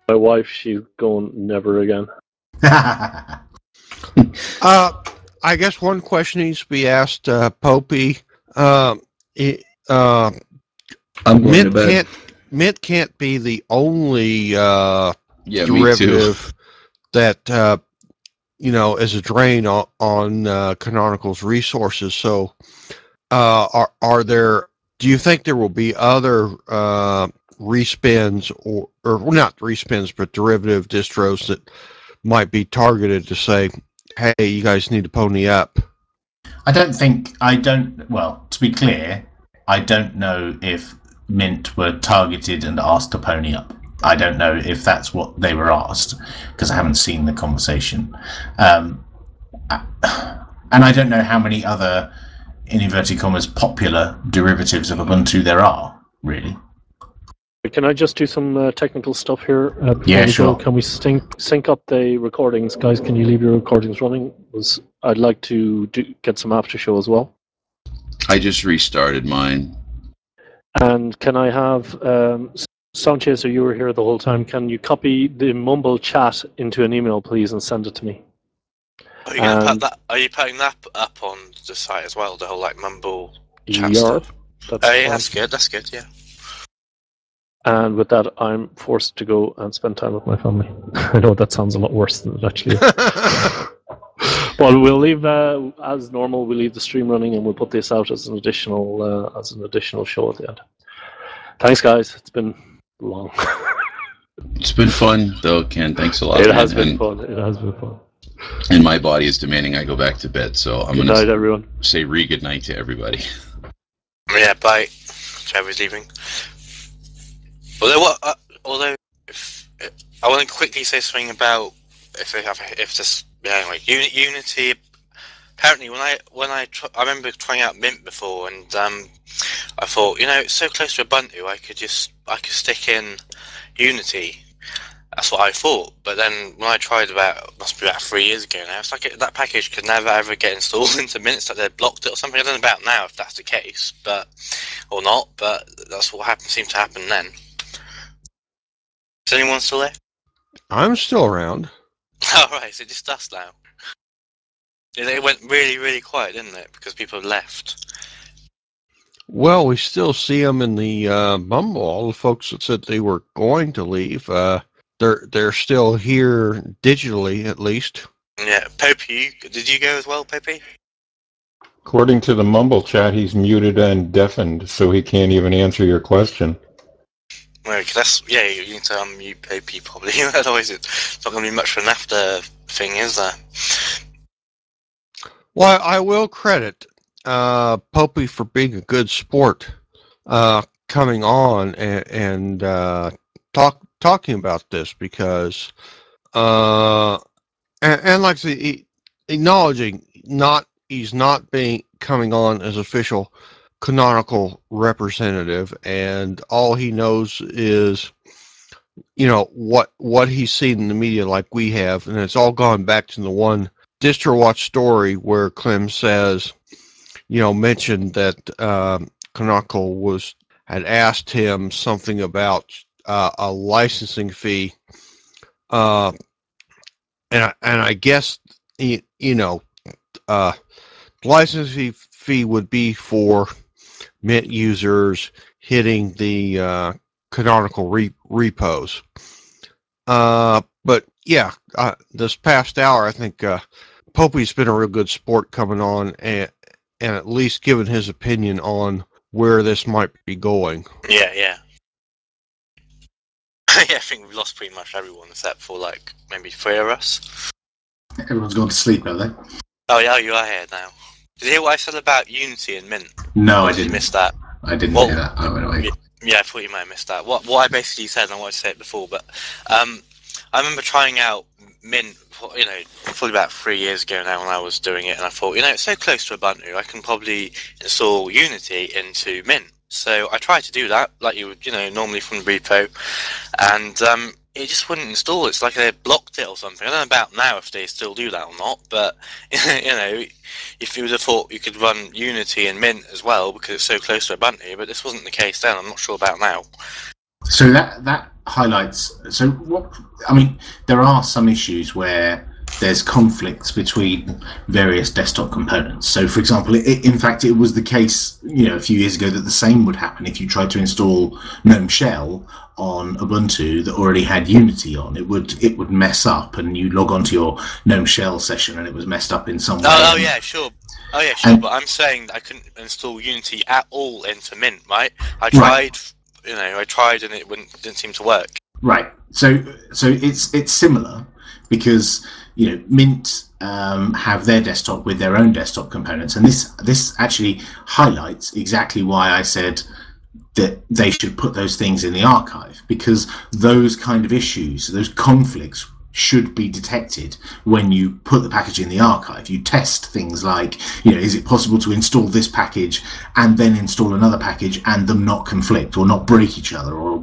My wife, she's going never again. I guess one question needs to be asked, Popey. Uh, it, uh, I'm going to bed. Mint can't be the only Yeah, me too. derivative that is a drain on Canonical's resources. So, are there? Do you think there will be other respins or well, not respins, but derivative distros that might be targeted to say, "Hey, you guys need to pony up"? Well, to be clear, I don't know if Mint were targeted and asked to pony up. I don't know if that's what they were asked, because I haven't seen the conversation. And I don't know how many other, in inverted commas, popular derivatives of Ubuntu there are, really. Can I just do some technical stuff here before Yeah, we sure. go? Can we sync up the recordings? Guys, can you leave your recordings running? I'd like to get some after show as well. I just restarted mine. And can I have Soundchaser, you were here the whole time. Can you copy the Mumble chat into an email, please, and send it to me? Are you going to put that? Are you putting that up on the site as well? The whole Mumble chat stuff. That's good. That's good. Yeah. And with that, I'm forced to go and spend time with my family. I know that sounds a lot worse than it actually is. But we'll leave as normal. We'll leave the stream running, and we'll put this out as an additional show at the end. Thanks, guys. It's been long. It's been fun, though, Ken. Thanks a lot. It has been fun. It has been fun. And my body is demanding I go back to bed, so I'm going to everyone. Say good night to everybody. Yeah, bye. Trevor's leaving. Although, I want to quickly say something about Unity. Apparently, I remember trying out Mint before, and I thought, it's so close to Ubuntu, I could stick in Unity. That's what I thought. But then when I tried must be about 3 years ago now, it's like that package could never ever get installed into Mint. It's like they blocked it or something. I don't know about now if that's the case, or not. But that's what seemed to happen then. Is anyone still there? I'm still around. Alright, so just us now. It went really, really quiet, didn't it? Because people left. Well, we still see them in the Mumble. All the folks that said they were going to leave, they're still here digitally, at least. Yeah, Popey, did you go as well, Popey? According to the Mumble chat, he's muted and deafened, so he can't even answer your question. Well, you need to unmute Popey probably. Otherwise, it's not going to be much of an after thing, is there? Well, I will credit Popey for being a good sport, coming on and talking about this because, and like acknowledging he's not coming on as official canonical representative, and all he knows is what he's seen in the media like we have, and it's all gone back to the one DistroWatch story where Clem says, mentioned that Canonical had asked him something about a licensing fee, and I guess licensing fee would be for Mint users hitting the Canonical repos. But yeah, this past hour, I think Popey's been a real good sport coming on and at least giving his opinion on where this might be going. Yeah. Yeah, I think we've lost pretty much everyone except for maybe 3 of us. Everyone's gone to sleep, have they? Oh yeah, you are here now. Did you hear what I said about Unity and Mint? No, I did didn't. You miss that? I didn't hear that. I went away. Yeah, I thought you might have missed that. What I basically said, and I wanted to say it before, but I remember trying out Mint, probably about 3 years ago now when I was doing it, and I thought, it's so close to Ubuntu, I can probably install Unity into Mint. So I tried to do that, like you would, normally from the repo, and it just wouldn't install. It's like they blocked it or something. I don't know about now if they still do that or not, but if you would have thought you could run Unity and Mint as well because it's so close to Ubuntu, but this wasn't the case then. I'm not sure about now. So that highlights. So what I mean, there are some issues where there's conflicts between various desktop components. So, for example, in fact, it was the case, a few years ago that the same would happen if you tried to install GNOME Shell on Ubuntu that already had Unity on. It would mess up, and you log onto your GNOME Shell session, and it was messed up in some way. Oh yeah, sure. Oh yeah, sure. And- But I'm saying that I couldn't install Unity at all into Mint, right? I Right. tried, I tried, and it didn't seem to work. Right. So it's similar because Mint have their desktop with their own desktop components, and this actually highlights exactly why I said that they should put those things in the archive, because those kind of issues, those conflicts, should be detected when you put the package in the archive. You test things like, is it possible to install this package and then install another package and them not conflict or not break each other, or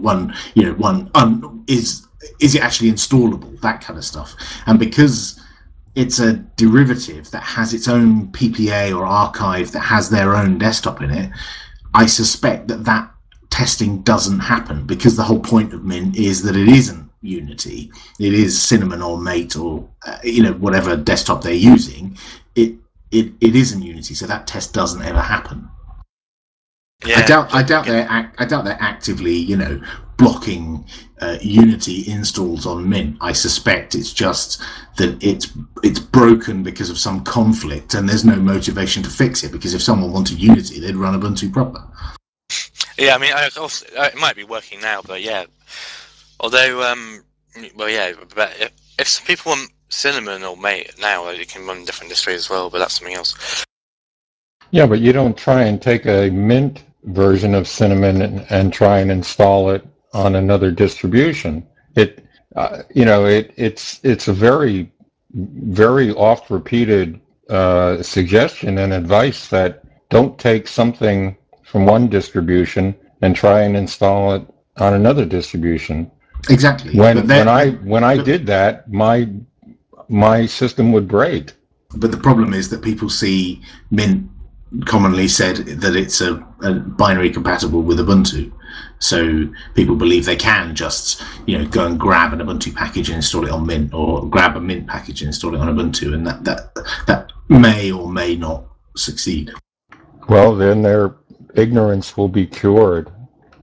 is it actually installable, that kind of stuff. And because it's a derivative that has its own PPA or archive that has their own desktop in it, I suspect that testing doesn't happen, because the whole point of Mint is that it isn't Unity. It is Cinnamon or Mate or whatever desktop they're using. It isn't Unity, so that test doesn't ever happen. Yeah, I doubt they're actively blocking Unity installs on Mint. I suspect it's just that it's broken because of some conflict, and there's no motivation to fix it, because if someone wanted Unity, they'd run Ubuntu proper. Yeah, I mean, it might be working now, but yeah. Although, well, yeah, but if some people want Cinnamon or Mate now, you can run different distros as well, but that's something else. Yeah, but you don't try and take a Mint version of Cinnamon and try and install it on another distribution. It's a very, very oft repeated suggestion and advice that don't take something from one distribution and try and install it on another distribution. Exactly. When I did that, my system would break. But the problem is that people see Mint commonly said that it's a binary compatible with Ubuntu. So people believe they can just, go and grab an Ubuntu package and install it on Mint, or grab a Mint package and install it on Ubuntu, and that may or may not succeed. Well, then their ignorance will be cured.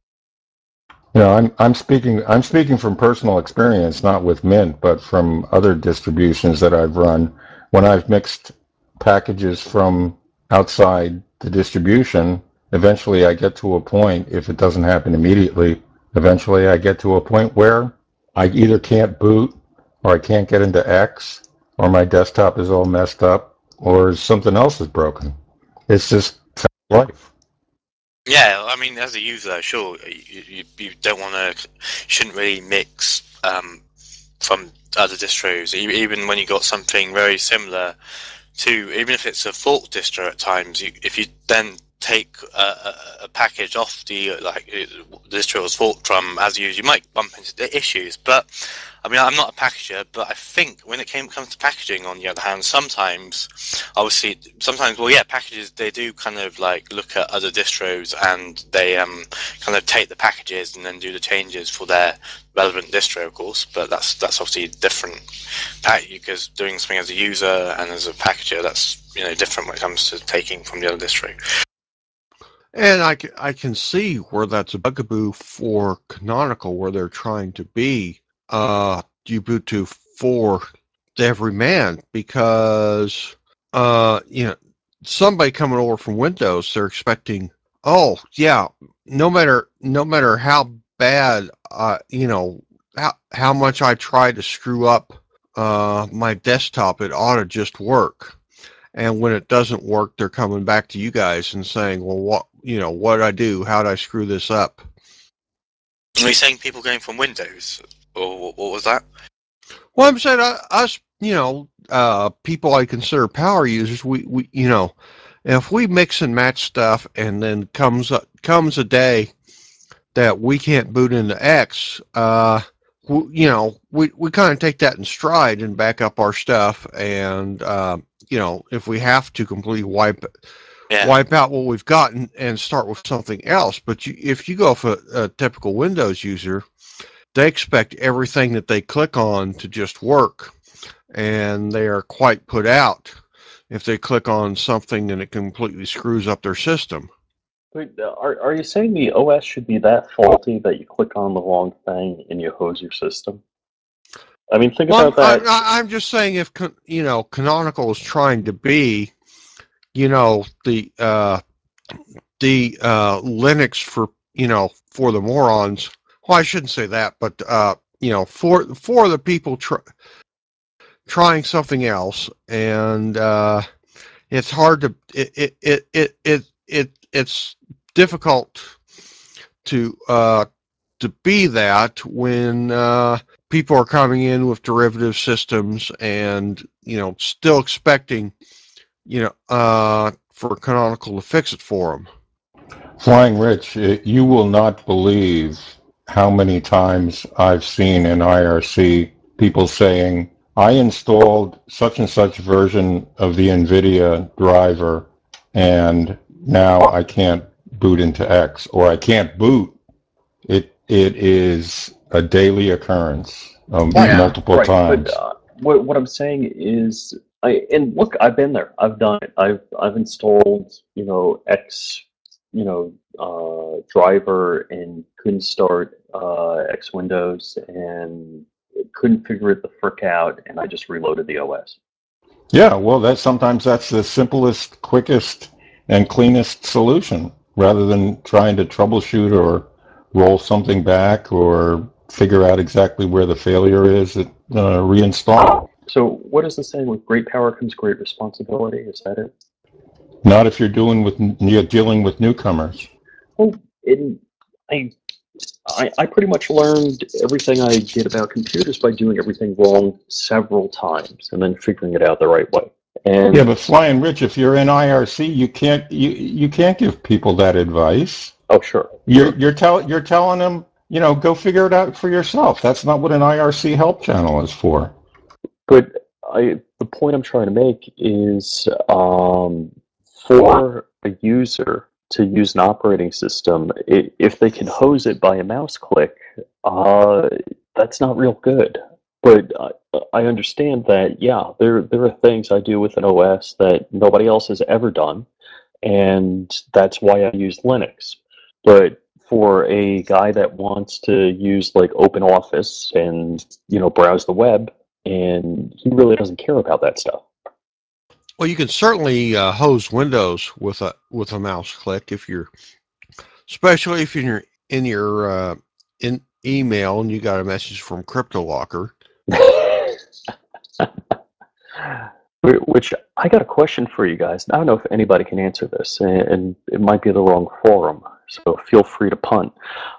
I'm speaking from personal experience, not with Mint, but from other distributions that I've run. When I've mixed packages from outside the distribution, eventually I get to a point, if it doesn't happen immediately, eventually I get to a point where I either can't boot, or I can't get into X, or my desktop is all messed up, or something else is broken. It's just life. Yeah, I mean, as a user, sure, you don't want to, shouldn't really mix from other distros, even when you got something very similar to, even if it's a fork distro at times, if you then take a package off the distro was forked from as you might bump into issues. But I mean, I'm not a packager, but I think when it comes to packaging, on the other hand, sometimes well, yeah, packages, they do kind of like look at other distros, and they kind of take the packages and then do the changes for their relevant distro, of course. But that's obviously different, because doing something as a user and as a packager, that's different when it comes to taking from the other distro. And I can see where that's a bugaboo for Canonical, where they're trying to be Ubuntu for every man, because somebody coming over from Windows, they're expecting, oh yeah, no matter how bad how much I try to screw up my desktop, it ought to just work. And when it doesn't work, they're coming back to you guys and saying, well, what did I do? How did I screw this up? Are you saying people going from Windows, or what was that? Well, I'm saying us, people I consider power users, we if we mix and match stuff, and then comes a day that we can't boot into X, we kind of take that in stride and back up our stuff, and if we have to completely wipe out what we've got and start with something else. But if you go for a typical Windows user, they expect everything that they click on to just work, and they are quite put out if they click on something and it completely screws up their system. Wait, are you saying the OS should be that faulty that you click on the wrong thing and you hose your system? I mean, think Well, about that. I'm just saying if Canonical is trying to be, the Linux for for the morons. Well, I shouldn't say that, but for the people trying something else, and it's hard to it's difficult to be that when people are coming in with derivative systems and still expecting for Canonical to fix it for them. Flying Rich, you will not believe how many times I've seen in IRC people saying, I installed such and such version of the NVIDIA driver and now I can't boot into X, or I can't boot. It is a daily occurrence, Yeah. multiple Right, times. but what I'm saying is, and look, I've been there. I've done it. I've installed, X, driver and couldn't start X Windows and couldn't figure it the frick out, and I just reloaded the OS. Yeah, well, sometimes that's the simplest, quickest, and cleanest solution, rather than trying to troubleshoot or roll something back or figure out exactly where the failure is. Reinstall. So what is the saying? With great power comes great responsibility. Is that it? Not if you're dealing with newcomers. Well, I pretty much learned everything I did about computers by doing everything wrong several times and then figuring it out the right way. And Yeah, but Flying Rich, if you're in IRC, you can't give people that advice. oh, sure. You're telling them, go figure it out for yourself. That's not what an IRC help channel is for. But the point I'm trying to make is for a user to use an operating system, if they can hose it by a mouse click, that's not real good. But I understand that, yeah, there are things I do with an OS that nobody else has ever done, and that's why I use Linux. But for a guy that wants to use like OpenOffice and browse the web, and he really doesn't care about that stuff. Well, you can certainly hose Windows with a mouse click especially if you're in your in email and you got a message from CryptoLocker. Which I got a question for you guys. I don't know if anybody can answer this, and it might be the wrong forum, so feel free to punt.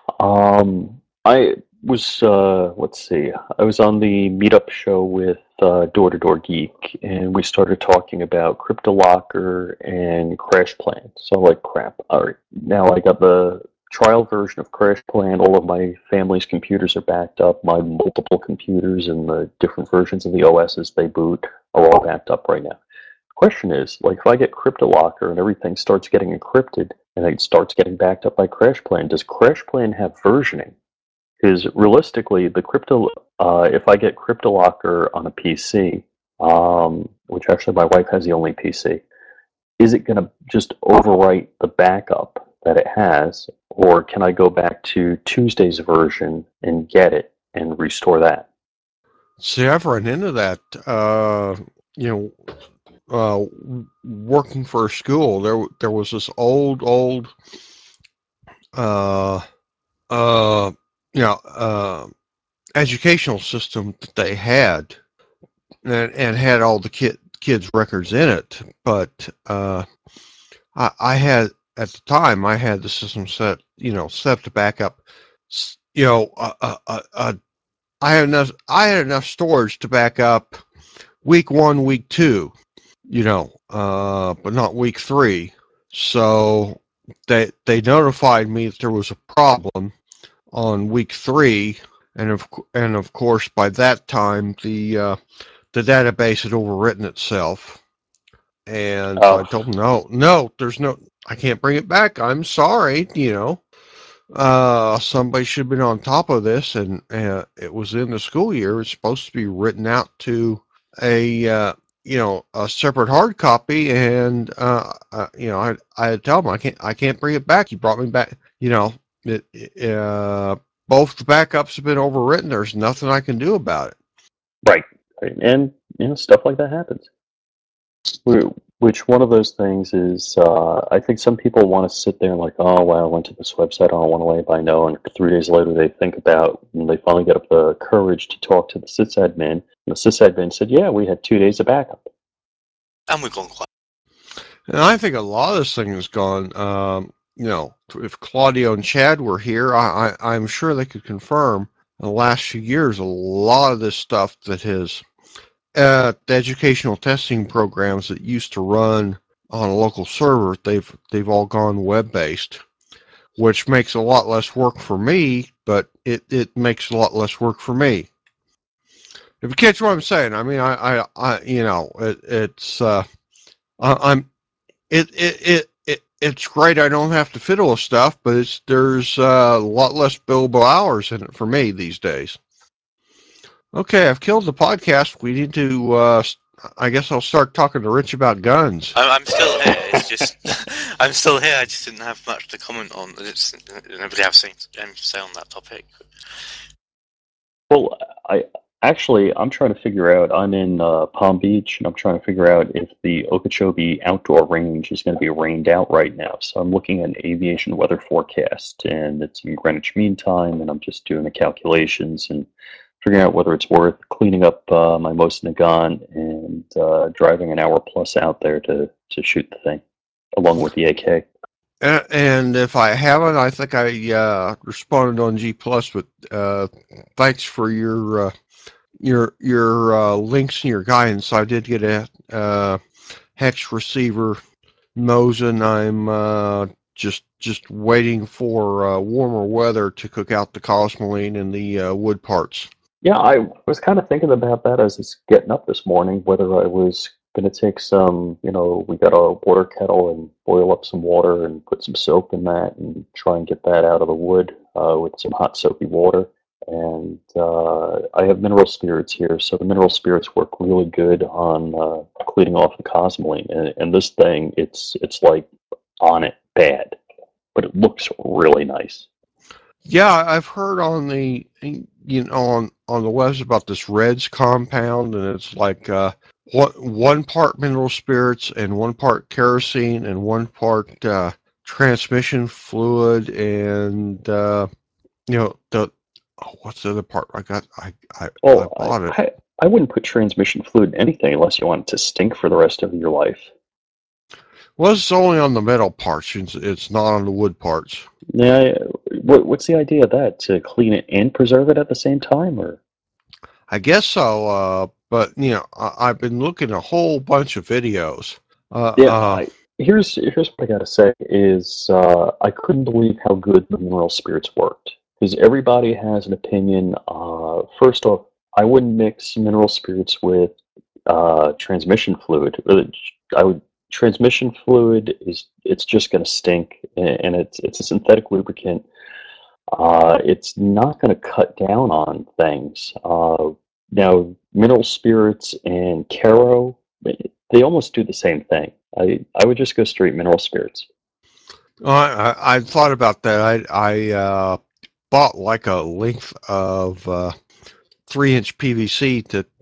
I was, let's see, I was on the meetup show with Door to Door Geek, and we started talking about CryptoLocker and CrashPlan. So I'm like, crap, all right, now I got the trial version of CrashPlan. All of my family's computers are backed up. My multiple computers and the different versions of the OSs they boot are all backed up right now. Question is, like, if I get CryptoLocker and everything starts getting encrypted and it starts getting backed up by CrashPlan, does CrashPlan have versioning? Because realistically, if I get CryptoLocker on a PC, which actually my wife has the only PC, is it going to just overwrite the backup that it has, or can I go back to Tuesday's version and get it and restore that? See, I've run into that. Working for a school, there was this old uh, uh, educational system that they had, and had all the kids' records in it. But I had at the time I had the system set to back up. I had enough storage to back up week 1, week 2, but not week 3. So they notified me that there was a problem on week 3, and of course by that time the database had overwritten itself, and so I told them no, I can't bring it back. I'm sorry, somebody should have been on top of this, and it was in the school year. It's supposed to be written out to a a separate hard copy, and I had to tell him I can't bring it back. He brought me back. It, both the backups have been overwritten. There's nothing I can do about it. Right. And stuff like that happens. Which one of those things is, I think some people want to sit there and like, oh, well, I went to this website, I don't want to let anybody know, and 3 days later they think about, and they finally get up the courage to talk to the sysadmin, and the sysadmin said, yeah, we had 2 days of backup. And we've gone quite. And I think a lot of this thing has gone, if Claudio and Chad were here, I'm sure they could confirm in the last few years, a lot of this stuff that has the educational testing programs that used to run on a local server, they've all gone web based, which makes a lot less work for me, but it makes a lot less work for me. If you catch what I'm saying, I mean, it's great. I don't have to fiddle with stuff, but there's a lot less billable hours in it for me these days. Okay, I've killed the podcast. We need to. I guess I'll start talking to Rich about guns. I'm still here. It's just I'm still here. I just didn't have much to comment on. Nobody have anything to say on that topic. Well, I'm trying to figure out. I'm in Palm Beach, and I'm trying to figure out if the Okeechobee outdoor range is going to be rained out right now. So I'm looking at an aviation weather forecast, and it's in Greenwich Mean Time, and I'm just doing the calculations and figuring out whether it's worth cleaning up my Mosin Nagant and driving an hour plus out there to shoot the thing, along with the AK. And if I haven't, I think I responded on G Plus. But thanks for your links and your guidance. I did get a hex receiver Mosin. I'm just waiting for warmer weather to cook out the Cosmoline and the wood parts. Yeah, I was kind of thinking about that as it's getting up this morning, whether I was going to take some, we got a water kettle and boil up some water and put some soap in that and try and get that out of the wood with some hot soapy water. And I have mineral spirits here, so the mineral spirits work really good on cleaning off the Cosmoline. And this thing, it's like on it bad, but it looks really nice. Yeah, I've heard on the on the webs about this Reds compound, and it's like one part mineral spirits and 1 part kerosene and 1 part transmission fluid, and the what's the other part? I bought it. I wouldn't put transmission fluid in anything unless you want it to stink for the rest of your life. Well, it's only on the metal parts. It's not on the wood parts. Yeah, what's the idea of that? To clean it and preserve it at the same time, or? I guess so. But I've been looking at a whole bunch of videos. Here's what I gotta say is I couldn't believe how good the mineral spirits worked, because everybody has an opinion. First off, I wouldn't mix mineral spirits with transmission fluid. Transmission fluid it's just going to stink, and it's a synthetic lubricant. It's not going to cut down on things. Now, mineral spirits and Caro, they almost do the same thing. I would just go straight mineral spirits. I thought about that. I bought like a length of 3-inch PVC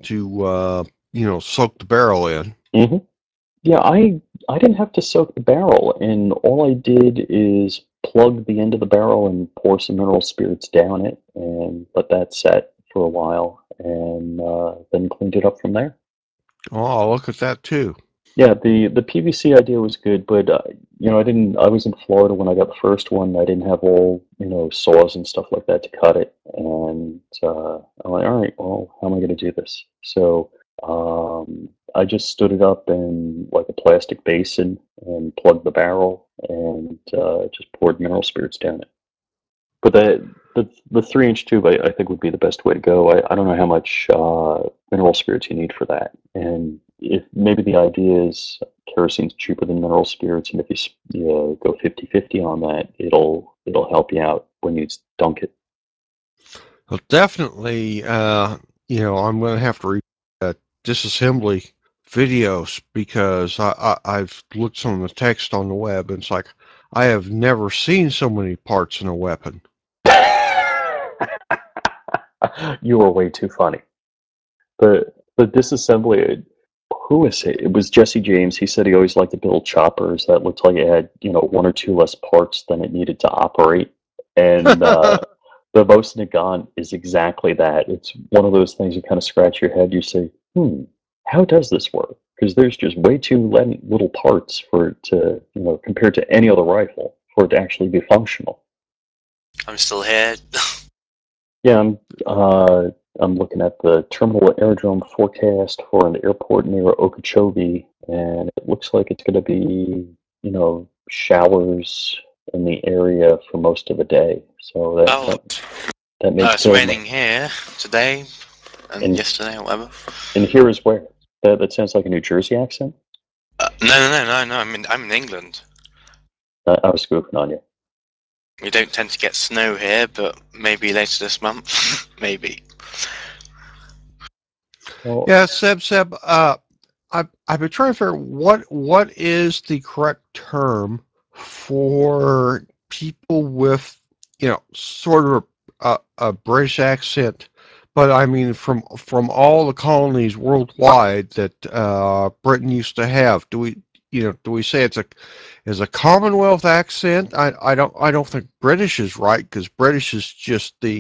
to soak the barrel in. Mm-hmm. Yeah, I didn't have to soak the barrel, and all I did is plug the end of the barrel and pour some mineral spirits down it, and let that set for a while, and then cleaned it up from there. Oh, I'll look at that too. Yeah, the PVC idea was good, but I was in Florida when I got the first one. I didn't have all saws and stuff like that to cut it, and I'm like, all right, well, how am I going to do this? So I just stood it up in like a plastic basin and plugged the barrel and just poured mineral spirits down it. But the 3-inch tube, I think, would be the best way to go. I don't know how much mineral spirits you need for that, and if maybe the idea is kerosene's cheaper than mineral spirits, and if you go 50-50 on that, it'll it'll help you out when you dunk it. Well, definitely, I'm going to have to read disassembly videos because I've looked some of the text on the web and it's like, I have never seen so many parts in a weapon. You were way too funny. The disassembly, who was it? It was Jesse James. He said he always liked to build choppers that looked like it had, one or two less parts than it needed to operate. And the Mosin Nagant is exactly that. It's one of those things you kind of scratch your head. You say, how does this work? Because there's just way too little parts for it to, compared to any other rifle, for it to actually be functional. I'm still here. Yeah, I'm looking at the terminal aerodrome forecast for an airport near Okeechobee, and it looks like it's going to be, showers in the area for most of the day. So that makes it's raining here today and yesterday or whatever. And here is where? That sounds like a New Jersey accent? No. I'm in England. I was goofing on you. We don't tend to get snow here, but maybe later this month. Maybe. Well, yeah, Seb. I've been trying to figure out what is the correct term for people with, sort of a British accent, but I mean from all the colonies worldwide that Britain used to have. Do we say it's a Commonwealth accent? I don't think British is right, because British is just the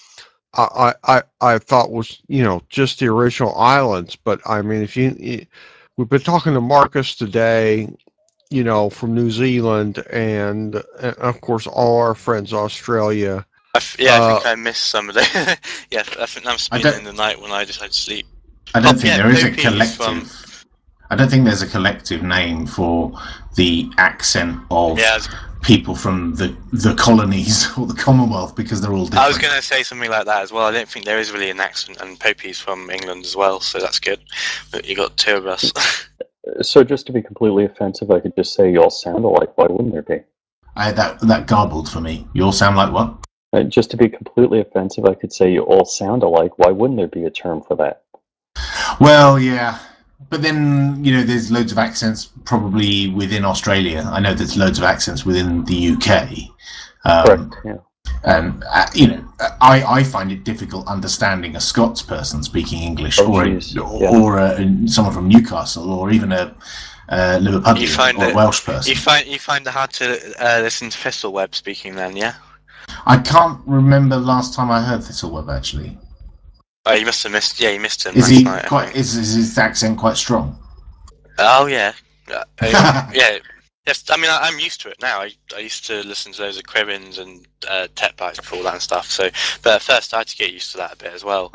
I thought was, just the original islands. But I mean, we've been talking to Marcus today, from New Zealand, and of course all our friends in Australia. I think I missed some of the. Yeah, I think that must have been in the night when I decided to sleep. I don't think there is a collective. I don't think there's a collective name for the accent of people from the colonies or the Commonwealth, because they're all different. I was going to say something like that as well. I don't think there is really an accent, and Popey's from England as well, so that's good. But you got two of us. So just to be completely offensive, I could just say you all sound alike. Why wouldn't there be? That garbled for me. You all sound like what? Just to be completely offensive, I could say you all sound alike. Why wouldn't there be a term for that? Well, yeah. But then, there's loads of accents probably within Australia. I know there's loads of accents within the UK. Correct, yeah. And, I find it difficult understanding a Scots person speaking English, or someone from Newcastle, or even a Liverpudlian or a Welsh person. You find it hard to listen to Thistleweb speaking then, yeah? I can't remember last time I heard Thistleweb, actually. Oh, you must have missed. Yeah, you missed him. Is he quite? Is his accent quite strong? Oh yeah, yeah. Yes, I mean I'm used to it now. I used to listen to those of Cribbins and Tech Bites before that and stuff. So, but at first I had to get used to that a bit as well.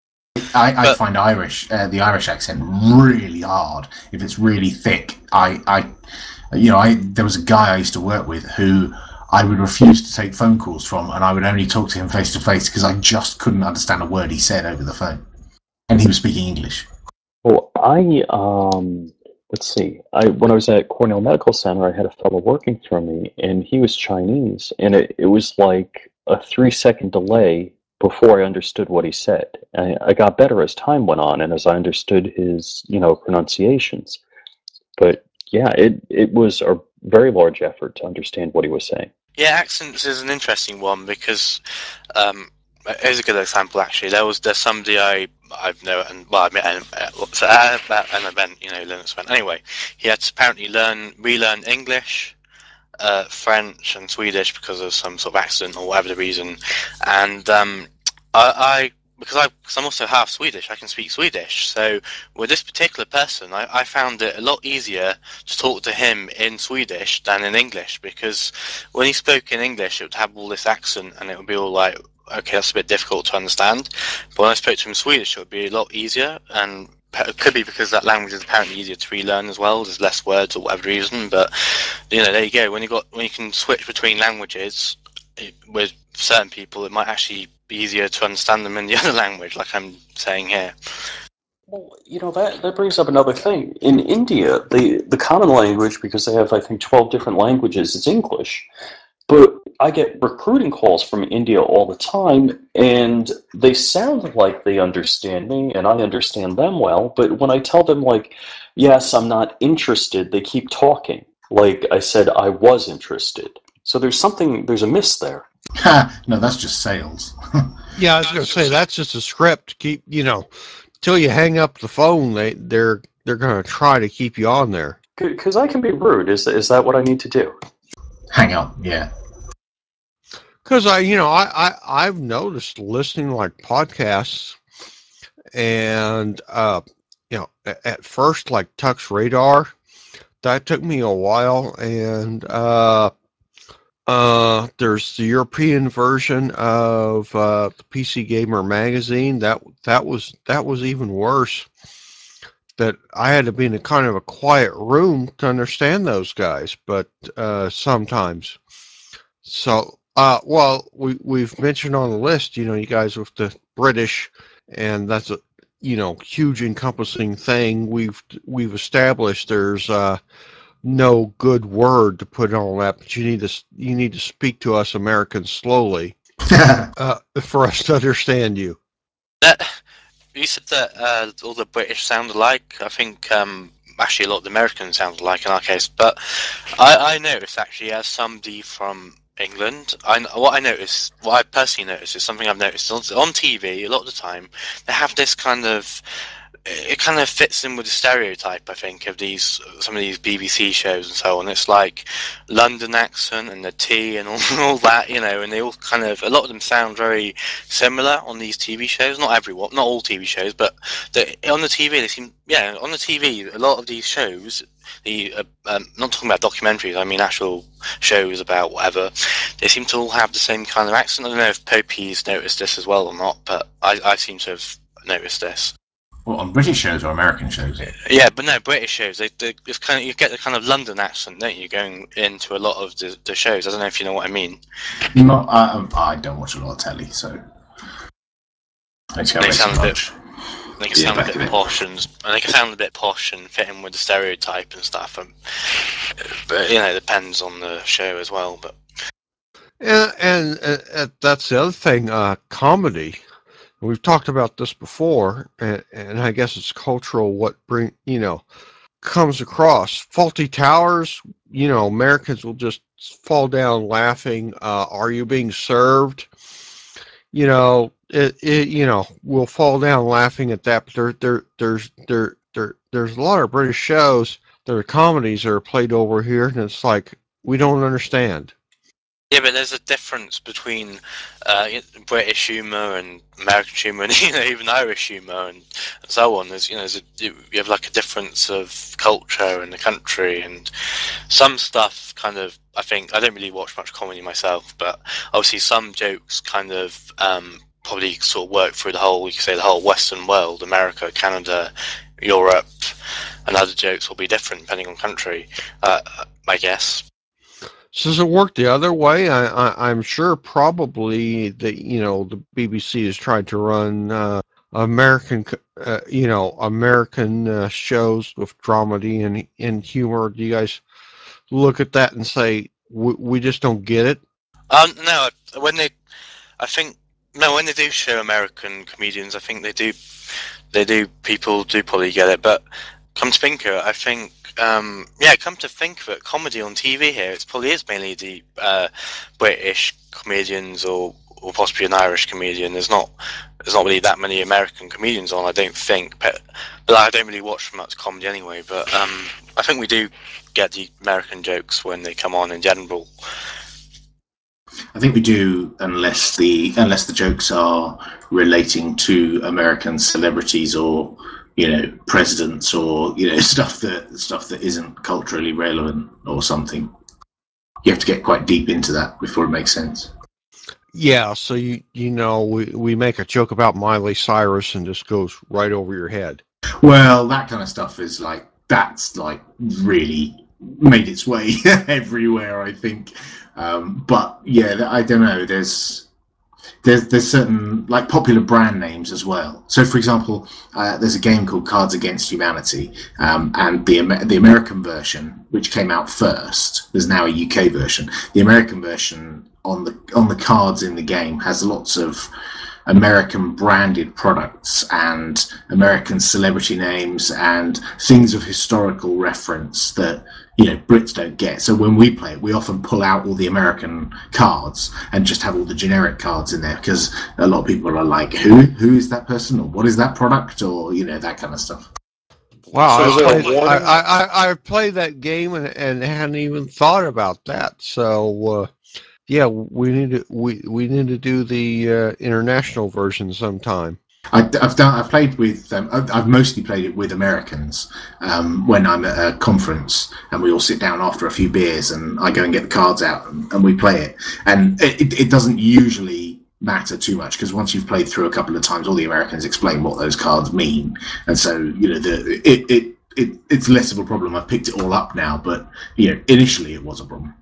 I find the Irish accent really hard. If it's really thick, there was a guy I used to work with who I would refuse to take phone calls from, and I would only talk to him face to face because I just couldn't understand a word he said over the phone, and he was speaking English. Well, let's see. When I was at Cornell Medical Center, I had a fellow working for me, and he was Chinese, and it was like a 3-second delay before I understood what he said. I got better as time went on, and as I understood his, pronunciations. But yeah, it was a very large effort to understand what he was saying. Yeah, accents is an interesting one because here's a good example actually. There's somebody I've known, and well, I met at an event, Linux event. Anyway, he had to apparently relearn English, French, and Swedish because of some sort of accident or whatever the reason. And because I'm also half Swedish, I can speak Swedish. So with this particular person, I found it a lot easier to talk to him in Swedish than in English, because when he spoke in English, it would have all this accent, and it would be all like, okay, that's a bit difficult to understand. But when I spoke to him in Swedish, it would be a lot easier, and it could be because that language is apparently easier to relearn as well. There's less words or whatever reason, but there you go. When you can switch between languages with certain people, it might actually be easier to understand them in the other language, like I'm saying here. Well, that brings up another thing. In India, the common language, because they have, I think, 12 different languages, is English. But I get recruiting calls from India all the time, and they sound like they understand me, and I understand them well. But when I tell them, like, yes, I'm not interested, they keep talking. Like I said, I was interested. So there's a miss there. No, that's just sales. Yeah, I was going to say that's just a script. Keep till you hang up the phone, they're going to try to keep you on there. Because I can be rude. Is that what I need to do? Hang up, yeah. Because I've noticed listening like podcasts, and at first like Tux Radar, that took me a while, and there's the European version of the PC Gamer magazine. That was even worse. That I had to be in a kind of a quiet room to understand those guys, but sometimes. So, well, we've mentioned on the list, you guys with the British, and that's a huge encompassing thing. We've established there's no good word to put on that, but you need to speak to us Americans slowly for us to understand you. That you said that all the British sound alike. I think actually a lot of the Americans sound alike in our case. But I noticed actually as somebody from England, what I personally noticed is something I've noticed on TV a lot of the time. They have this kind of it kind of fits in with the stereotype, I think, of some of these BBC shows and so on. It's like London accent and the T and all that, and they all kind of, a lot of them sound very similar on these TV shows. Not all TV shows, but on the TV they seem, on the TV, a lot of these shows, not talking about documentaries, I mean actual shows about whatever, they seem to all have the same kind of accent. I don't know if Popey's noticed this as well or not, but I seem to have noticed this. Well, on British shows or American shows? Yeah, but no, British shows. It's kind of, you get the kind of London accent, don't you, going into a lot of the shows? I don't know if you know what I mean. I don't watch a lot of telly, so They sound a bit. They can sound a bit posh, and they can sound a bit posh and fit in with the stereotype and stuff. But it depends on the show as well. But And that's the other thing. Comedy. We've talked about this before, and I guess it's cultural. What comes across Faulty Towers. Americans will just fall down laughing. Are you being served? We'll fall down laughing at that. But there's a lot of British shows that are comedies that are played over here, and it's like we don't understand. yeah, but there's a difference between British humour and American humour, and even Irish humour and so on. You have like a difference of culture in the country, and some stuff kind of. I think I don't really watch much comedy myself, but obviously some jokes kind of probably sort of work through you could say the whole Western world, America, Canada, Europe, and other jokes will be different depending on country. I guess. So does it work the other way? I'm sure probably that the BBC has tried to run American American shows with dramedy and humor. Do you guys look at that and say we just don't get it? No, I think no, when they do show American comedians, I think they do. They do. People do probably get it, but come to think of it, I think. Come to think of it, comedy on TV here, it probably is mainly the British comedians or possibly an Irish comedian. There's not really that many American comedians on, I don't think. But I don't really watch much comedy anyway. But I think we do get the American jokes when they come on in general. I think we do, unless the jokes are relating to American celebrities or presidents or stuff that isn't culturally relevant or something. You have to get quite deep into that before it makes sense. Yeah, so we make a joke about Miley Cyrus and just goes right over your head. Well, that kind of stuff is that's really made its way everywhere, I think. But yeah, I don't know. there's certain like popular brand names as well. So, for example, there's a game called Cards Against Humanity, and the American version, which came out first, there's now a UK version. The American version on the cards in the game has lots of American branded products and American celebrity names and things of historical reference that Brits don't get. So when we play it, we often pull out all the American cards and just have all the generic cards in there, because a lot of people are like, who is that person, or what is that product, or that kind of stuff. Wow, So is there a warning? I played that game and hadn't even thought about that. So yeah, we need to do the international version sometime. I've played with I've mostly played it with Americans when I'm at a conference and we all sit down after a few beers and I go and get the cards out and we play it, and it doesn't usually matter too much, because once you've played through a couple of times, all the Americans explain what those cards mean, and so it's less of a problem. I've picked it all up now, but initially it was a problem.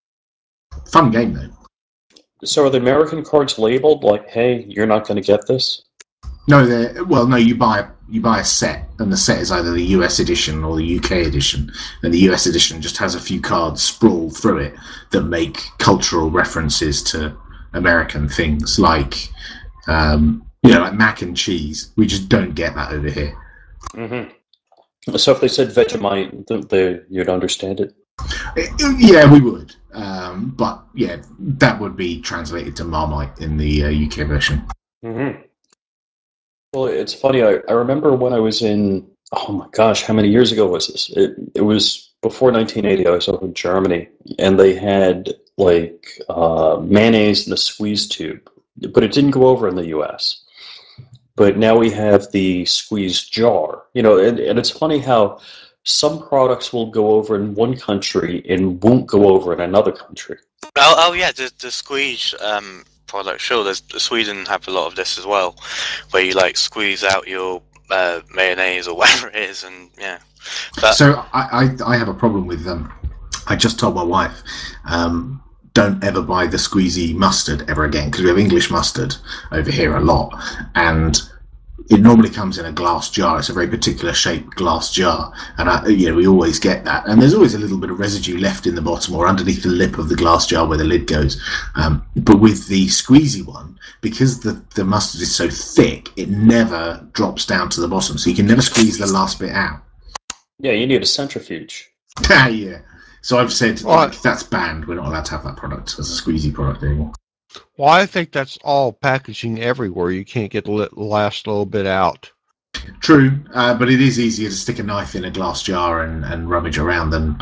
Fun game though. So are the American cards labeled like, "Hey, you're not going to get this"? No, no. You buy a set, and the set is either the US edition or the UK edition, and the US edition just has a few cards sprawled through it that make cultural references to American things, like like mac and cheese. We just don't get that over here. Mm-hmm. So if they said Vegemite, you'd understand it. Yeah, we would, but yeah, that would be translated to Marmite in the UK version. Mm-hmm. Well, it's funny. I remember when I was in, oh my gosh, how many years ago was this? It was before 1980. I was over in Germany, and they had like mayonnaise in a squeeze tube, but it didn't go over in the US. But now we have the squeeze jar, and it's funny how some products will go over in one country and won't go over in another country. Oh yeah, the squeeze product. Sure, there's Sweden have a lot of this as well, where you like squeeze out your mayonnaise or whatever it is, and yeah. But So I have a problem with them. I just told my wife, don't ever buy the squeezy mustard ever again, because we have English mustard over here a lot, and it normally comes in a glass jar. It's a very particular shaped glass jar, and we always get that. And there's always a little bit of residue left in the bottom or underneath the lip of the glass jar where the lid goes. But with the squeezy one, because the mustard is so thick, it never drops down to the bottom, so you can never squeeze the last bit out. Yeah, you need a centrifuge. Yeah. So I've said, that's banned. We're not allowed to have that product as a squeezy product anymore. Well, I think that's all packaging everywhere. You can't get the last little bit out. True, but it is easier to stick a knife in a glass jar and rummage around than,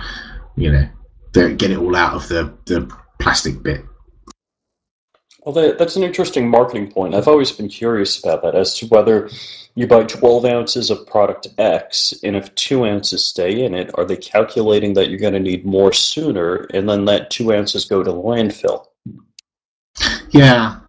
get it all out of the plastic bit. Well, that's an interesting marketing point. I've always been curious about that, as to whether you buy 12 ounces of product X, and if 2 ounces stay in it, are they calculating that you're going to need more sooner, and then that 2 ounces go to the landfill? Yeah,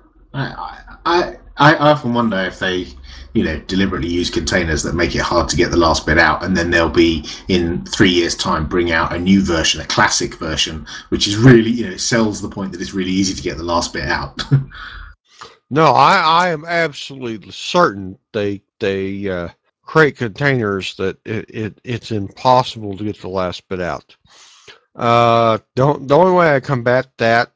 I often wonder if they, deliberately use containers that make it hard to get the last bit out, and then they'll be in 3 years' time bring out a new version, a classic version, which is really, it sells the point that it's really easy to get the last bit out. No, I am absolutely certain they create containers that it's impossible to get the last bit out. The only way I combat that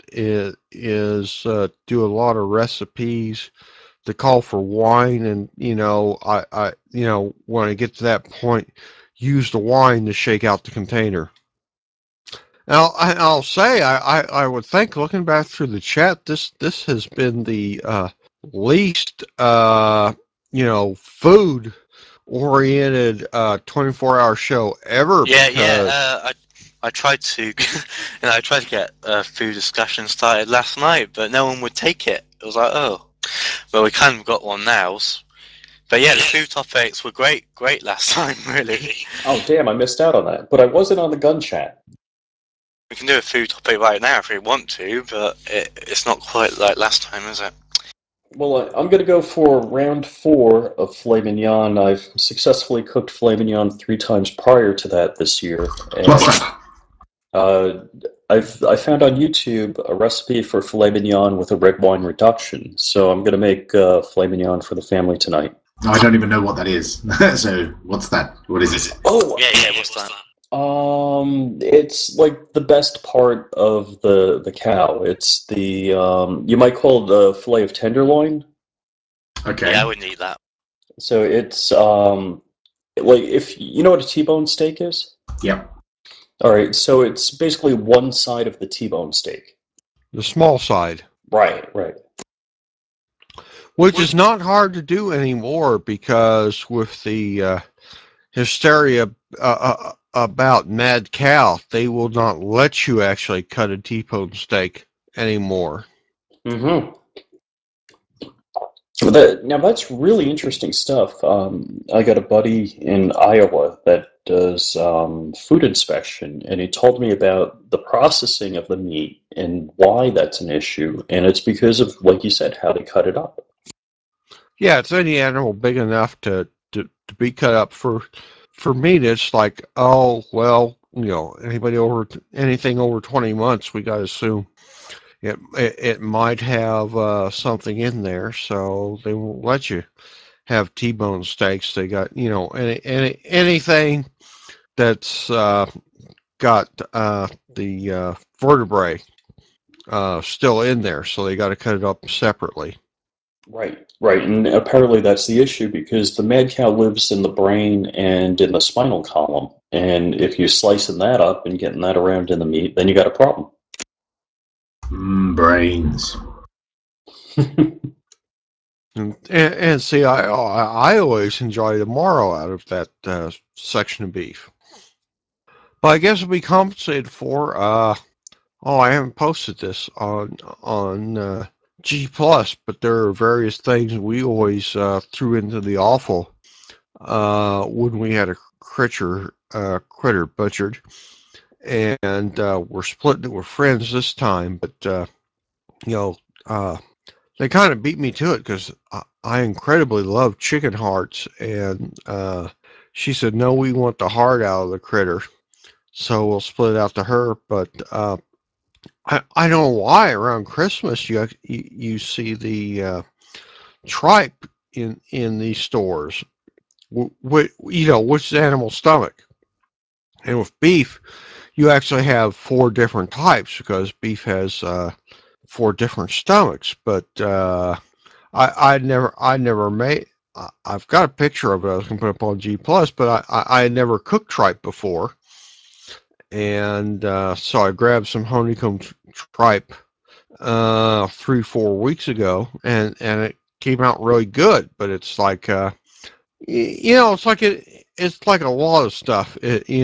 is do a lot of recipes that call for wine, and I when I get to that point, use the wine to shake out the container. Now I'll say I would think, looking back through the chat, this has been the least food oriented 24-hour show ever. yeah. I tried to, I tried to get a food discussion started last night, but no one would take it. It was like, oh, well, we kind of got one now. But yeah, the food topics were great last time, really. Oh, damn, I missed out on that. But I wasn't on the gun chat. We can do a food topic right now if we want to, but it's not quite like last time, is it? Well, I'm going to go for round 4 of filet mignon. I've successfully cooked filet mignon 3 times prior to that this year. And, What's that? I found on YouTube a recipe for filet mignon with a red wine reduction. So I'm gonna make filet mignon for the family tonight. I don't even know what that is. So what's that? What is it? Oh, Yeah, what's that? It's like the best part of the cow. It's the you might call it the fillet of tenderloin. Okay. Yeah, I wouldn't eat that. So it's like if you know what a T-bone steak is. Yep. All right, so it's basically one side of the T-bone steak. The small side, Right. which is not hard to do anymore because with the hysteria about mad cow, they will not let you actually cut a T-bone steak anymore. Mm-hmm. Now that's really interesting stuff. I got a buddy in Iowa that does food inspection, and he told me about the processing of the meat and why that's an issue. And it's because of, like you said, how they cut it up. Yeah, it's any animal big enough to be cut up for meat. It's like, oh well, anything over 20 months, we got to assume it might have something in there, so they won't let you have T-bone steaks. They got anything that's got the vertebrae still in there, so they got to cut it up separately. Right. And apparently that's the issue because the mad cow lives in the brain and in the spinal column. And if you're slicing that up and getting that around in the meat, then you got a problem. Brains. And see, I always enjoy the marrow out of that section of beef. But I guess it'll be compensated for. I haven't posted this on G Plus, but there are various things we always threw into the offal when we had a critter butchered, and we're splitting it with friends this time. But you know, they kind of beat me to it because I incredibly love chicken hearts, and she said, "No, we want the heart out of the critter." So we'll split it out to her, but I don't know why around Christmas you see the tripe in these stores. Which is animal stomach, and with beef you actually have four different types because beef has four different stomachs. But I never made. I've got a picture of it. I was gonna put up on G Plus, but I had never cooked tripe before, and so I grabbed some honeycomb tripe 3-4 weeks ago, and it came out really good. But it's like it's like a lot of stuff.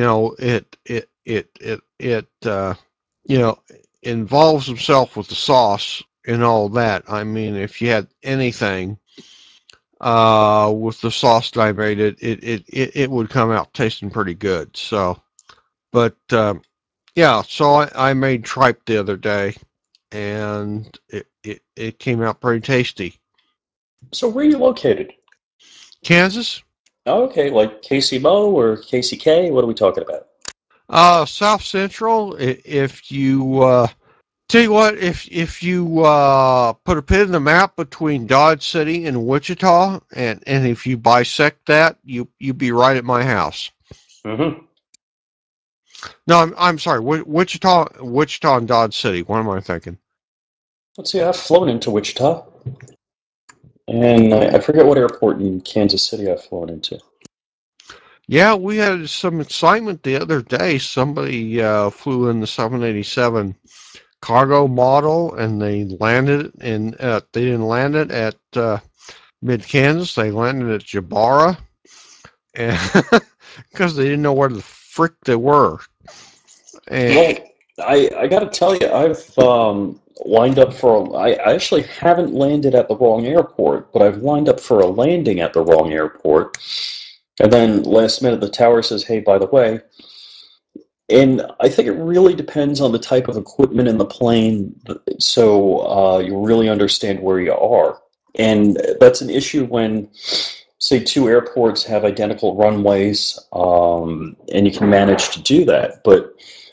It involves himself with the sauce and all that. I mean, if you had anything with the sauce that I made, it would come out tasting pretty good. So, but yeah, so I made tripe the other day, and it came out pretty tasty. So where are you located? Kansas, Oh, okay, like KCMO or KCK? What are we talking about? South Central. If you tell you what, if you put a pin in the map between Dodge City and Wichita, and if you bisect that, you'd be right at my house. Mm-hmm. No, I'm sorry, Wichita and Dodge City. What am I thinking? Let's see, I've flown into Wichita, and I forget what airport in Kansas City I've flown into. Yeah, we had some excitement the other day. Somebody flew in the 787 cargo model, and they landed in. They didn't land it at mid Kansas. They landed at Jabara, and because they didn't know where the frick they were. And Well, I got to tell you, I've lined up for. I actually haven't landed at the wrong airport, but I've lined up for a landing at the wrong airport. And then last minute, the tower says, "Hey, by the way." And I think it really depends on the type of equipment in the plane, so you really understand where you are. And that's an issue when, say, two airports have identical runways, and you can manage to do that. But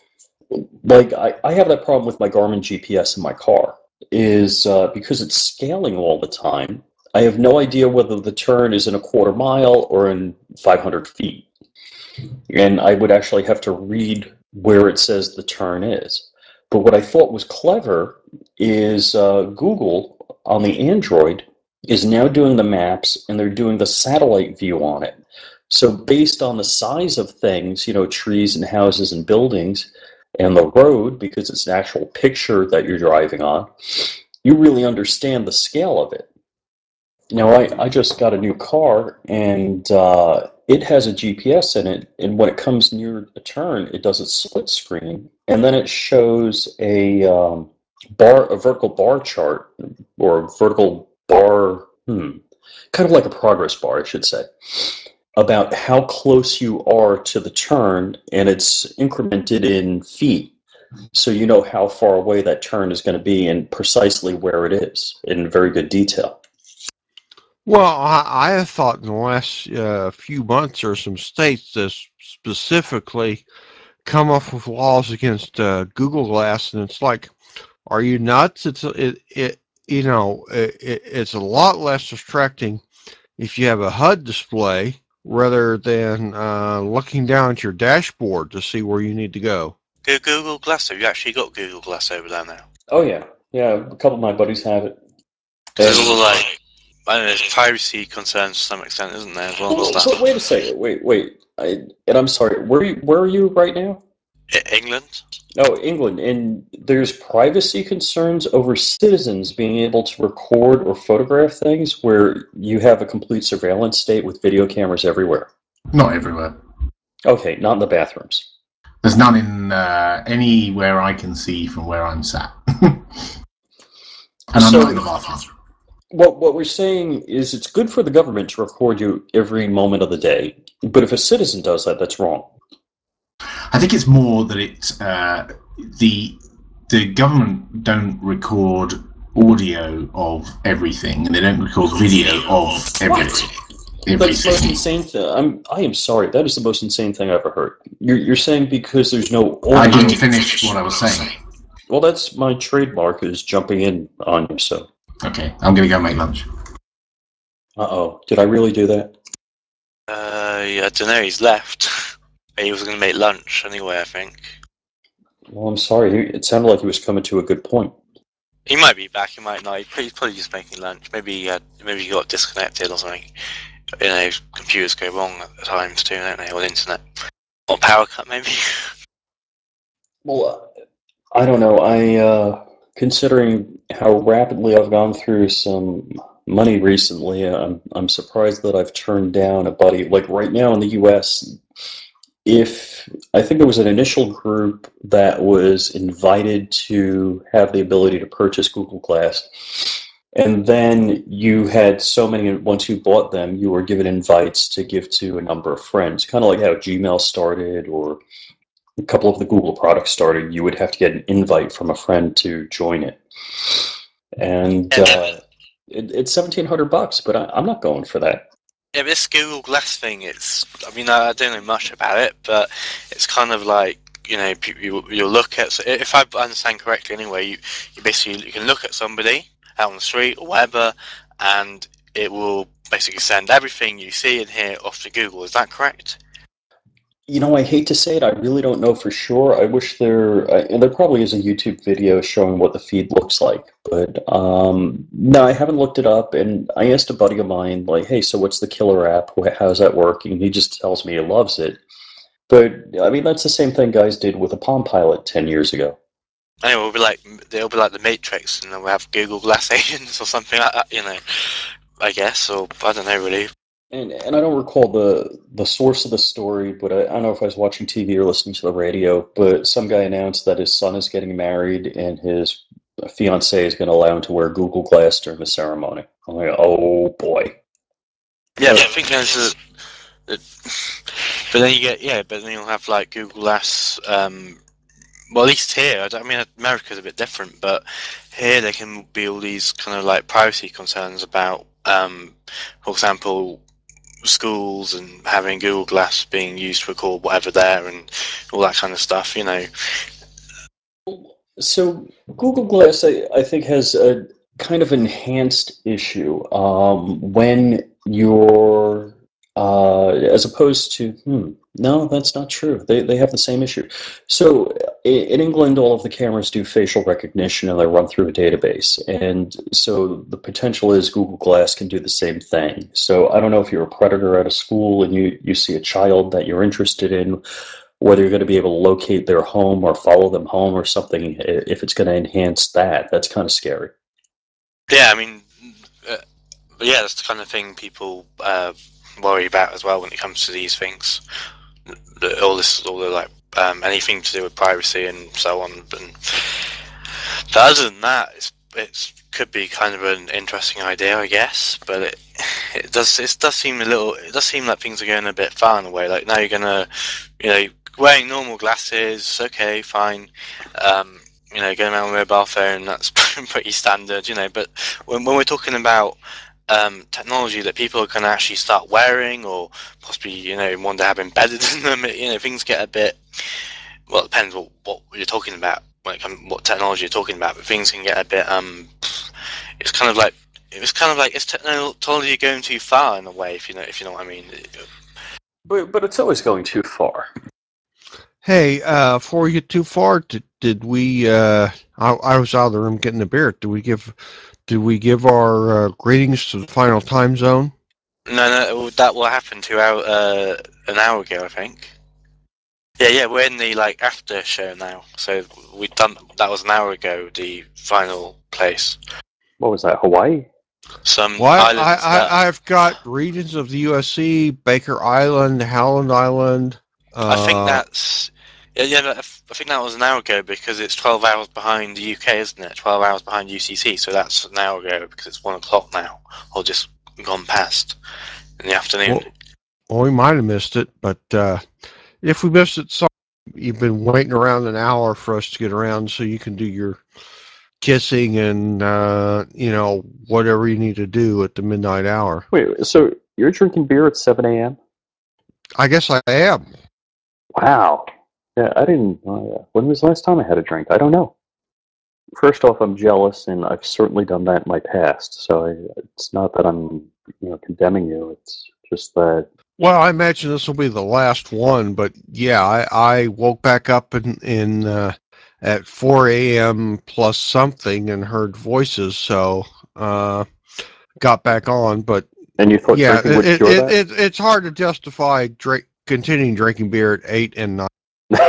like I have that problem with my Garmin GPS in my car, is because it's scaling all the time. I have no idea whether the turn is in a quarter mile or in 500 feet. And I would actually have to read where it says the turn is. But what I thought was clever is Google on the Android is now doing the maps, and they're doing the satellite view on it. So based on the size of things, trees and houses and buildings and the road, because it's an actual picture that you're driving on, you really understand the scale of it. Now, I just got a new car, and it has a GPS in it, and when it comes near a turn, it does a split screen, and then it shows a vertical bar chart, or a vertical bar, kind of like a progress bar, I should say, about how close you are to the turn, and it's incremented in feet. So you know how far away that turn is going to be and precisely where it is in very good detail. Well, I have thought in the last few months there are some states that specifically come up with laws against Google Glass, and it's like, are you nuts? It's it's a lot less distracting if you have a HUD display rather than looking down at your dashboard to see where you need to go. Google Glass. Have you actually got Google Glass over there now? Oh yeah, a couple of my buddies have it. There's all like, I don't know, there's privacy concerns to some extent, isn't there, as well and stuff. But wait a second, wait. And I'm sorry, where are you right now? England? Oh, England. And there's privacy concerns over citizens being able to record or photograph things where you have a complete surveillance state with video cameras everywhere. Not everywhere. Okay, not in the bathrooms. There's none in anywhere I can see from where I'm sat. And I'm not in the bathroom. What we're saying is it's good for the government to record you every moment of the day, but if a citizen does that, that's wrong. I think it's more that it's the government don't record audio of everything, and they don't record video of everything. That's the most insane thing. I am sorry. That is the most insane thing I've ever heard. You're saying because there's no audio. I didn't finish what I was saying. Well, that's my trademark, is jumping in on you. So. Okay, I'm gonna go make lunch. Uh-oh. Did I really do that? Yeah, I don't know. He's left. He was going to make lunch anyway, I think. Well, I'm sorry. It sounded like he was coming to a good point. He might be back. He might not. He's probably just making lunch. Maybe he got disconnected or something. Computers go wrong at times too, don't they? Or the internet, or power cut, maybe. Well, I don't know. Considering how rapidly I've gone through some money recently, I'm surprised that I've turned down a buddy. Like right now in the U.S., if I think there was an initial group that was invited to have the ability to purchase Google Glass, and then you had so many, once you bought them, you were given invites to give to a number of friends, kind of like how Gmail started or a couple of the Google products started. You would have to get an invite from a friend to join it. And it's $1,700, but I'm not going for that. Yeah, but this Google Glass thing, I don't know much about it, but it's kind of like, you'll look at, if I understand correctly anyway, you can look at somebody out on the street or whatever, and it will basically send everything you see and hear off to Google. Is that correct? I hate to say it, I really don't know for sure. I wish and there probably is a YouTube video showing what the feed looks like, but no, I haven't looked it up, and I asked a buddy of mine, like, hey, so what's the killer app? How's that working? And he just tells me he loves it. But, I mean, that's the same thing guys did with a Palm Pilot 10 years ago. Anyway, they'll be like the Matrix, and then we'll have Google Glass agents or something like that, I guess, or I don't know really. And I don't recall the source of the story, but I don't know if I was watching TV or listening to the radio, but some guy announced that his son is getting married and his fiancée is going to allow him to wear Google Glass during the ceremony. I'm like, oh boy. Yeah, but I think there's but then you'll have like Google Glass, well, at least here, America's a bit different, but here there can be all these kind of like privacy concerns about, for example, schools and having Google Glass being used to record whatever there and all that kind of stuff, So Google Glass, I think, has a kind of enhanced issue when you're, as opposed to, no, that's not true. They have the same issue. So in England, all of the cameras do facial recognition and they run through a database. And so the potential is Google Glass can do the same thing. So I don't know if you're a predator at a school and you see a child that you're interested in, whether you're going to be able to locate their home or follow them home or something, if it's going to enhance that. That's kind of scary. Yeah, I mean, yeah, that's the kind of thing people worry about as well when it comes to these things. All the like anything to do with privacy and so on. But other than that, it could be kind of an interesting idea, I guess. But it does seem like things are going a bit far in a way. Like now you're gonna, wearing normal glasses, okay, fine. Going around with a mobile phone, that's pretty standard, But when we're talking about technology that people are going to actually start wearing, or possibly, one to have embedded in them, things get a bit. Well, it depends what you're talking about when it comes what technology you're talking about, but things can get a bit. It's kind of like is technology going too far in a way, if you know what I mean. But it's always going too far. Hey, before we get too far, did we? I was out of the room getting a beer. Did we give our greetings to the final time zone? No, that will happen an hour ago, I think. Yeah, we're in the after show now, so we done that was an hour ago. The final place. What was that, Hawaii? Some Well, islands that I've got regions of the USC, Baker Island, Howland Island. I think that's I think that was an hour ago because it's 12 hours behind the UK, isn't it? 12 hours behind UCC, so that's an hour ago because it's 1 o'clock now, or just gone past in the afternoon. Well, we might have missed it, but if we missed it, sorry. You've been waiting around an hour for us to get around so you can do your kissing and whatever you need to do at the midnight hour. Wait, so you're drinking beer at 7 a.m.? I guess I am. Wow. Yeah, I didn't. When was the last time I had a drink? I don't know. First off, I'm jealous, and I've certainly done that in my past. So it's not that I'm, condemning you. It's just that. Well, I imagine this will be the last one, but yeah, I woke back up at 4 a.m. plus something and heard voices, so got back on. But And you thought yeah, drinking would cure that? it's hard to justify continuing drinking beer at 8 and 9.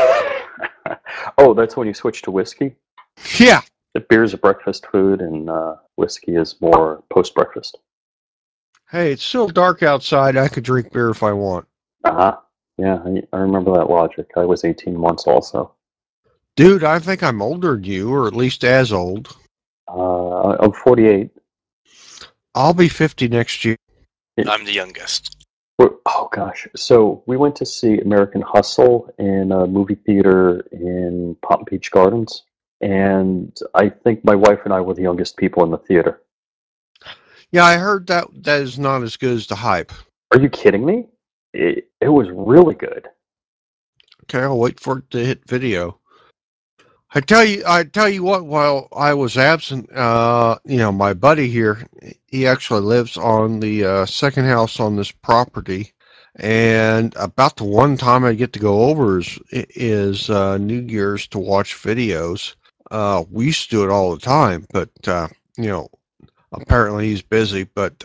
Oh, that's when you switch to whiskey? Yeah. Beer is a breakfast food, and whiskey is more post-breakfast. Hey, it's still dark outside. I could drink beer if I want. Uh-huh. Yeah, I remember that logic. I was 18 once also. Dude, I think I'm older than you, or at least as old. I'm 48. I'll be 50 next year. I'm the youngest. Oh gosh! So we went to see American Hustle in a movie theater in Palm Beach Gardens, and I think my wife and I were the youngest people in the theater. Yeah, I heard that is not as good as the hype. Are you kidding me? It was really good. Okay, I'll wait for it to hit video. I tell you what, while I was absent, my buddy here, he actually lives on the second house on this property, and about the one time I get to go over is New Year's to watch videos. We used to do it all the time, but apparently he's busy. But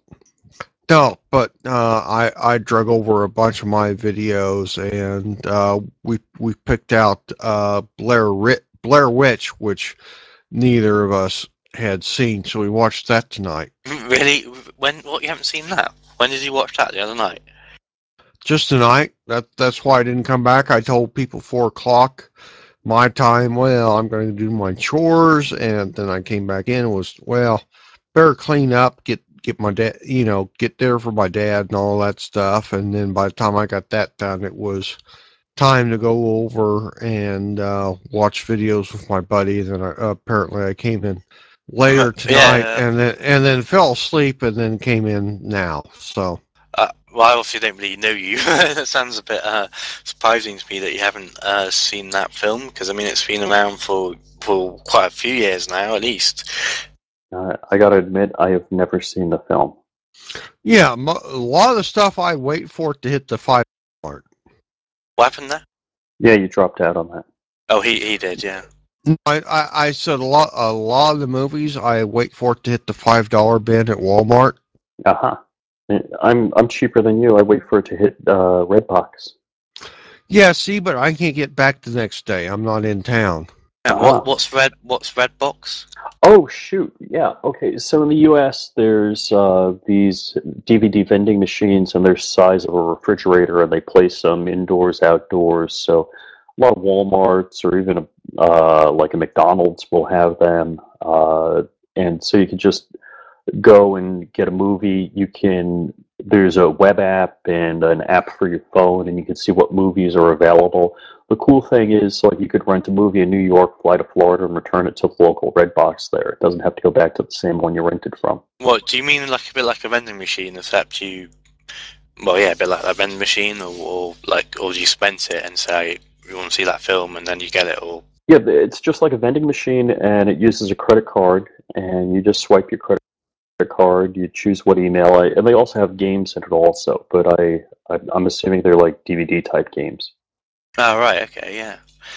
no, but I drug over a bunch of my videos, and we picked out Blair Witch, which neither of us had seen, so we watched that tonight. Really? What, you haven't seen that? When did you watch that? The other night? Just tonight. That's why I didn't come back. I told people 4 o'clock my time. Well, I'm going to do my chores, and then I came back in and was better clean up, get my dad, get there for my dad and all that stuff. And then by the time I got that done, it was time to go over and watch videos with my buddy. And then apparently I came in later tonight, Yeah. and then fell asleep, and then came in now. So Well, I obviously don't really know you. That sounds a bit surprising to me that you haven't seen that film, because I mean it's been around for quite a few years now, at least. I gotta admit, I have never seen the film. Yeah, a lot of the stuff I wait for it to hit the $5 mark. What happened there? Yeah, you dropped out on that. Oh, he did, yeah. No, I said a lot of the movies I wait for it to hit the $5 bin at Walmart. Aha. I'm cheaper than you. I wait for it to hit Redbox. Yeah, see, but I can't get back the next day. I'm not in town. What's Redbox? Oh shoot! Yeah. Okay. So in the U.S., there's these DVD vending machines, and they're size of a refrigerator, and they place them indoors, outdoors. So a lot of WalMarts or even like a McDonald's will have them, and so you can just go and get a movie. There's a web app and an app for your phone, and you can see what movies are available. The cool thing is, like, you could rent a movie in New York, fly to Florida, and return it to the local Redbox there. It doesn't have to go back to the same one you rented from. What do you mean, like a bit like a vending machine, except you? Well, yeah, a bit like a vending machine, or do you spend it and say you want to see that film and then you get it, or? Yeah, it's just like a vending machine, and it uses a credit card, and you just swipe your credit card, you choose what email, and they also have games in it also, but I'm assuming they're like DVD type games. Oh, right, okay, yeah.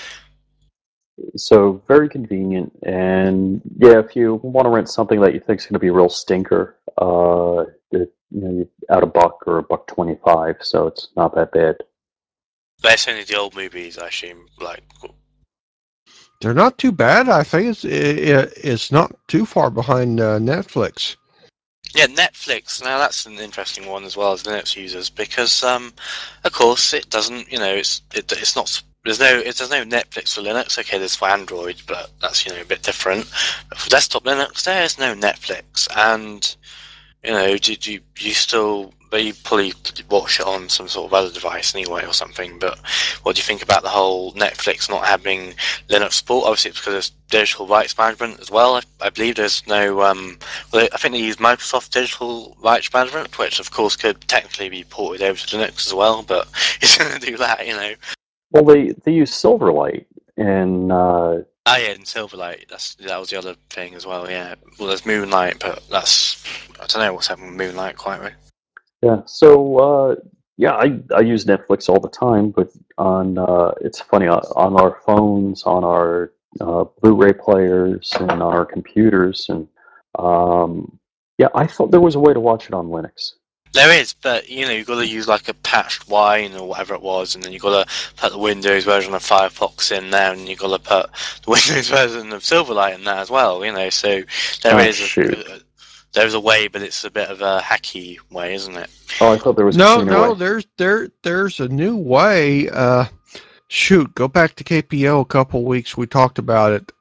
So very convenient, and yeah, if you want to rent something that you think is going to be a real stinker, you out $1 or $1.25, so it's not that bad. But it's only the old movies, I assume. Like, They're not too bad. I think it's not too far behind Netflix. yeah, Netflix. Now that's an interesting one as well as Linux users, because of course it doesn't. It's not. There's no Netflix for Linux. Okay, there's for Android, but that's a bit different. But for desktop Linux, there's no Netflix, and you still? But you probably watch it on some sort of other device anyway or something. But what do you think about the whole Netflix not having Linux support? Obviously, it's because of digital rights management as well. I believe there's no. Well, I think they use Microsoft Digital Rights Management, which of course could technically be ported over to Linux as well. But it's going to do that. Well, they use Silverlight, and Ah, yeah, and Silverlight. That was the other thing as well. Yeah. Well, there's Moonlight, but I don't know what's happening with Moonlight quite right. yeah. So yeah, I use Netflix all the time, but on it's funny on our phones, on our Blu-ray players, and on our computers, and yeah, I thought there was a way to watch it on Linux. There is, but you've got to use like a patched wine or whatever it was, and then you've got to put the Windows version of Firefox in there, and you've got to put the Windows version of Silverlight in there as well. So there is Shoot. there's a way, but it's a bit of a hacky way, isn't it? Oh, I thought there was a No, cleaner way. there's a new way. Shoot, go back to KPO a couple weeks. We talked about it.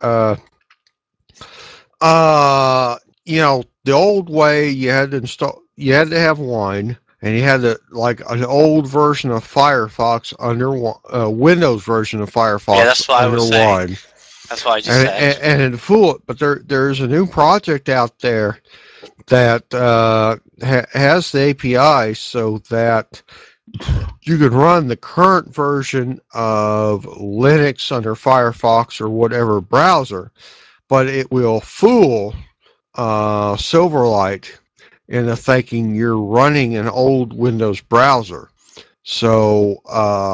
The old way you had to have wine, and you had like an old version of Firefox under Windows version of Yeah, Firefox that's what I was under saying. wine, That's what I just said. and it'd fool it. But there's a new project out there that has the API so that you can run the current version of Linux under Firefox or whatever browser, but it will fool Silverlight into thinking you're running an old Windows browser. So,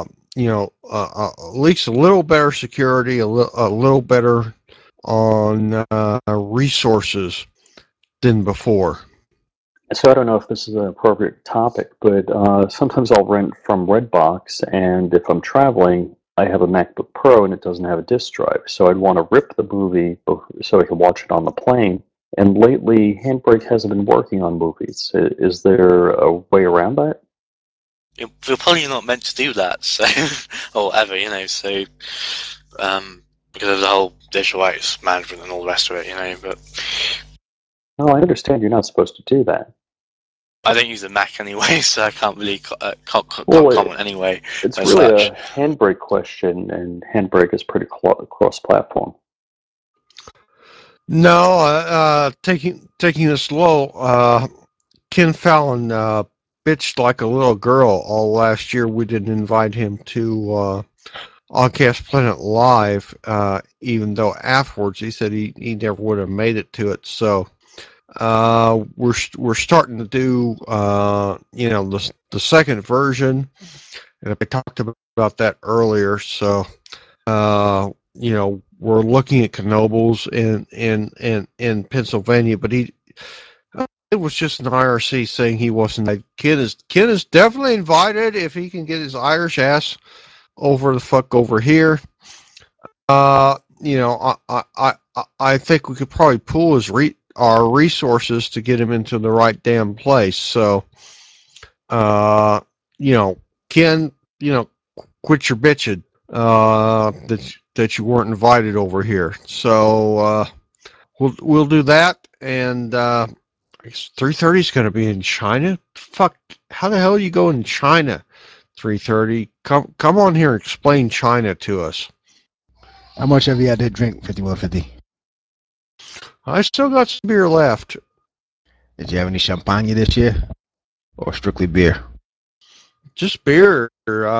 at least a little better security, a little better on resources than before. So I don't know if this is an appropriate topic, but sometimes I'll rent from Redbox, and if I'm traveling, I have a MacBook Pro and it doesn't have a disk drive. So I'd want to rip the movie so I can watch it on the plane. And lately, Handbrake hasn't been working on movies. Is there a way around that? You're probably not meant to do that, so or ever, so because of the whole digital rights management and all the rest of it, but. No, I understand you're not supposed to do that. I don't use a Mac anyway, so I can't really Well, comment anyway. It's as really such. a Handbrake question, and Handbrake is pretty cross-platform. No, taking this slow. Ken Fallon bitched like a little girl all last year. We didn't invite him to Oddcast Planet Live, even though afterwards he said he never would have made it to it. So we're starting to do the second version, and I talked about that earlier. So we're looking at Knoebels in Pennsylvania, but it was just an IRC saying he wasn't. Ken is definitely invited if he can get his Irish ass over here. I think we could probably pool our resources to get him into the right damn place. So, Ken, quit your bitching that you weren't invited over here. So we'll do that, and I guess 3:30 is going to be in China. Fuck, how the hell are you going to China? 3:30. Come on here and explain China to us. How much have you had to drink, 5150? I still got some beer left. Did you have any champagne this year? Or strictly beer? Just beer.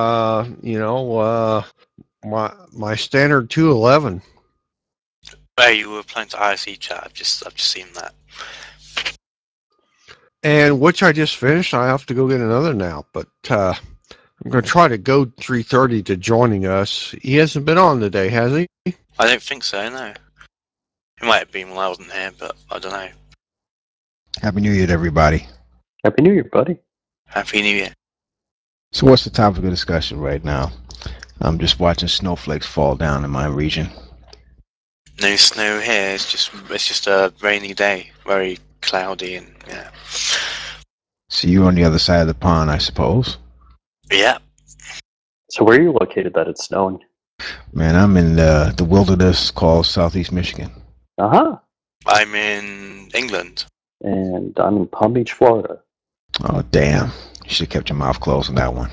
My standard 211. Where you were playing to IRC chat, I've just seen that. And which I just finished. I have to go get another now, but I'm going to try to go 3:30 to joining us. He hasn't been on today, has he? I don't think so, no. It might have been when I wasn't here, but I don't know. Happy New Year to everybody. Happy New Year, buddy. Happy New Year. So what's the topic of discussion right now? I'm just watching snowflakes fall down in my region. No snow here. It's just a rainy day, very cloudy, and yeah. So you're on the other side of the pond, I suppose. Yeah. So where are you located that it's snowing? Man, I'm in the wilderness called Southeast Michigan. Uh-huh. I'm in England. And I'm in Palm Beach, Florida. Oh, damn. You should have kept your mouth closed on that one.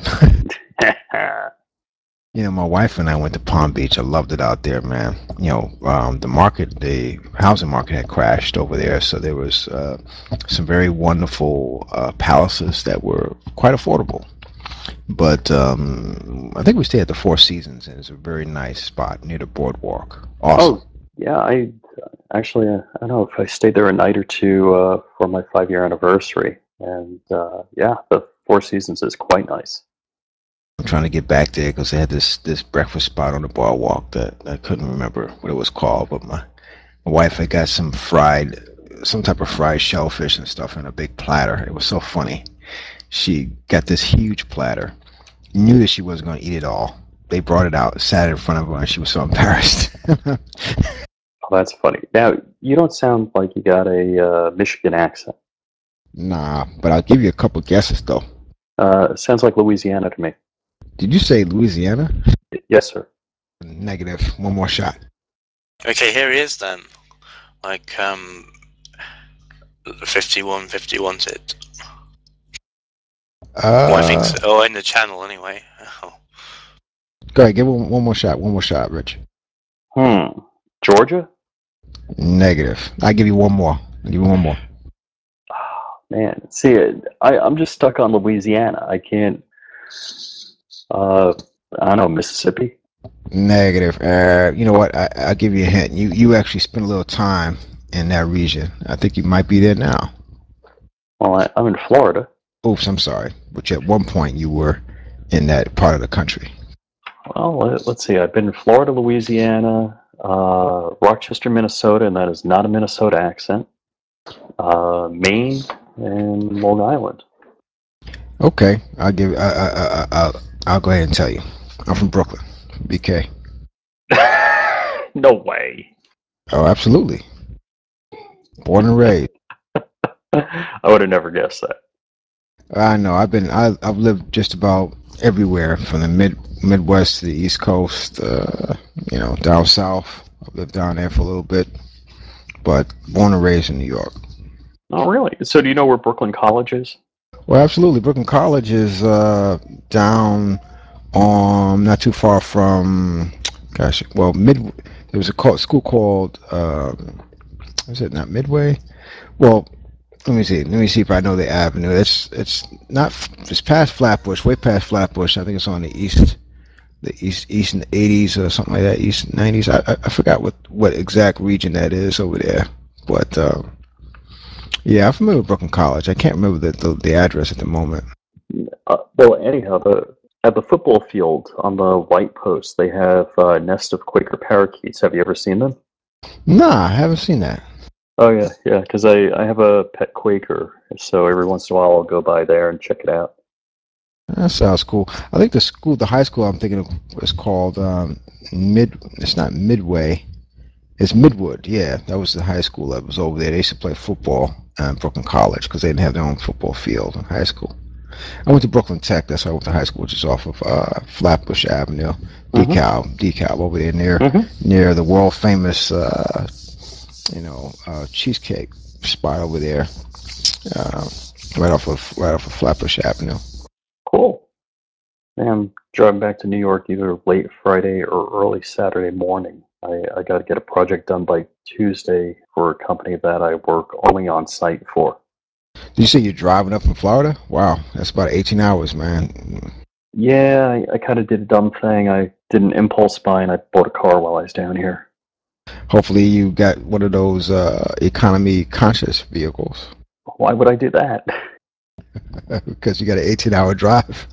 My wife and I went to Palm Beach. I loved it out there, man. The housing market had crashed over there, so there was some very wonderful palaces that were quite affordable. But I think we stayed at the Four Seasons, and it's a very nice spot near the boardwalk. Awesome. Oh, yeah. I don't know if I stayed there a night or two for my 5-year anniversary. And yeah, the Four Seasons is quite nice. I'm trying to get back there because they had this breakfast spot on the boardwalk that I couldn't remember what it was called. But my wife had got some type of fried shellfish and stuff in a big platter. It was so funny. She got this huge platter, knew that she wasn't going to eat it all. They brought it out, sat in front of her, and she was so embarrassed. Oh, that's funny. Now, you don't sound like you got a Michigan accent. Nah, but I'll give you a couple guesses, though. Sounds like Louisiana to me. Did you say Louisiana? Yes, sir. Negative. One more shot. Okay, here he is then. 50 wanted. Well, I think so. Oh, in the channel anyway. Oh. Go ahead, give one more shot. One more shot, Rich. Georgia? Negative. I'll give you one more. Oh, man, see, I'm just stuck on Louisiana. I can't. I don't know, Mississippi? Negative. You know what? I'll give you a hint. You actually spent a little time in that region. I think you might be there now. Well, I'm in Florida. Oops, I'm sorry. Which at one point you were in that part of the country. Well, let's see. I've been in Florida, Louisiana, Rochester, Minnesota, and that is not a Minnesota accent. Maine and Long Island. Okay, I'll give. I'll go ahead and tell you. I'm from Brooklyn, BK. No way. Oh, absolutely. Born and raised. I would have never guessed that. I know. I've lived just about everywhere from the Midwest to the East Coast. Down south. I've lived down there for a little bit, but born and raised in New York. Oh, really? So do you know where Brooklyn College is? Well, absolutely. Brooklyn College is down not too far from, there was a school called, is it not Midway? Well, Let me see. Let me see if I know the avenue. It's not. It's past Flatbush, way past Flatbush. I think it's on the east 80s or something like that, east 90s. I forgot what exact region that is over there, but yeah, I'm familiar with Brooklyn College. I can't remember the address at the moment. Well, anyhow, at the football field on the White Post, they have a nest of Quaker parakeets. Have you ever seen them? Nah, I haven't seen that. Oh yeah, yeah. Because I have a pet Quaker, so every once in a while I'll go by there and check it out. That sounds cool. I think the high school I'm thinking of is called Mid. It's not Midway. It's Midwood. Yeah, that was the high school that was over there. They used to play football at Brooklyn College because they didn't have their own football field in high school. I went to Brooklyn Tech. That's why I went to high school, which is off of Flatbush Avenue, Mm-hmm. DeKalb over there near Mm-hmm. near the world famous cheesecake spot over there, uh, right off of Flatbush Avenue. Cool. And I'm driving back to New York either late Friday or early Saturday morning. I got to get a project done by Tuesday for a company that I work only on site for. Did you say you're driving up from Florida? Wow, that's about 18 hours, man. Yeah, I kind of did a dumb thing. I did an impulse buy and I bought a car while I was down here. Hopefully you got one of those economy conscious vehicles Why would I do that? because you got an 18-hour drive.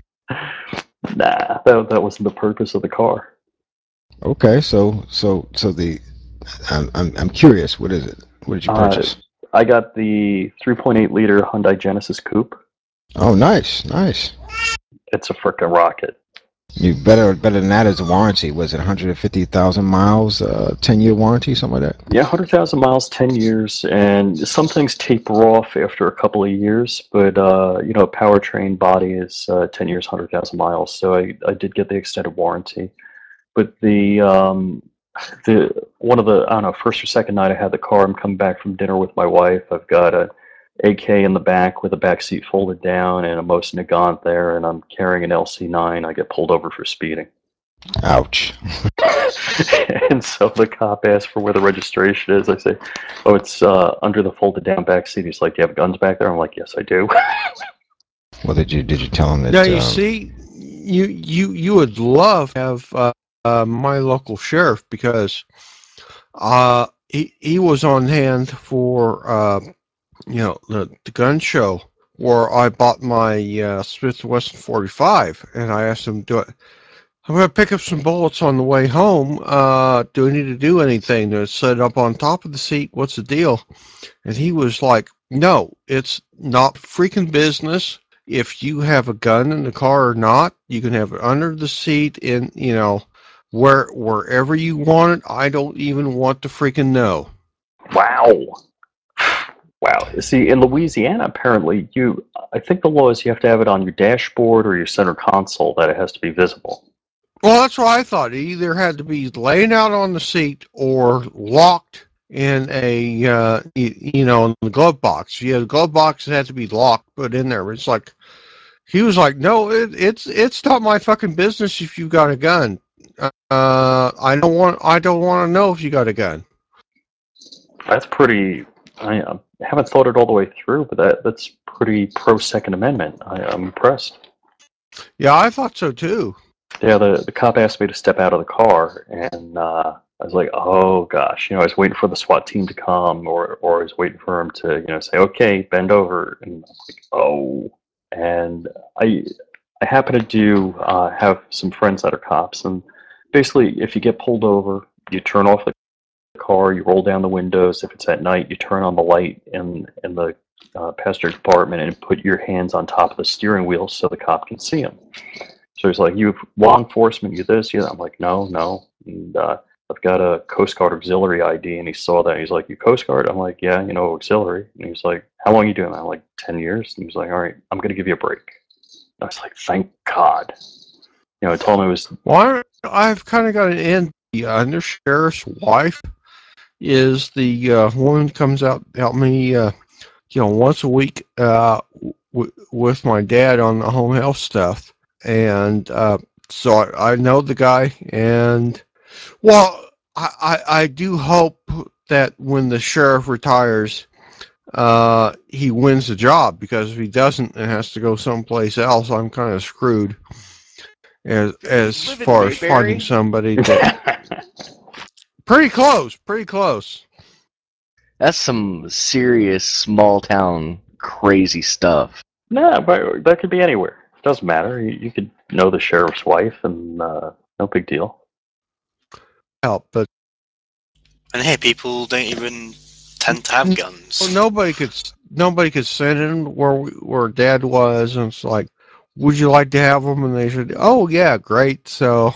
Nah, that wasn't the purpose of the car. Okay, so I'm curious. What is it? What did you purchase? I got the 3.8 liter Hyundai Genesis Coupe. Oh, nice. It's a frickin' rocket. You better than that is a warranty. Was it 150,000 miles, 10-year warranty, something like that? Yeah, 100,000 miles, 10 years, and some things taper off after a couple of years, but powertrain body is 10 years, 100,000 miles, so I did get the extended warranty. But the one of the, I don't know, first or second night I had the car, I'm coming back from dinner with my wife. I've got a AK in the back with the back seat folded down and a Mosin Nagant there, and I'm carrying an LC9. I get pulled over for speeding. Ouch. And so the cop asked for where the registration is. I say, "Oh, it's under the folded down back seat." He's like, "Do you have guns back there?" I'm like, "Yes, I do." Well, did you tell him that? Now you see, you would love to have my local sheriff because he was on hand for the gun show where I bought my Smith & Wesson 45, and I asked him, I'm going to pick up some bullets on the way home. Do I need to do anything to set up on top of the seat? What's the deal? And he was like, no, it's not freaking business. If you have a gun in the car or not, you can have it under the seat in, wherever you want it. I don't even want to freaking know. Wow. Wow. See, in Louisiana, apparently, I think the law is you have to have it on your dashboard or your center console that it has to be visible. Well, that's what I thought. It either had to be laying out on the seat or locked in in the glove box. Yeah, the glove box had to be locked, put in there. It's like, he was like, no, it's not my fucking business if you got a gun. I don't want to know if you got a gun. That's pretty. I haven't thought it all the way through, but that's pretty pro Second Amendment. I'm impressed. Yeah, I thought so too. Yeah, the cop asked me to step out of the car, and I was like, "Oh gosh," I was waiting for the SWAT team to come, or I was waiting for him to, say, "Okay, bend over," and I'm like, "Oh," and I happen to have some friends that are cops, and basically, if you get pulled over, you turn off the car, you roll down the windows. If it's at night, you turn on the light in the passenger compartment and put your hands on top of the steering wheel so the cop can see them. So he's like, "You law enforcement, you this, you that." I'm like, "No." And I've got a Coast Guard auxiliary ID, and he saw that. He's like, "You Coast Guard?" I'm like, "Yeah, auxiliary." And he's like, "How long are you doing that?" I'm like, 10 years. And he was like, "All right, I'm going to give you a break." I was like, "Thank God." I told him it was. Well, I've kind of got an end. The undersheriff's wife is the woman who comes out help me, once a week with my dad on the home health stuff, and so I know the guy, and well, I do hope that when the sheriff retires, he wins the job, because if he doesn't and has to go someplace else, I'm kind of screwed as Live in far as finding Mayberry? somebody that pretty close. That's some serious small town crazy stuff. No, but that could be anywhere. It doesn't matter. You could know the sheriff's wife, and no big deal. Help, but And here, people don't even tend to have guns. nobody could send in where Dad was, and it's like, would you like to have them? And they said, oh yeah, great. So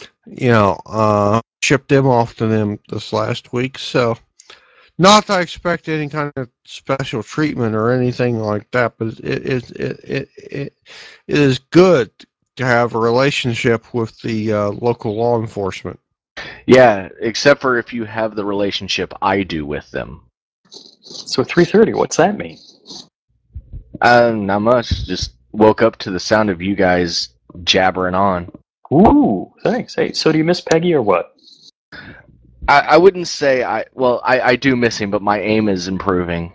shipped them off to them this last week. So not that I expect any kind of special treatment or anything like that, but it is good to have a relationship with the local law enforcement. Yeah, except for if you have the relationship I do with them. So 3:30. What's that mean? Not much. Just woke up to the sound of you guys jabbering on. Ooh, thanks. Hey, so do you miss Peggy or what? I wouldn't say I do miss him, but my aim is improving.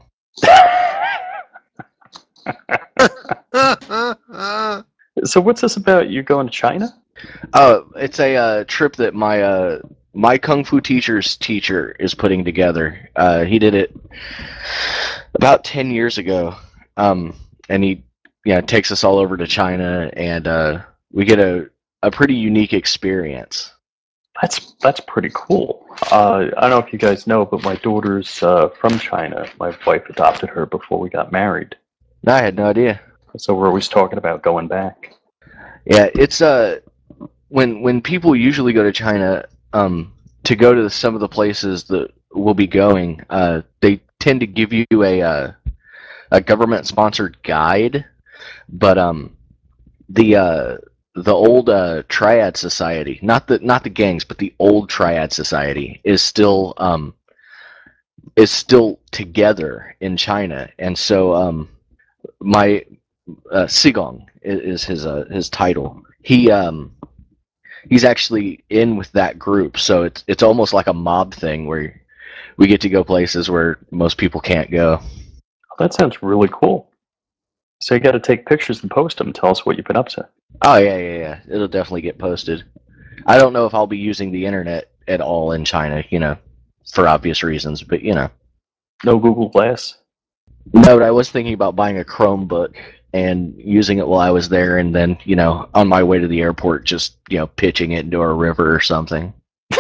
So what's this about? You going to China? It's a trip that my kung fu teacher's teacher is putting together. He did it about 10 years ago, and he takes us all over to China, and we get a pretty unique experience. That's pretty cool. I don't know if you guys know, but my daughter's from China. My wife adopted her before we got married. I had no idea. So we're always talking about going back. Yeah, it's when people usually go to China, to go to some of the places that we'll be going, they tend to give you a government sponsored guide, but the old Triad Society, not the gangs, but the old Triad Society is still together in China, and so my Sigong is his title. He's actually in with that group, so it's almost like a mob thing where we get to go places where most people can't go. Oh, that sounds really cool. So you got to take pictures and post them. Tell us what you've been up to. Oh yeah. It'll definitely get posted. I don't know if I'll be using the internet at all in China, for obvious reasons, but No Google Glass. No, but I was thinking about buying a Chromebook and using it while I was there, and then on my way to the airport, just pitching it into a river or something.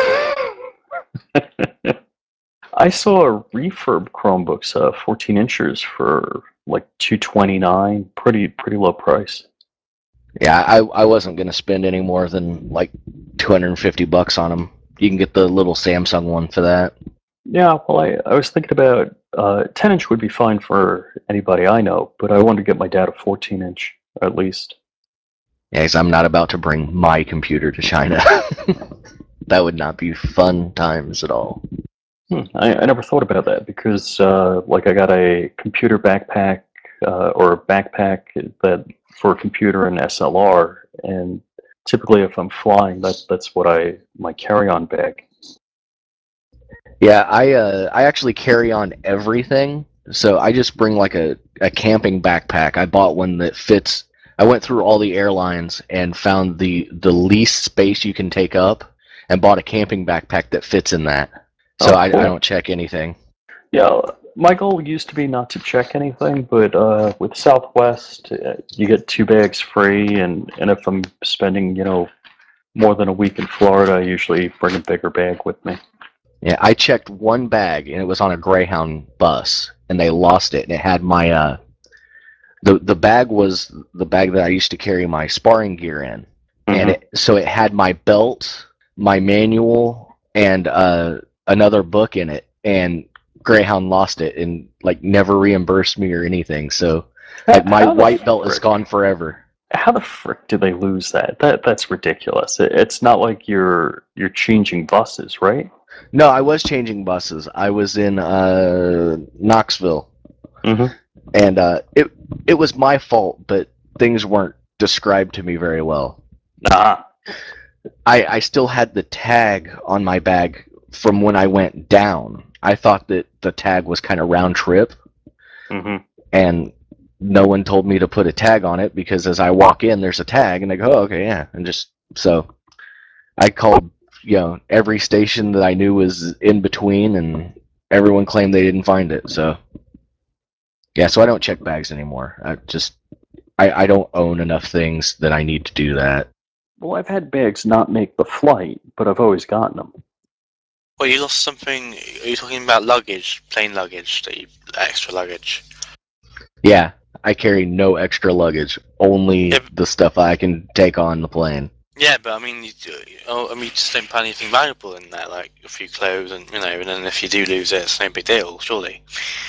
I saw a refurb Chromebooks, 14 inches for like $229. Pretty low price. Yeah, I wasn't gonna spend any more than like $250 on them. You can get the little Samsung one for that. Yeah, well, I was thinking about 10 inch would be fine for anybody I know, but I wanted to get my dad a 14 inch at least. Yeah, 'cause I'm not about to bring my computer to China. That would not be fun times at all. I never thought about that because like I got a computer backpack or a backpack that for a computer and SLR, and typically if I'm flying, that's what my carry-on bag. Yeah, I actually carry on everything, so I just bring like a camping backpack. I bought one that fits. I went through all the airlines and found the least space you can take up, and bought a camping backpack that fits in that. So Oh, I cool. don't check anything. Yeah, my goal used to be not to check anything, but with Southwest, you get 2 bags free, and if I'm spending more than a week in Florida, I usually bring a bigger bag with me. Yeah, I checked one bag and it was on a Greyhound bus, and they lost it. And it had my the bag was the bag that I used to carry my sparring gear in, and it had my belt, my manual, and another book in it. And Greyhound lost it and like never reimbursed me or anything. So like my white belt is gone forever. How the frick do they lose that? That's ridiculous. It's not like you're changing buses, right? No, I was changing buses. I was in Knoxville, and it was my fault, but things weren't described to me very well. I still had the tag on my bag from when I went down. I thought that the tag was kind of round trip, and no one told me to put a tag on it because as I walk in, there's a tag, and I go, oh, okay, yeah, and just so I called, every station that I knew was in between, and everyone claimed they didn't find it. So yeah, so I don't check bags anymore. I don't own enough things that I need to do that. Well, I've had bags not make the flight, but I've always gotten them. Well, you lost something. Are you talking about luggage, plain luggage, extra luggage? Yeah, I carry no extra luggage, only the stuff I can take on the plane. Yeah, but I mean, you just don't put anything valuable in there, like a few clothes, and and then if you do lose it, it's no big deal, surely.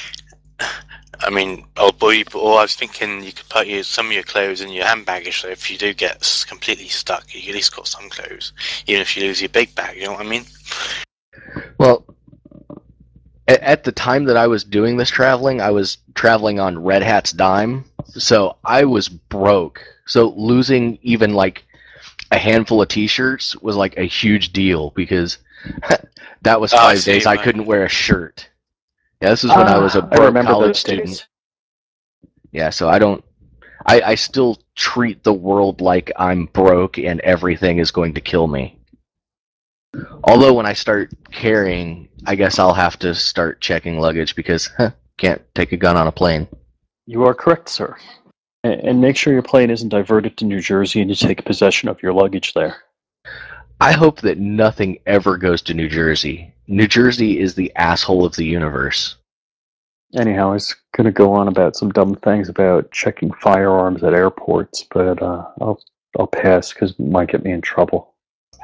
I mean, or I was thinking you could put some of your clothes in your hand baggage, so if you do get completely stuck, you at least got some clothes, even if you lose your big bag. You know what I mean? Well, at the time that I was doing this traveling, I was traveling on Red Hat's dime, so I was broke. So losing even like a handful of T-shirts was like a huge deal because that was 5 days I couldn't wear a shirt. Yeah, this is when I was a broke college student. Yeah, so I still treat the world like I'm broke and everything is going to kill me. Although when I start carrying, I guess I'll have to start checking luggage because can't take a gun on a plane. You are correct, sir. And make sure your plane isn't diverted to New Jersey and you take possession of your luggage there. I hope that nothing ever goes to New Jersey. New Jersey is the asshole of the universe. Anyhow, I was going to go on about some dumb things about checking firearms at airports, but I'll pass because it might get me in trouble.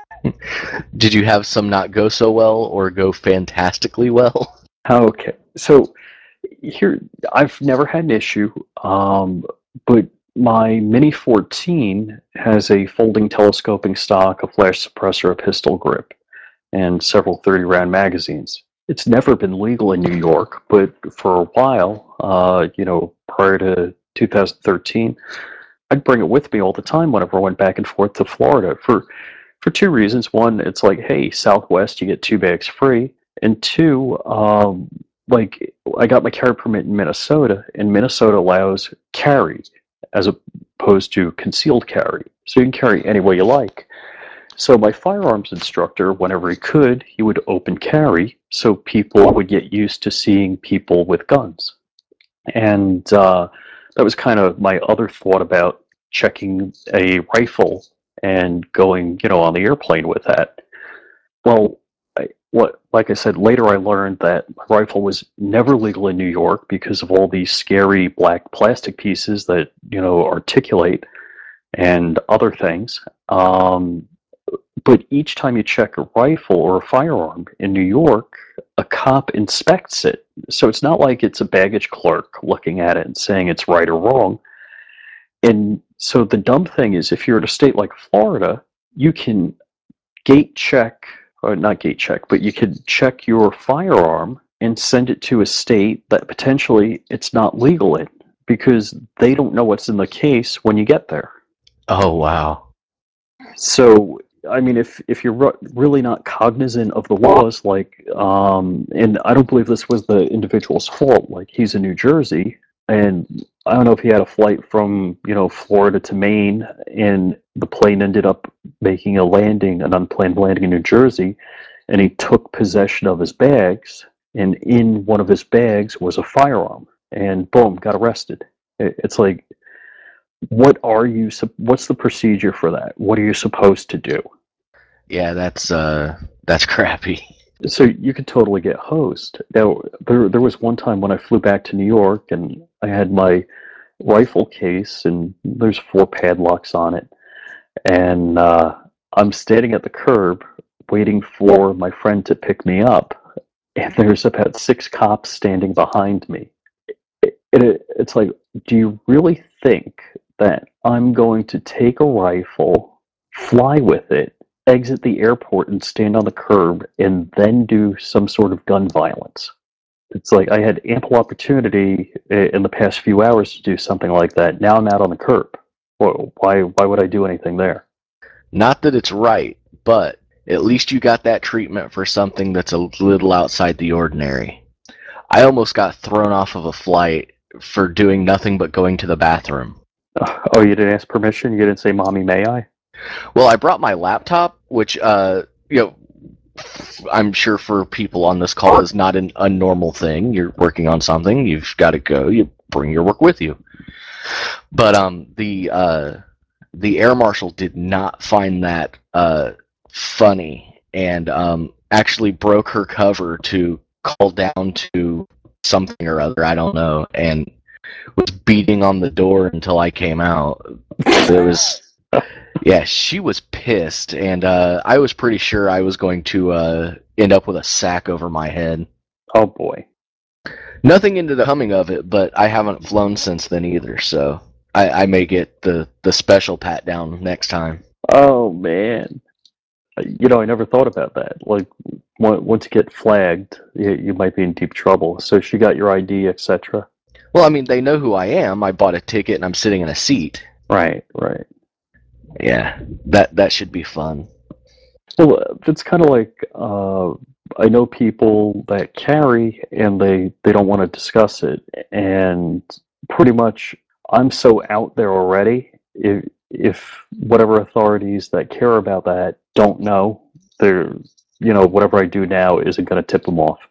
Did you have some not go so well or go fantastically well? Okay, so here I've never had an issue, but my Mini 14 has a folding telescoping stock, a flash suppressor, a pistol grip, and several 30-round magazines. It's never been legal in New York, but for a while, prior to 2013, I'd bring it with me all the time whenever I went back and forth to Florida for two reasons. One, it's like, hey, Southwest, you get 2 bags free, and two, like I got my carry permit in Minnesota, and Minnesota allows carry as opposed to concealed carry, so you can carry any way you like. So my firearms instructor, whenever he could, he would open carry, so people would get used to seeing people with guns. And that was kind of my other thought about checking a rifle and going, on the airplane with that. Well, like I said, later I learned that my rifle was never legal in New York because of all these scary black plastic pieces that, articulate and other things. But each time you check a rifle or a firearm in New York, a cop inspects it. So it's not like it's a baggage clerk looking at it and saying it's right or wrong. And so the dumb thing is, if you're at a state like Florida, you can gate check, or not gate check, but you could check your firearm and send it to a state that potentially it's not legal in because they don't know what's in the case when you get there. Oh, wow. So, I mean, if you're really not cognizant of the laws, like, and I don't believe this was the individual's fault, like, he's in New Jersey, and I don't know if he had a flight from, Florida to Maine, and the plane ended up making an unplanned landing in New Jersey, and he took possession of his bags, and in one of his bags was a firearm, and boom, got arrested. It's like, what's the procedure for that? What are you supposed to do? Yeah, that's crappy. So you could totally get hosed. Now, there was one time when I flew back to New York and I had my rifle case and there's 4 padlocks on it. And I'm standing at the curb waiting for my friend to pick me up. And there's about 6 cops standing behind me. It's like, do you really think that I'm going to take a rifle, fly with it, exit the airport and stand on the curb and then do some sort of gun violence? It's like I had ample opportunity in the past few hours to do something like that. Now I'm out on the curb. Why would I do anything there? Not that it's right, but at least you got that treatment for something that's a little outside the ordinary. I almost got thrown off of a flight for doing nothing but going to the bathroom. Oh, you didn't ask permission? You didn't say, "Mommy, may I?" Well, I brought my laptop, which I'm sure for people on this call is not a normal thing. You're working on something, you've got to go. You bring your work with you. But the air marshal did not find that funny, and actually broke her cover to call down to something or other. I don't know, and was beating on the door until I came out. It was. Yeah, she was pissed, and I was pretty sure I was going to end up with a sack over my head. Oh boy. Nothing ended up coming of it, but I haven't flown since then either, so I may get the special pat down next time. Oh man. I never thought about that. Like, once you get flagged, you might be in deep trouble. So she got your ID, etc. Well, I mean, they know who I am. I bought a ticket, and I'm sitting in a seat. Right, right. Yeah, that should be fun. Well, it's kind of like I know people that carry and they don't want to discuss it, and pretty much I'm so out there already. If whatever authorities that care about that don't know, they're whatever I do now isn't going to tip them off.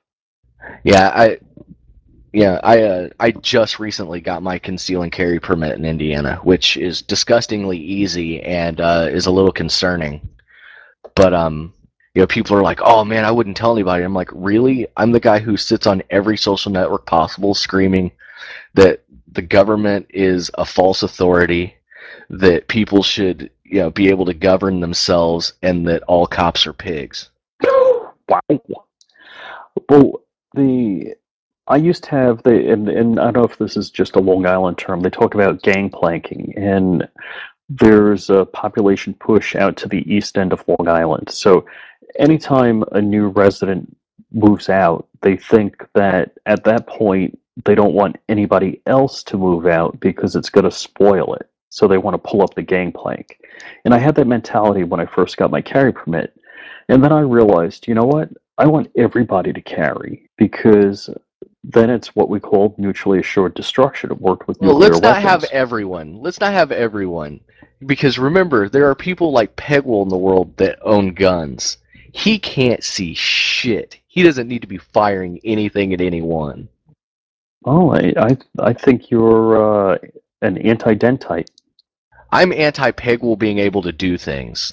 I just recently got my conceal and carry permit in Indiana, which is disgustingly easy and is a little concerning. But people are like, "Oh man, I wouldn't tell anybody." I'm like, "Really? I'm the guy who sits on every social network possible, screaming that the government is a false authority, that people should, be able to govern themselves, and that all cops are pigs." Wow. Well, I used to have and I don't know if this is just a Long Island term. They talk about gangplanking, and there's a population push out to the east end of Long Island. So anytime a new resident moves out, they think that at that point they don't want anybody else to move out because it's going to spoil it. So they want to pull up the gangplank. And I had that mentality when I first got my carry permit. And then I realized, you know what? I want everybody to carry because then it's what we call mutually assured destruction. It worked with Well, nuclear let's not have weapons. everyone. Let's not have everyone. Because remember, there are people like Pegwell in the world that own guns. He can't see shit. He doesn't need to be firing anything at anyone. Oh, I think you're an anti-dentite. I'm anti-Pegwell being able to do things.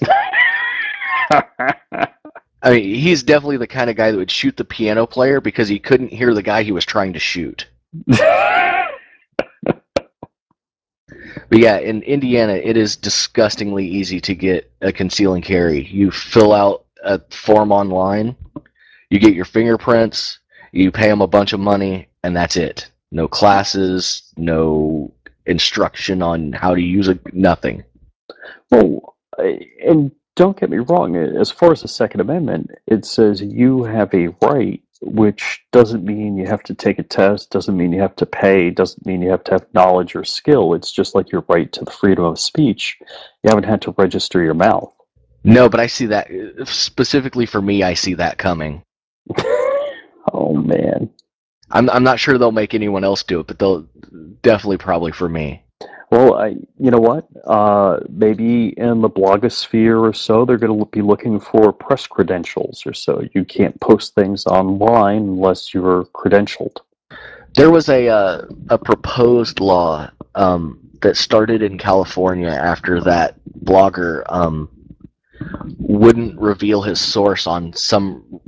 I mean, he's definitely the kind of guy that would shoot the piano player because he couldn't hear the guy he was trying to shoot. But yeah, in Indiana, it is disgustingly easy to get a conceal and carry. You fill out a form online, you get your fingerprints, you pay them a bunch of money, and that's it. No classes, no instruction on how to use it, nothing. Well, and don't get me wrong, as far as the Second Amendment, it says you have a right, which doesn't mean you have to take a test, doesn't mean you have to pay, doesn't mean you have to have knowledge or skill. It's just like your right to the freedom of speech. You haven't had to register your mouth. No, but I see that, specifically for me, I see that coming. Oh, man. I'm not sure they'll make anyone else do it, but they'll definitely probably for me. Well, you know what? Maybe in the blogosphere or so, they're going to be looking for press credentials or so. You can't post things online unless you're credentialed. There was a proposed law that started in California after that blogger wouldn't reveal his source on some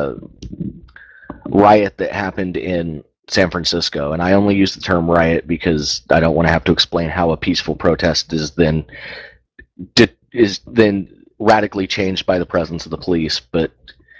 riot that happened in San Francisco. And I only use the term riot because I don't want to have to explain how a peaceful protest is then radically changed by the presence of the police. But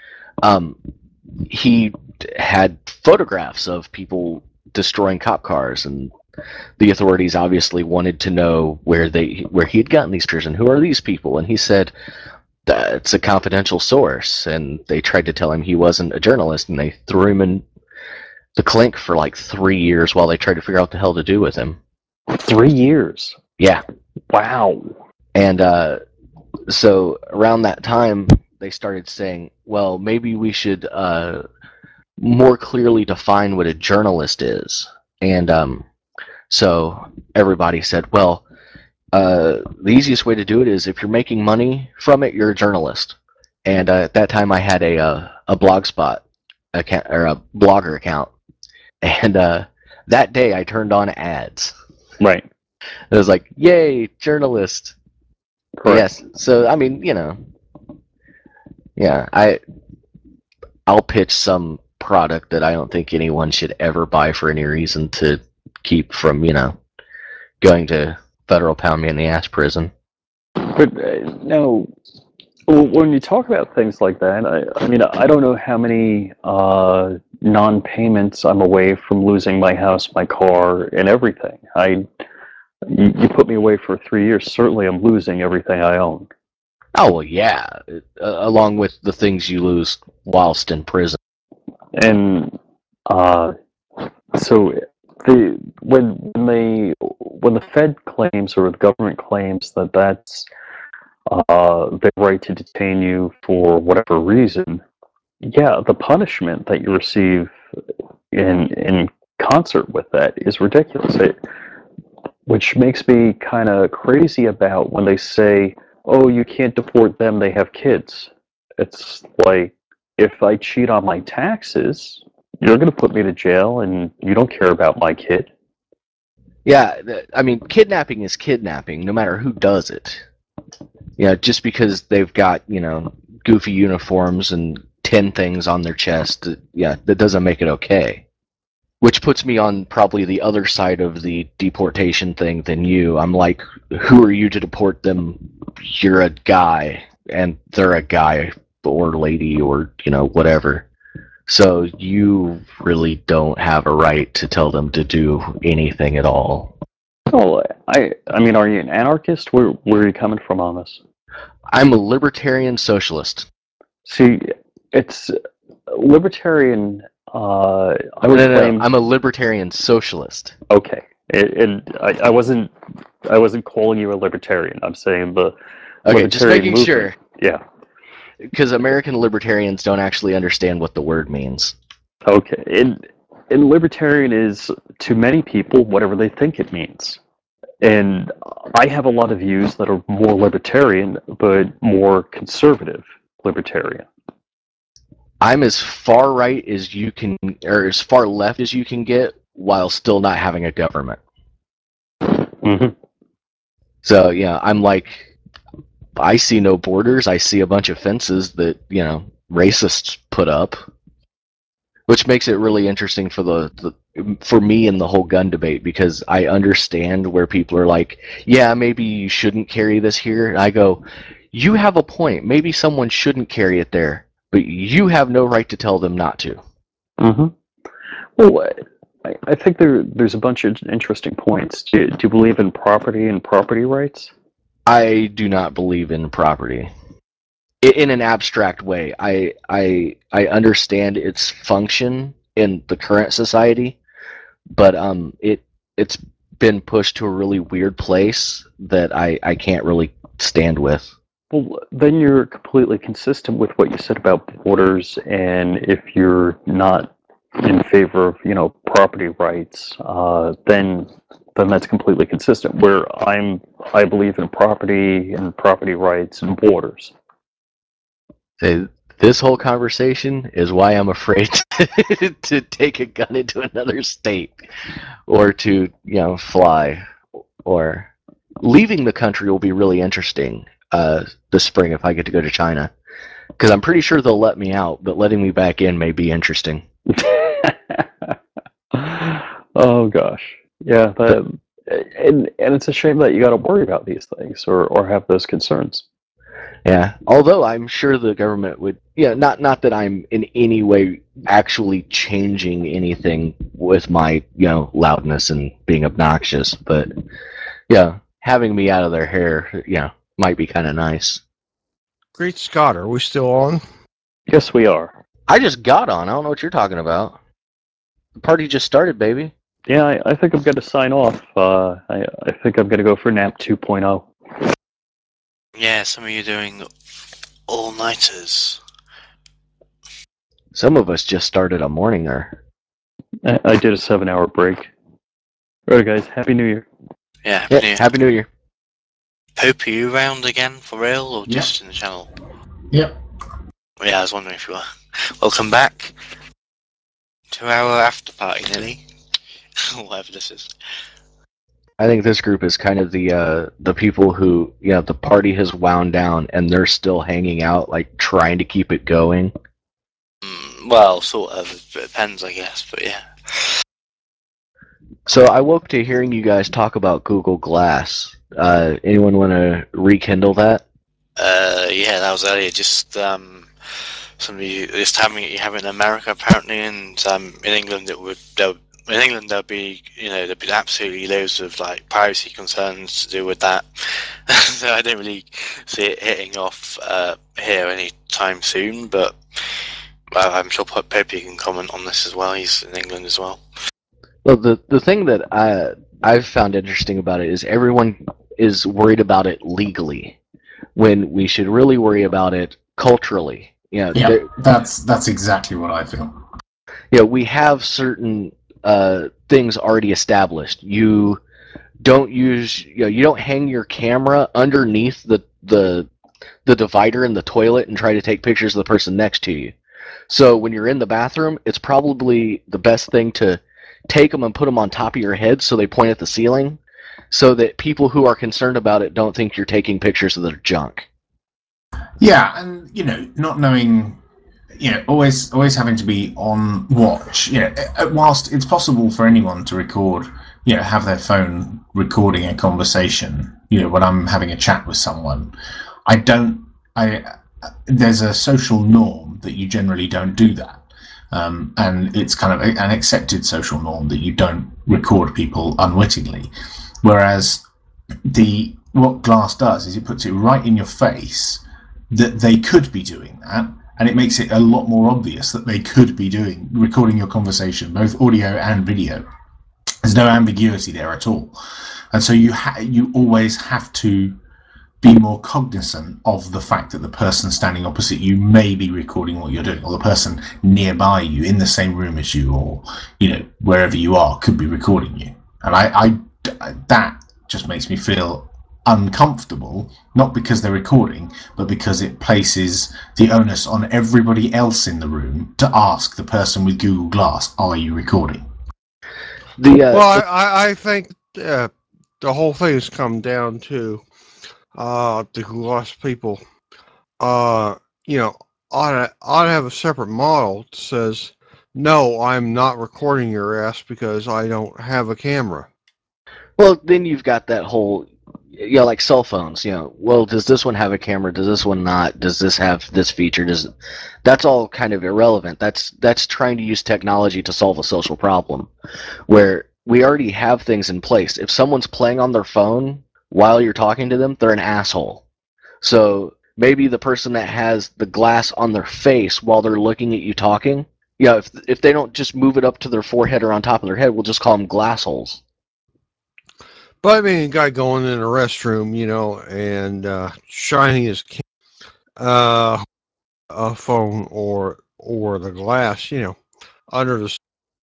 he had photographs of people destroying cop cars, and the authorities obviously wanted to know where he had gotten these pictures and who are these people. And he said that's a confidential source, and they tried to tell him he wasn't a journalist, and they threw him in the clink for like 3 years while they tried to figure out what the hell to do with him. 3 years? Yeah. Wow. And so around that time, they started saying, well, maybe we should more clearly define what a journalist is. And So everybody said, well, the easiest way to do it is if you're making money from it, you're a journalist. And at that time, I had a Blogspot account or a Blogger account, and that day I turned on ads. Right. It was like, yay, journalist. Correct. Yes. So I mean, yeah, I'll pitch some product that I don't think anyone should ever buy for any reason to keep from, going to federal pound me in the ass prison. But no, when you talk about things like that, I mean, I don't know how many non-payments I'm away from losing my house, my car, and everything. You put me away for 3 years. Certainly, I'm losing everything I own. Oh well, yeah, along with the things you lose whilst in prison. And so when the Fed claims or the government claims that that's their right to detain you for whatever reason, yeah, the punishment that you receive in concert with that is ridiculous. Which makes me kind of crazy about when they say, "Oh, you can't deport them; they have kids." It's like, if I cheat on my taxes, you're going to put me to jail, and you don't care about my kid. Yeah, I mean, kidnapping is kidnapping, no matter who does it. Yeah, just because they've got goofy uniforms and 10 things on their chest, that doesn't make it okay. Which puts me on probably the other side of the deportation thing than you. I'm like, who are you to deport them? You're a guy, and they're a guy or lady or, whatever. So you really don't have a right to tell them to do anything at all. Oh, I mean, are you an anarchist? Where are you coming from on this? I'm a libertarian socialist. See, it's libertarian. I would claim. I'm a libertarian socialist. Okay, I wasn't calling you a libertarian. I'm saying the Okay, just libertarian making movement. sure. Yeah. Because American libertarians don't actually understand what the word means. Okay, and libertarian is to many people whatever they think it means. And I have a lot of views that are more libertarian, but more conservative libertarian. I'm as far right as you can, or as far left as you can get, while still not having a government. Mm-hmm. So yeah, I'm like, I see no borders. I see a bunch of fences that racists put up, which makes it really interesting for for me in the whole gun debate, because I understand where people are like, yeah, maybe you shouldn't carry this here. And I go, you have a point. Maybe someone shouldn't carry it there, but you have no right to tell them not to. Mm-hmm. Well, I think there's a bunch of interesting points. Do you believe in property and property rights? I do not believe in property in an abstract way. I understand its function in the current society, but it's been pushed to a really weird place that I can't really stand with. Well, then you're completely consistent with what you said about borders, and if you're not in favor of property rights, then that's completely consistent. Where I believe in property and property rights and borders. This whole conversation is why I'm afraid to take a gun into another state, or to fly, or leaving the country will be really interesting this spring if I get to go to China, because I'm pretty sure they'll let me out, but letting me back in may be interesting. Oh gosh, yeah, and it's a shame that you got to worry about these things or have those concerns. Yeah, although I'm sure the government would, not that I'm in any way actually changing anything with my, loudness and being obnoxious, but yeah, having me out of their hair, might be kind of nice. Great Scott, are we still on? Yes, we are. I just got on. I don't know what you're talking about. The party just started, baby. Yeah, I think I'm going to sign off. I think I'm going to go for nap 2.0. Yeah, some of you doing all-nighters. Some of us just started a morninger. I did a 7-hour break. Right, guys. Happy New Year. Yeah, Yeah, Happy New Year. Happy New Year. Pope, are you around again for real, or Yep. just in the channel? Yep. Yeah, I was wondering if you were. Welcome back to our after party, nearly. Whatever this is. I think this group is kind of the people who, the party has wound down and they're still hanging out, like trying to keep it going. Well, sort of. It depends, I guess, but yeah. So I woke to hearing you guys talk about Google Glass. Anyone want to rekindle that? Yeah, that was earlier. Just somebody just having in America apparently, and in England there'll be there'll be absolutely loads of like privacy concerns to do with that. So I don't really see it hitting off here anytime soon. But I'm sure Pepe can comment on this as well. He's in England as well. Well, the thing that I've found interesting about it is everyone is worried about it legally, when we should really worry about it culturally. Yeah, that's exactly what I feel. We have certain things already established. You don't use, you don't hang your camera underneath the divider in the toilet and try to take pictures of the person next to you. So when you're in the bathroom, it's probably the best thing to take them and put them on top of your head so they point at the ceiling, so that people who are concerned about it don't think you're taking pictures of their junk. Yeah, and not knowing, always having to be on watch. Whilst it's possible for anyone to record, have their phone recording a conversation. When I'm having a chat with someone, there's a social norm that you generally don't do that. And it's kind of an accepted social norm that you don't record people unwittingly. Whereas what Glass does is it puts it right in your face that they could be doing that, and it makes it a lot more obvious that they could be recording your conversation, both audio and video. There's no ambiguity there at all, and so you always have to be more cognizant of the fact that the person standing opposite you may be recording what you're doing, or the person nearby you in the same room as you, or wherever you are, could be recording you. And that just makes me feel uncomfortable, not because they're recording, but because it places the onus on everybody else in the room to ask the person with Google Glass, "Are you recording?" Well, I think the whole thing has come down to the Glass people. Ought to have a separate model that says, "No, I'm not recording your ass because I don't have a camera." Well, then you've got that whole, like cell phones. Well, does this one have a camera? Does this one not? Does this have this feature? That's all kind of irrelevant. That's trying to use technology to solve a social problem, where we already have things in place. If someone's playing on their phone while you're talking to them, they're an asshole. So maybe the person that has the glass on their face while they're looking at you talking, if they don't just move it up to their forehead or on top of their head, we'll just call them glass holes. But I mean, a guy going in a restroom, and shining his a phone or the glass, under the,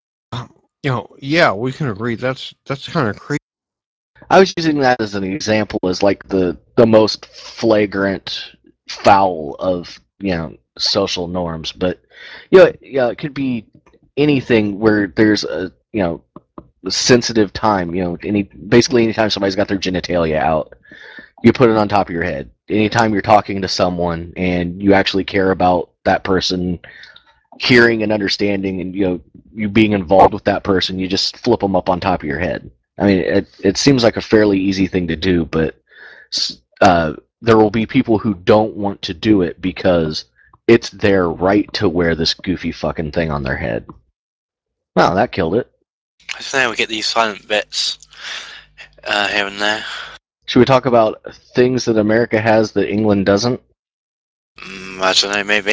yeah, we can agree that's kind of creepy. I was using that as an example as like the most flagrant foul of social norms, but it could be anything where there's a sensitive time. Basically anytime somebody's got their genitalia out, you put it on top of your head. Anytime you're talking to someone and you actually care about that person hearing and understanding, and you being involved with that person, you just flip them up on top of your head. I mean, it seems like a fairly easy thing to do, but there will be people who don't want to do it because it's their right to wear this goofy fucking thing on their head. Well, that killed it. I don't know. We get these silent bits here and there. Should we talk about things that America has that England doesn't? I don't know. Maybe.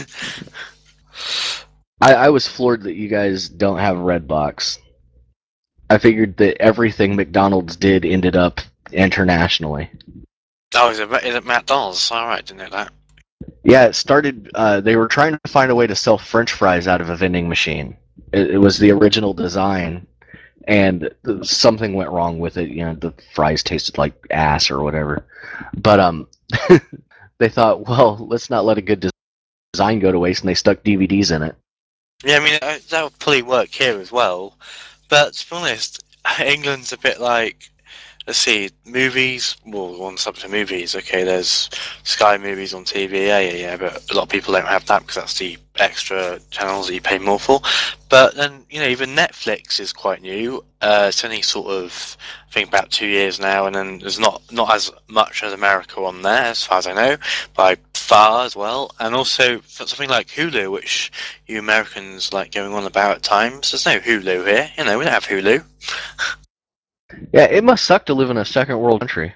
I was floored that you guys don't have Redbox. I figured that everything McDonald's did ended up internationally. Oh, is it McDonald's? All right, didn't know that. Yeah, it started. They were trying to find a way to sell French fries out of a vending machine. It was the original design, and something went wrong with it. You know, the fries tasted like ass or whatever. But they thought, well, let's not let a good design go to waste, and they stuck DVDs in it. Yeah, I mean that would probably work here as well. But to be honest, England's a bit like, let's see, movies. Well, on the subject of movies, okay, there's Sky Movies on TV. Yeah. But a lot of people don't have that because that's the extra channels that you pay more for. But then, even Netflix is quite new. It's only sort of, I think, about 2 years now, and then there's not as much as America on there, as far as I know, by far as well. And also something like Hulu, which you Americans like going on about at times. There's no Hulu here. We don't have Hulu. Yeah, it must suck to live in a second world country.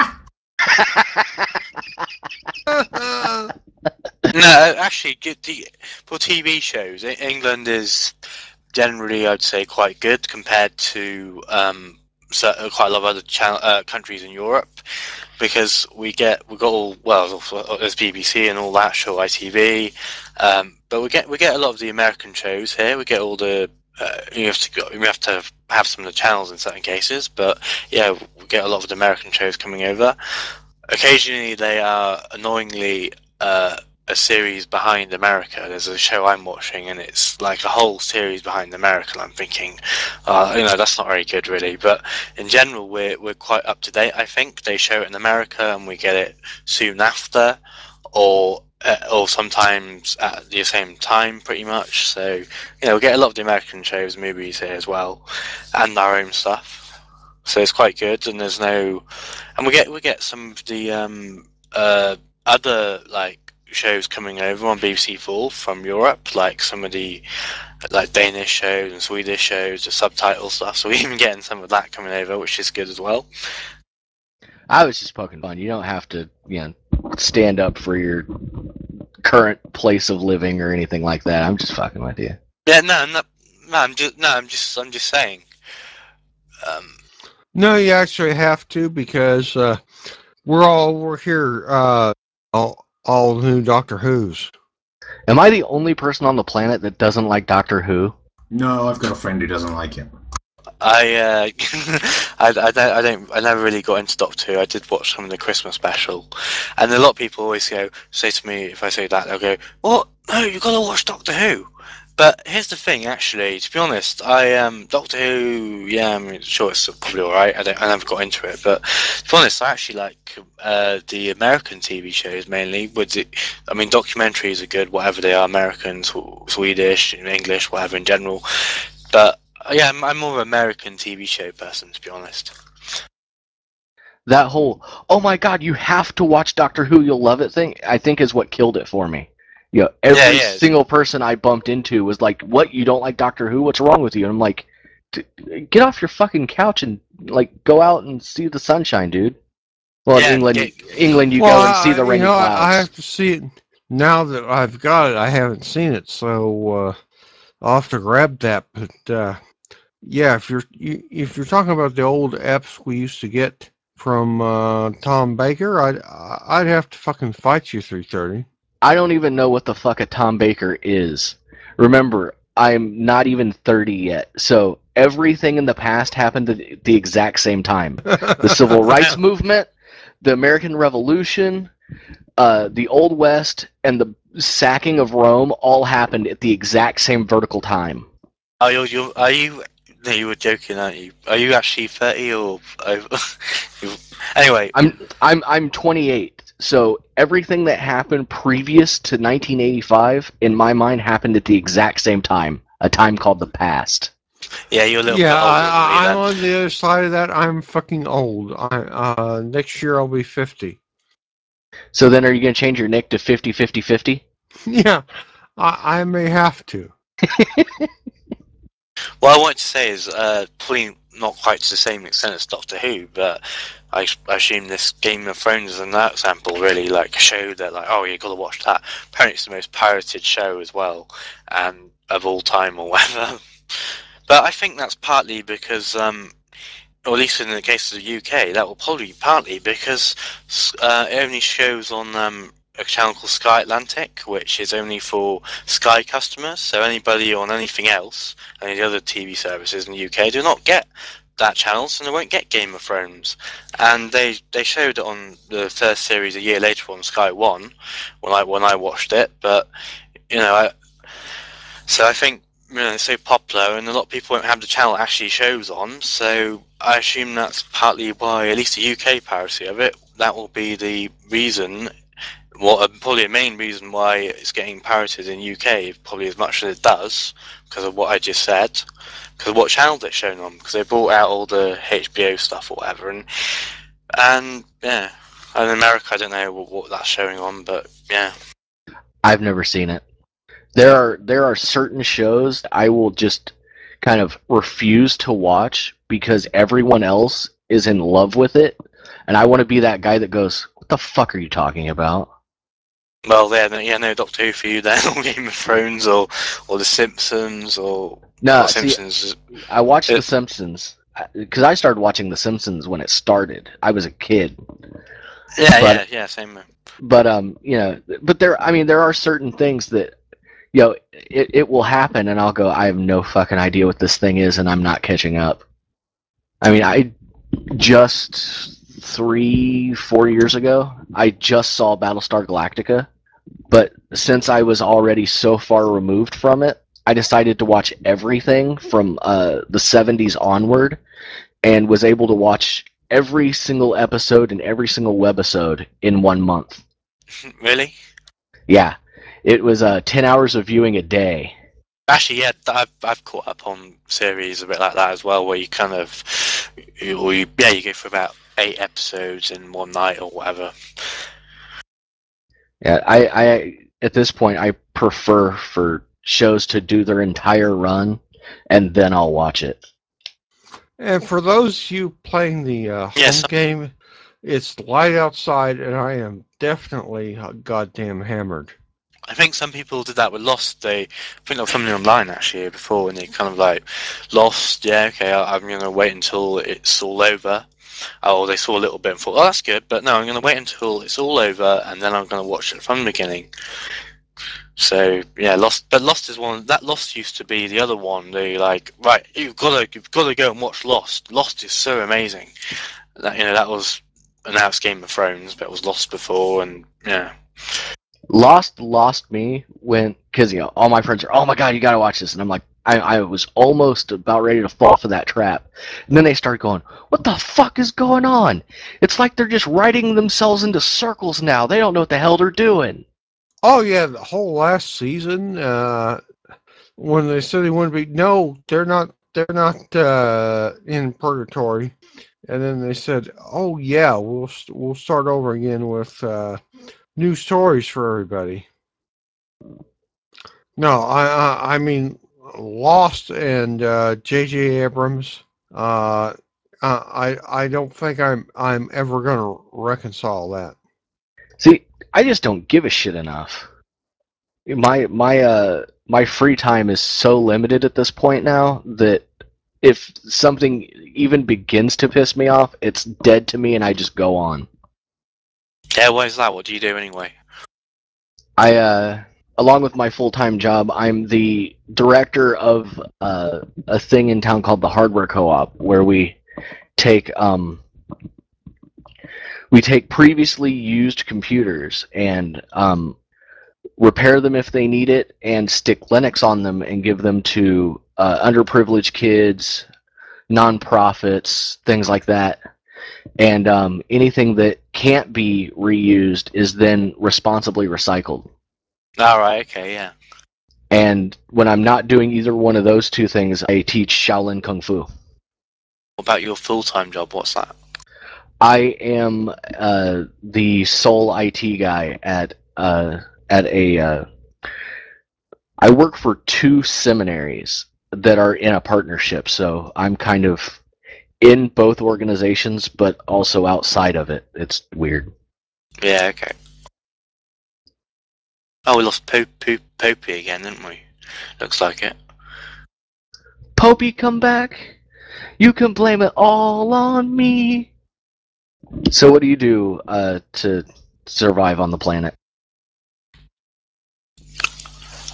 No, actually, for TV shows, England is generally, I'd say, quite good compared to quite a lot of other countries in Europe, because we got all, well, there's BBC and all that show, ITV, but we get a lot of the American shows here. We get all the you have to have some of the channels in certain cases, but yeah, we get a lot of the American shows coming over. Occasionally, they are annoyingly a series behind America. There's a show I'm watching, and it's like a whole series behind America. And I'm thinking, that's not very good, really. But in general, we're quite up to date. I think they show it in America, and we get it soon after, or sometimes at the same time, pretty much. So we get a lot of the American shows, movies here as well, and our own stuff. So it's quite good, and and we get some of the other like shows coming over on BBC4 from Europe, like some of the like Danish shows and Swedish shows, the subtitle stuff. So we're even getting some of that coming over, which is good as well. I was just poking fun. You don't have to, stand up for your current place of living or anything like that. I'm just fucking with you. Yeah, no, I'm just saying. No, you actually have to, because we're here all new Doctor Who's. Am I the only person on the planet that doesn't like Doctor Who? No, I've got a friend who doesn't like it. I I never really got into Doctor Who. I did watch some of the Christmas special, and a lot of people always say to me, if I say that, they'll go, "What? No, you got to watch Doctor Who." But here's the thing, actually, to be honest, Doctor Who, yeah, I mean, sure, it's probably all right. I never got into it, but to be honest, I actually like the American TV shows mainly. I mean, documentaries are good, whatever they are, American, Swedish, English, whatever in general. But yeah, I'm more of an American TV show person, to be honest. That whole, oh my god, you have to watch Doctor Who, you'll love it thing, I think is what killed it for me. Every Yeah. single person I bumped into was like, what, you don't like Doctor Who? What's wrong with you? And I'm like, get off your fucking couch and like go out and see the sunshine, dude. Well, Yeah, in England, you go and see the rainy clouds. I have to see it now that I've got it. I haven't seen it, so I'll have to grab that. But yeah, if you're talking about the old eps we used to get from Tom Baker, I'd have to fucking fight you 3:30. I don't even know what the fuck a Tom Baker is. Remember, I'm not even 30 yet, so everything in the past happened at the exact same time. The Civil Rights Movement, the American Revolution, the Old West, and the sacking of Rome all happened at the exact same vertical time. Are you? No, you were joking, aren't you? Are you actually 30 or over? Anyway, I'm 28, so everything that happened previous to 1985, in my mind, happened at the exact same time. A time called the past. yeah, you're a little Yeah, bit older than me I'm then. on the other side of that. I'm fucking old. Next year I'll be 50. So then, are you going to change your nick to 50-50-50? Yeah, I may have to. What I wanted to say is probably not quite to the same extent as Doctor Who, but I assume this Game of Thrones is an example, really, like a show that, like, oh, you got to watch that. Apparently, it's the most pirated show as well, and of all time or whatever. But I think that's partly because, or at least in the case of the UK, that will probably be partly because it only shows on a channel called Sky Atlantic, which is only for Sky customers. So anybody on anything else, any of the other TV services in the UK, do not get that channel, so they won't get Game of Thrones. And they showed it on the first series a year later on Sky One, when I watched it. But so I think it's so popular, and a lot of people won't have the channel it actually shows on. So I assume that's partly why, at least the UK piracy of it, that will be the reason. Probably a main reason why it's getting pirated in UK, probably as much as it does, because of what I just said. Because what channels it's shown on? Because they brought out all the HBO stuff or whatever, and yeah, and in America I don't know what that's showing on, but yeah. I've never seen it. There are certain shows I will just kind of refuse to watch because everyone else is in love with it, and I want to be that guy that goes, "What the fuck are you talking about?" Well, no Doctor Who for you then, or Game of Thrones, or The Simpsons, or No, Simpsons. I watched The Simpsons because I started watching The Simpsons when it started. I was a kid. Yeah, same. But but there are certain things that it will happen, and I'll go, I have no fucking idea what this thing is, and I'm not catching up. I mean, I just 3-4 years ago, I just saw Battlestar Galactica, but since I was already so far removed from it, I decided to watch everything from the 70s onward, and was able to watch every single episode and every single webisode in 1 month. Really? Yeah, it was 10 hours of viewing a day. Actually, yeah, I've caught up on series a bit like that as well, where you kind of, you go for about 8 episodes in one night or whatever. Yeah, I at this point I prefer for shows to do their entire run, and then I'll watch it. And for those of you playing the home game, it's light outside, and I am definitely goddamn hammered. I think some people did that with Lost. I think there was something online actually before, and they kind of like, Lost, yeah, okay, I'm going to wait until it's all over. Oh, they saw a little bit and thought, oh, that's good, but no, I'm going to wait until it's all over, and then I'm going to watch it from the beginning. So yeah, Lost is one that Lost used to be the other one. They like, right, you've got to go and watch Lost. Lost is so amazing. That was announced Game of Thrones, but it was Lost before, and yeah. Lost me when, because all my friends are, oh my god, you gotta watch this, and I'm like, I was almost about ready to fall for that trap, and then they start going, what the fuck is going on? It's like they're just writing themselves into circles now. They don't know what the hell they're doing. Oh yeah, the whole last season, when they said they wouldn't be, no, they're not in purgatory, and then they said, oh yeah, we'll start over again with new stories for everybody. No, I mean Lost and J.J. Abrams. I don't think I'm ever gonna reconcile that. See, I just don't give a shit enough. My free time is so limited at this point now that if something even begins to piss me off, it's dead to me, and I just go on. Yeah, why is that? What do you do anyway? Along with my full-time job, I'm the director of a thing in town called the Hardware Co-op, where we take previously used computers and repair them if they need it, and stick Linux on them and give them to underprivileged kids, nonprofits, things like that. And anything that can't be reused is then responsibly recycled. All right, okay, yeah. And when I'm not doing either one of those two things, I teach Shaolin Kung Fu. What about your full-time job? What's that? I am the sole IT guy at a. I work for 2 seminaries that are in a partnership, so I'm kind of in both organizations, but also outside of it. It's weird. Yeah, okay. Oh, we lost Popey again, didn't we? Looks like it. Popey, come back. You can blame it all on me. So what do you do to survive on the planet?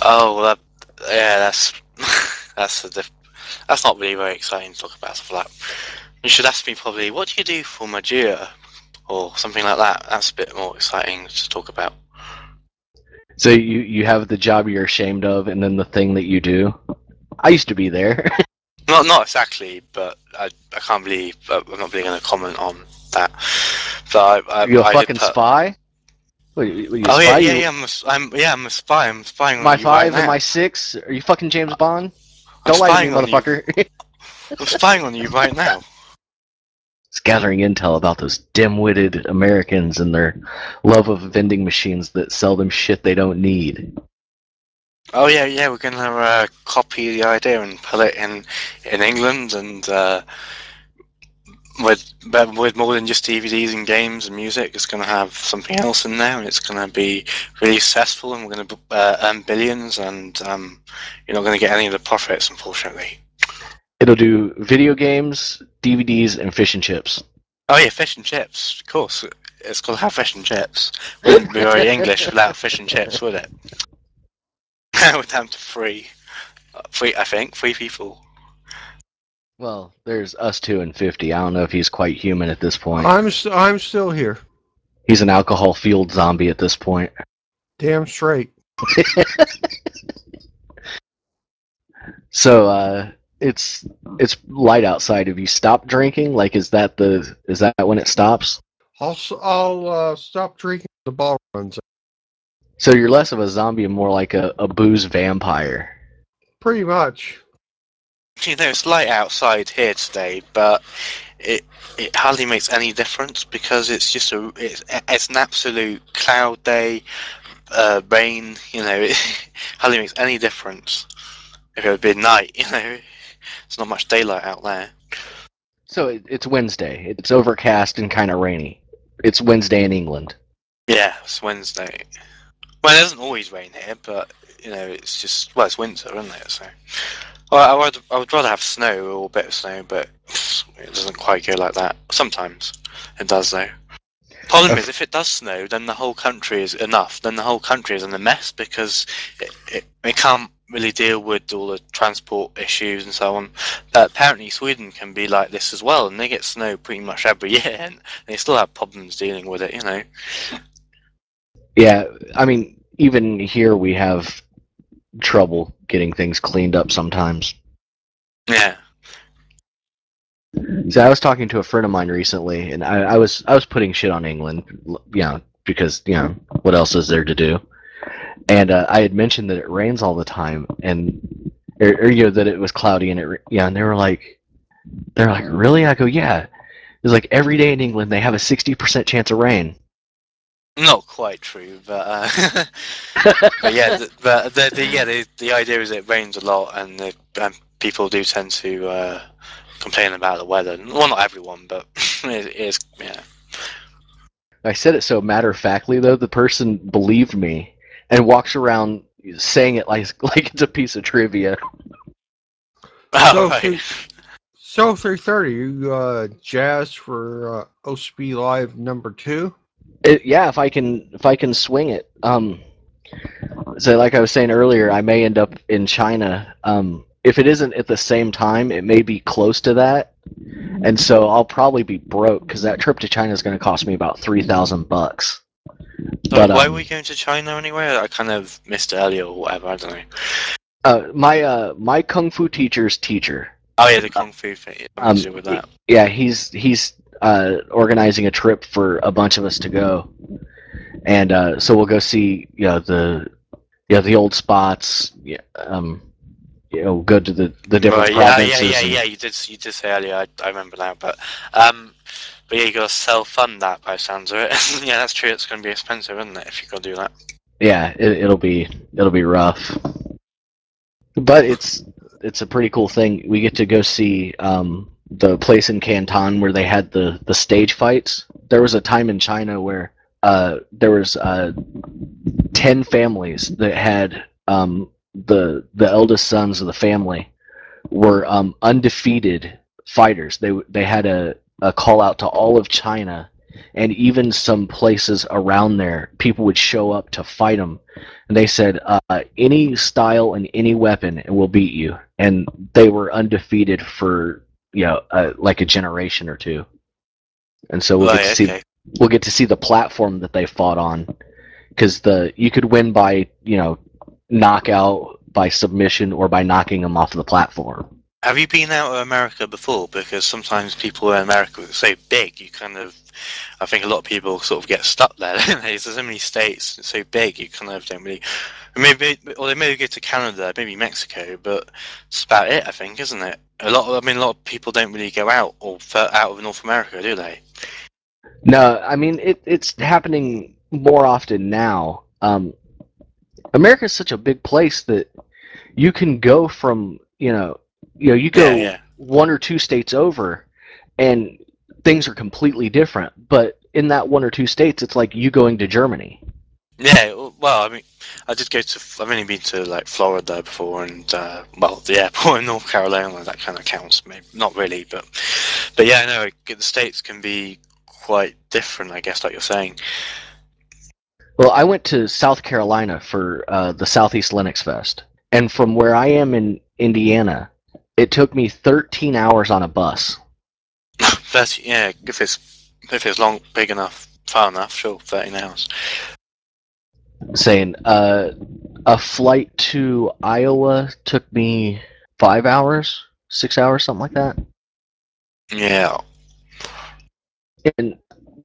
Oh, well, yeah, that's that's not really very exciting to talk about stuff like that. You should ask me probably, what do you do for Magia? Or something like that. That's a bit more exciting to talk about. So you have the job you're ashamed of, and then the thing that you do. I used to be there. Not exactly, but I can't believe I'm not really going to comment on that. So Are you a I did fucking put. spy? What, you a Oh spy? yeah. I'm a spy. I'm spying on My you right 5 and now. my 6? Are you fucking James Bond? I'm Don't lie to me, spying on you. motherfucker. I'm spying on you right now. It's gathering intel about those dim-witted Americans and their love of vending machines that sell them shit they don't need. Oh yeah. We're gonna copy the idea and put it in England and with more than just DVDs and games and music. It's gonna have something else in there, and it's gonna be really successful, and we're gonna earn billions, and you're not gonna get any of the profits, unfortunately. It'll do video games, DVDs, and fish and chips. Oh yeah, fish and chips, of course. It's got to have fish and chips. Wouldn't be very English without fish and chips, would it? We're down to three. I think. 3 people. Well, there's us 2 and 50. I don't know if he's quite human at this point. I'm still here. He's an alcohol-fueled zombie at this point. Damn straight. So, it's light outside. Have you stopped drinking? Like, is that when it stops? I'll stop drinking. The ball runs. So you're less of a zombie and more like a booze vampire. Pretty much. It's light outside here today, but it hardly makes any difference because it's just it's an absolute cloud day, rain. It hardly makes any difference. If it had been night, it's not much daylight out there. So it's Wednesday. It's overcast and kind of rainy. It's Wednesday in England. Yeah, it's Wednesday. Well, it doesn't always rain here, but it's just it's winter, isn't it? So, well, I would rather have snow or a bit of snow, but it doesn't quite go like that. Sometimes it does though. Problem is, if it does snow, then the whole country is enough. Then the whole country is in a mess because it can't really deal with all the transport issues and so on. But apparently, Sweden can be like this as well, and they get snow pretty much every year, and they still have problems dealing with it. Yeah, I mean, even here we have trouble getting things cleaned up sometimes. Yeah. So I was talking to a friend of mine recently, and I was putting shit on England, because what else is there to do? And I had mentioned that it rains all the time, and that it was cloudy and and they're like, really? I go, yeah. It's like every day in England they have a 60% chance of rain. Not quite true, but but yeah, the idea is it rains a lot, and people do tend to complain about the weather. Well, not everyone, but it is. Yeah. I said it so matter-of-factly, though, the person believed me and walks around saying it like it's a piece of trivia. So, right. so 3:30, you jazzed for OSP Live number 2? Yeah, if I can swing it. So like I was saying earlier, I may end up in China. If it isn't at the same time, it may be close to that, and so I'll probably be broke because that trip to China is going to cost me about $3,000. So why are we going to China anyway? I kind of missed it earlier or whatever. I don't know. My kung fu teacher's teacher. Oh yeah, the kung fu thing. Something to do with that. Yeah, he's organizing a trip for a bunch of us to go, and so we'll go see the old spots. Go to the different Right. provinces. Yeah. You did say earlier. I remember now, but yeah, you gotta self-fund that by the sounds of it. Yeah, that's true. It's gonna be expensive, isn't it? If you gotta do that. Yeah, it'll be rough, but it's a pretty cool thing. We get to go see the place in Canton where they had the stage fights. There was a time in China where there was 10 families that had the eldest sons of the family were undefeated fighters. They had a call out to all of China, and even some places around there. People would show up to fight them and they said any style and any weapon and we'll beat you, and they were undefeated for like a generation or two, and so we'll get to Right, see okay. the platform that they fought on, because you could win by knockout, by submission, or by knocking them off the platform. Have you been out of America before? Because sometimes people in America are so big, I think a lot of people sort of get stuck there. There's so many states, it's so big, you kind of don't really. Or they maybe go to Canada, maybe Mexico, but that's about it, I think, isn't it? A lot of people don't really go out out of North America, do they? No, I mean it's happening more often now. America's such a big place that you can go from you go Yeah. one or two states over, and things are completely different. But in that one or two states, it's like you going to Germany. Yeah, well, I mean, I've only been to like Florida before, and the airport in North Carolina, that kind of counts. Maybe not really, but yeah, I know the states can be quite different, I guess, like you're saying. Well, I went to South Carolina for the Southeast Linux Fest, and from where I am in Indiana, it took me 13 hours on a bus. 30, yeah, if it's long, big enough, far enough, sure, 13 hours. Saying a flight to Iowa took me 5 hours, 6 hours, something like that. Yeah. And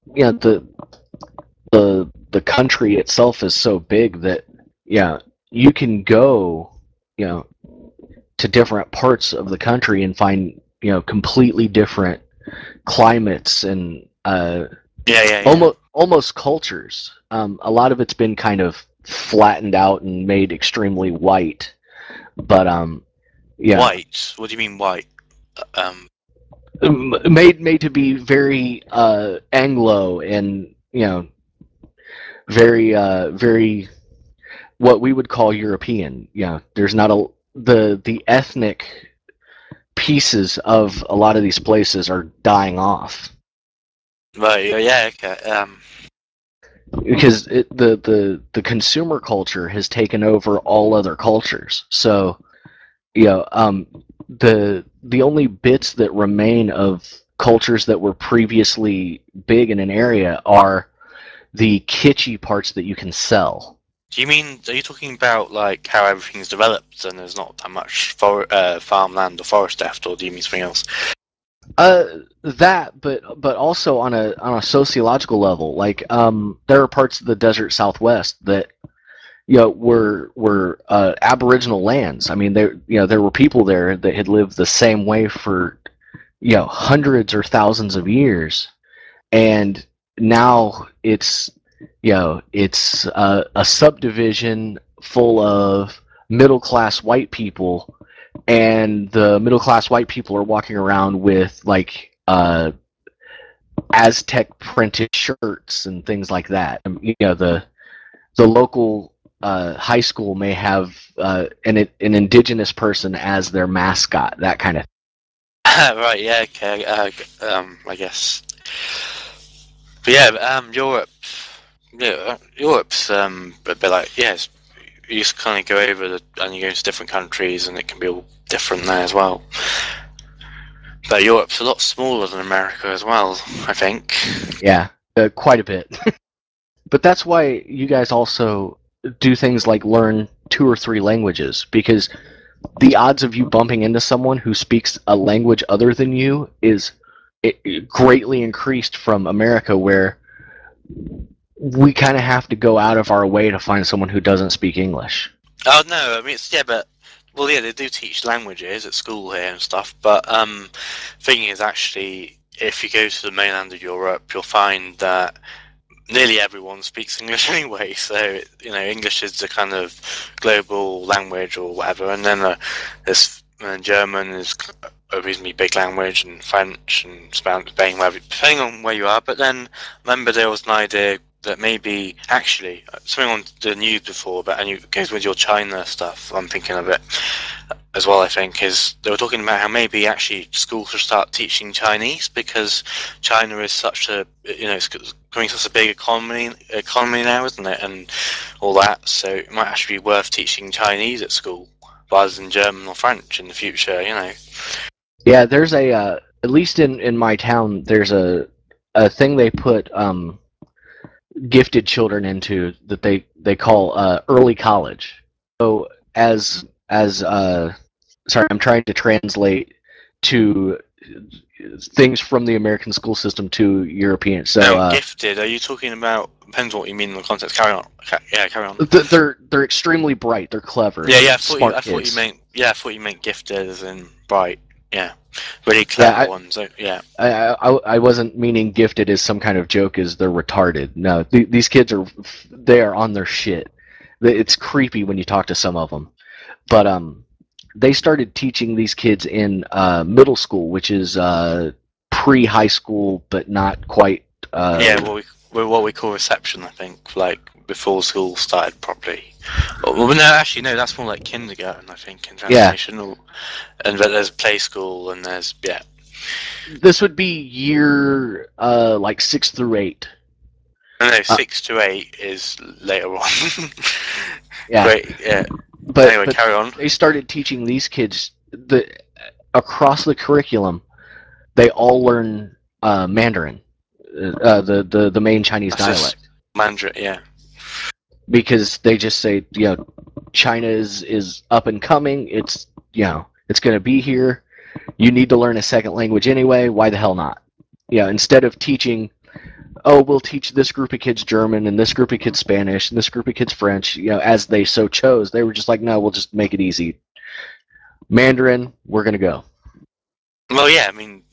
the country itself is so big that you can go to different parts of the country and find completely different climates and Yeah. almost cultures. A lot of it's been kind of flattened out and made extremely white, but White? What do you mean white? Um, made to be very Anglo and very what we would call European. There's not the ethnic pieces of a lot of these places are dying off. right, yeah, okay. Because the consumer culture has taken over all other cultures. So the only bits that remain of cultures that were previously big in an area are the kitschy parts that you can sell. Are you talking about like how everything's developed and there's not that much farmland or forest left, or do you mean something else? That, but also on a sociological level, like there are parts of the desert Southwest that were Aboriginal lands. I mean, there were people there that had lived the same way for hundreds or thousands of years, and now it's it's a subdivision full of middle class white people, and the middle class white people are walking around with like Aztec printed shirts and things like that. The local high school may have an indigenous person as their mascot, that kind of thing. Right, yeah, okay. I guess. But yeah, Europe. Yeah, Europe's a bit like you just kind of go over and you go to different countries, and it can be all different there as well. But Europe's a lot smaller than America as well, I think. Yeah, quite a bit. But that's why you guys also do things like learn 2 or 3 languages, because the odds of you bumping into someone who speaks a language other than you is greatly increased from America, where we kind of have to go out of our way to find someone who doesn't speak English. Oh no, I mean they do teach languages at school here and stuff. But thing is, actually, if you go to the mainland of Europe, you'll find that nearly everyone speaks English anyway. So English is the kind of global language or whatever, and then German is a reasonably big language, and French and Spanish, Spain, depending on where you are. But then remember, there was an idea that maybe actually something on the news before, and it goes with your China stuff. I'm thinking of it. as well, I think, is they were talking about how maybe actually schools should start teaching Chinese because China is such a, it's becoming such a big economy now, isn't it, and all that. So it might actually be worth teaching Chinese at school rather than German or French in the future. Yeah, there's a at least in my town, there's a thing they put gifted children into that they call early college. So sorry, I'm trying to translate to things from the American school system to European. So gifted. Are you talking about? Depends what you mean in the context. Carry on. Carry on. they're extremely bright. They're clever. Yeah. Smart I thought kids. you meant. Yeah, I thought you meant gifted as in bright. Yeah, really clever ones. Yeah. I wasn't meaning gifted as some kind of joke as they're retarded. No, these kids they are on their shit. It's creepy when you talk to some of them. But they started teaching these kids in middle school, which is pre-high school, but not quite. What we call reception, I think, like before school started properly. Well, no, actually, no, that's more like kindergarten, I think, in translation. And there's play school, and there's This would be year like 6 through 8. No, 6 to 8 is later on. Yeah. Great. Yeah. But anyway, carry on. They started teaching these kids across the curriculum. They all learn Mandarin, the main Chinese dialect. Mandarin, yeah. Because they just say, China is up and coming. It's it's going to be here. You need to learn a second language anyway. Why the hell not? Instead of teaching, we'll teach this group of kids German and this group of kids Spanish and this group of kids French, as they so chose. They were just like, no, we'll just make it easy. Mandarin, we're going to go. Well, yeah, I mean,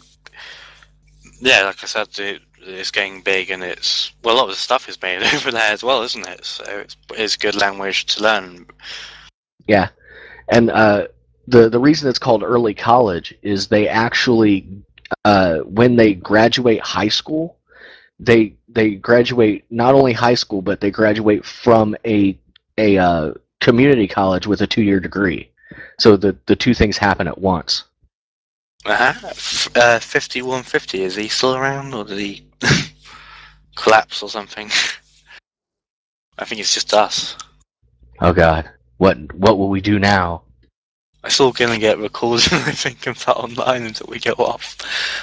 like I said, it's getting big, and a lot of the stuff is made over there as well, isn't it? So it's a good language to learn. Yeah, and the reason it's called early college is they actually, when they graduate high school, they graduate not only high school, but they graduate from a community college with a 2-year degree. So the two things happen at once. 5150, is he still around, or did he collapse or something? I think it's just us. Oh God, what will we do now? It's all gonna get recorded, I think, and put online until we go off.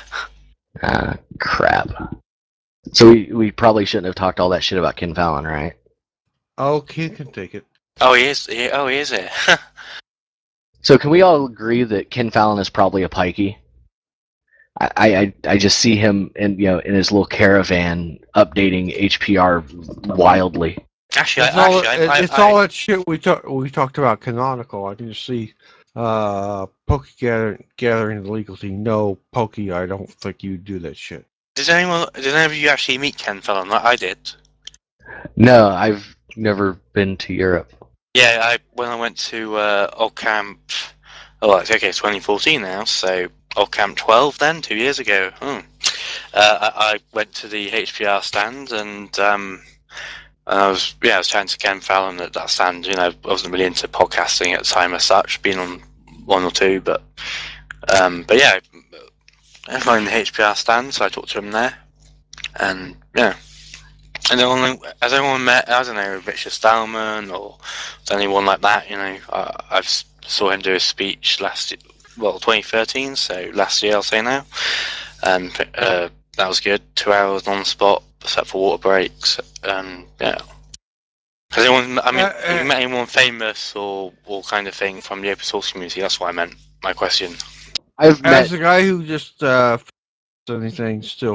Crap. So we probably shouldn't have talked all that shit about Ken Fallon, right? Oh, Ken can take it. Oh, he is. He is it. So can we all agree that Ken Fallon is probably a pikey? I just see him in his little caravan updating HPR wildly. Actually, it's all that shit we talked about canonical. I can just see Pokey gathering the legal team. No, Pokey, I don't think you do that shit. Did any of you actually meet Ken Fallon? I did. No, I've never been to Europe. Yeah, when I went to Old Camp. Oh, it's okay, 2014 now. So Old Camp 12 then, 2 years ago. I went to the HPR stand, and I was chatting to Ken Fallon at that stand. I wasn't really into podcasting at the time as such, been on one or two, but yeah, I found the HPR stand, so I talked to him there, and yeah. And has anyone met, I don't know, Richard Stallman or anyone like that? I saw him do a speech 2013, so last year I'll say now, and that was good. 2 hours non-spot, except for water breaks, and yeah. Has anyone? I mean, have you met anyone famous or kind of thing from the open source community? That's what I meant. My question. As a guy who just anything still.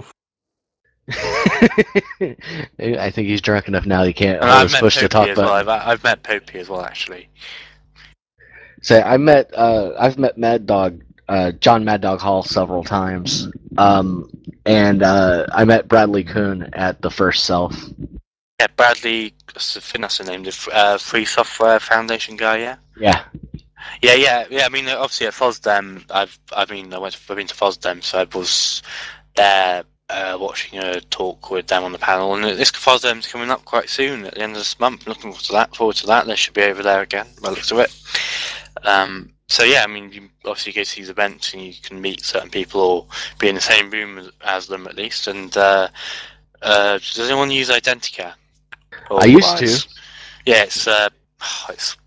I think he's drunk enough now he can't hold I've his push to talk about. I've met Popey as well, actually. So I've met Mad Dog, John Mad Dog Hall several times, and I met Bradley Kuhn at the First Self. Yeah, Bradley. I think that's the name. The Free Software Foundation guy. Yeah. Yeah. I mean, obviously at FOSDEM, I've been to FOSDEM, so I was there watching a talk with them on the panel, and this FOSDEM's coming up quite soon at the end of this month. Looking forward to that. They should be over there again by the looks of it. So yeah, I mean, you obviously go to these events and you can meet certain people or be in the same room as them at least. And does anyone use Identicare? I Or used to. yeah, it's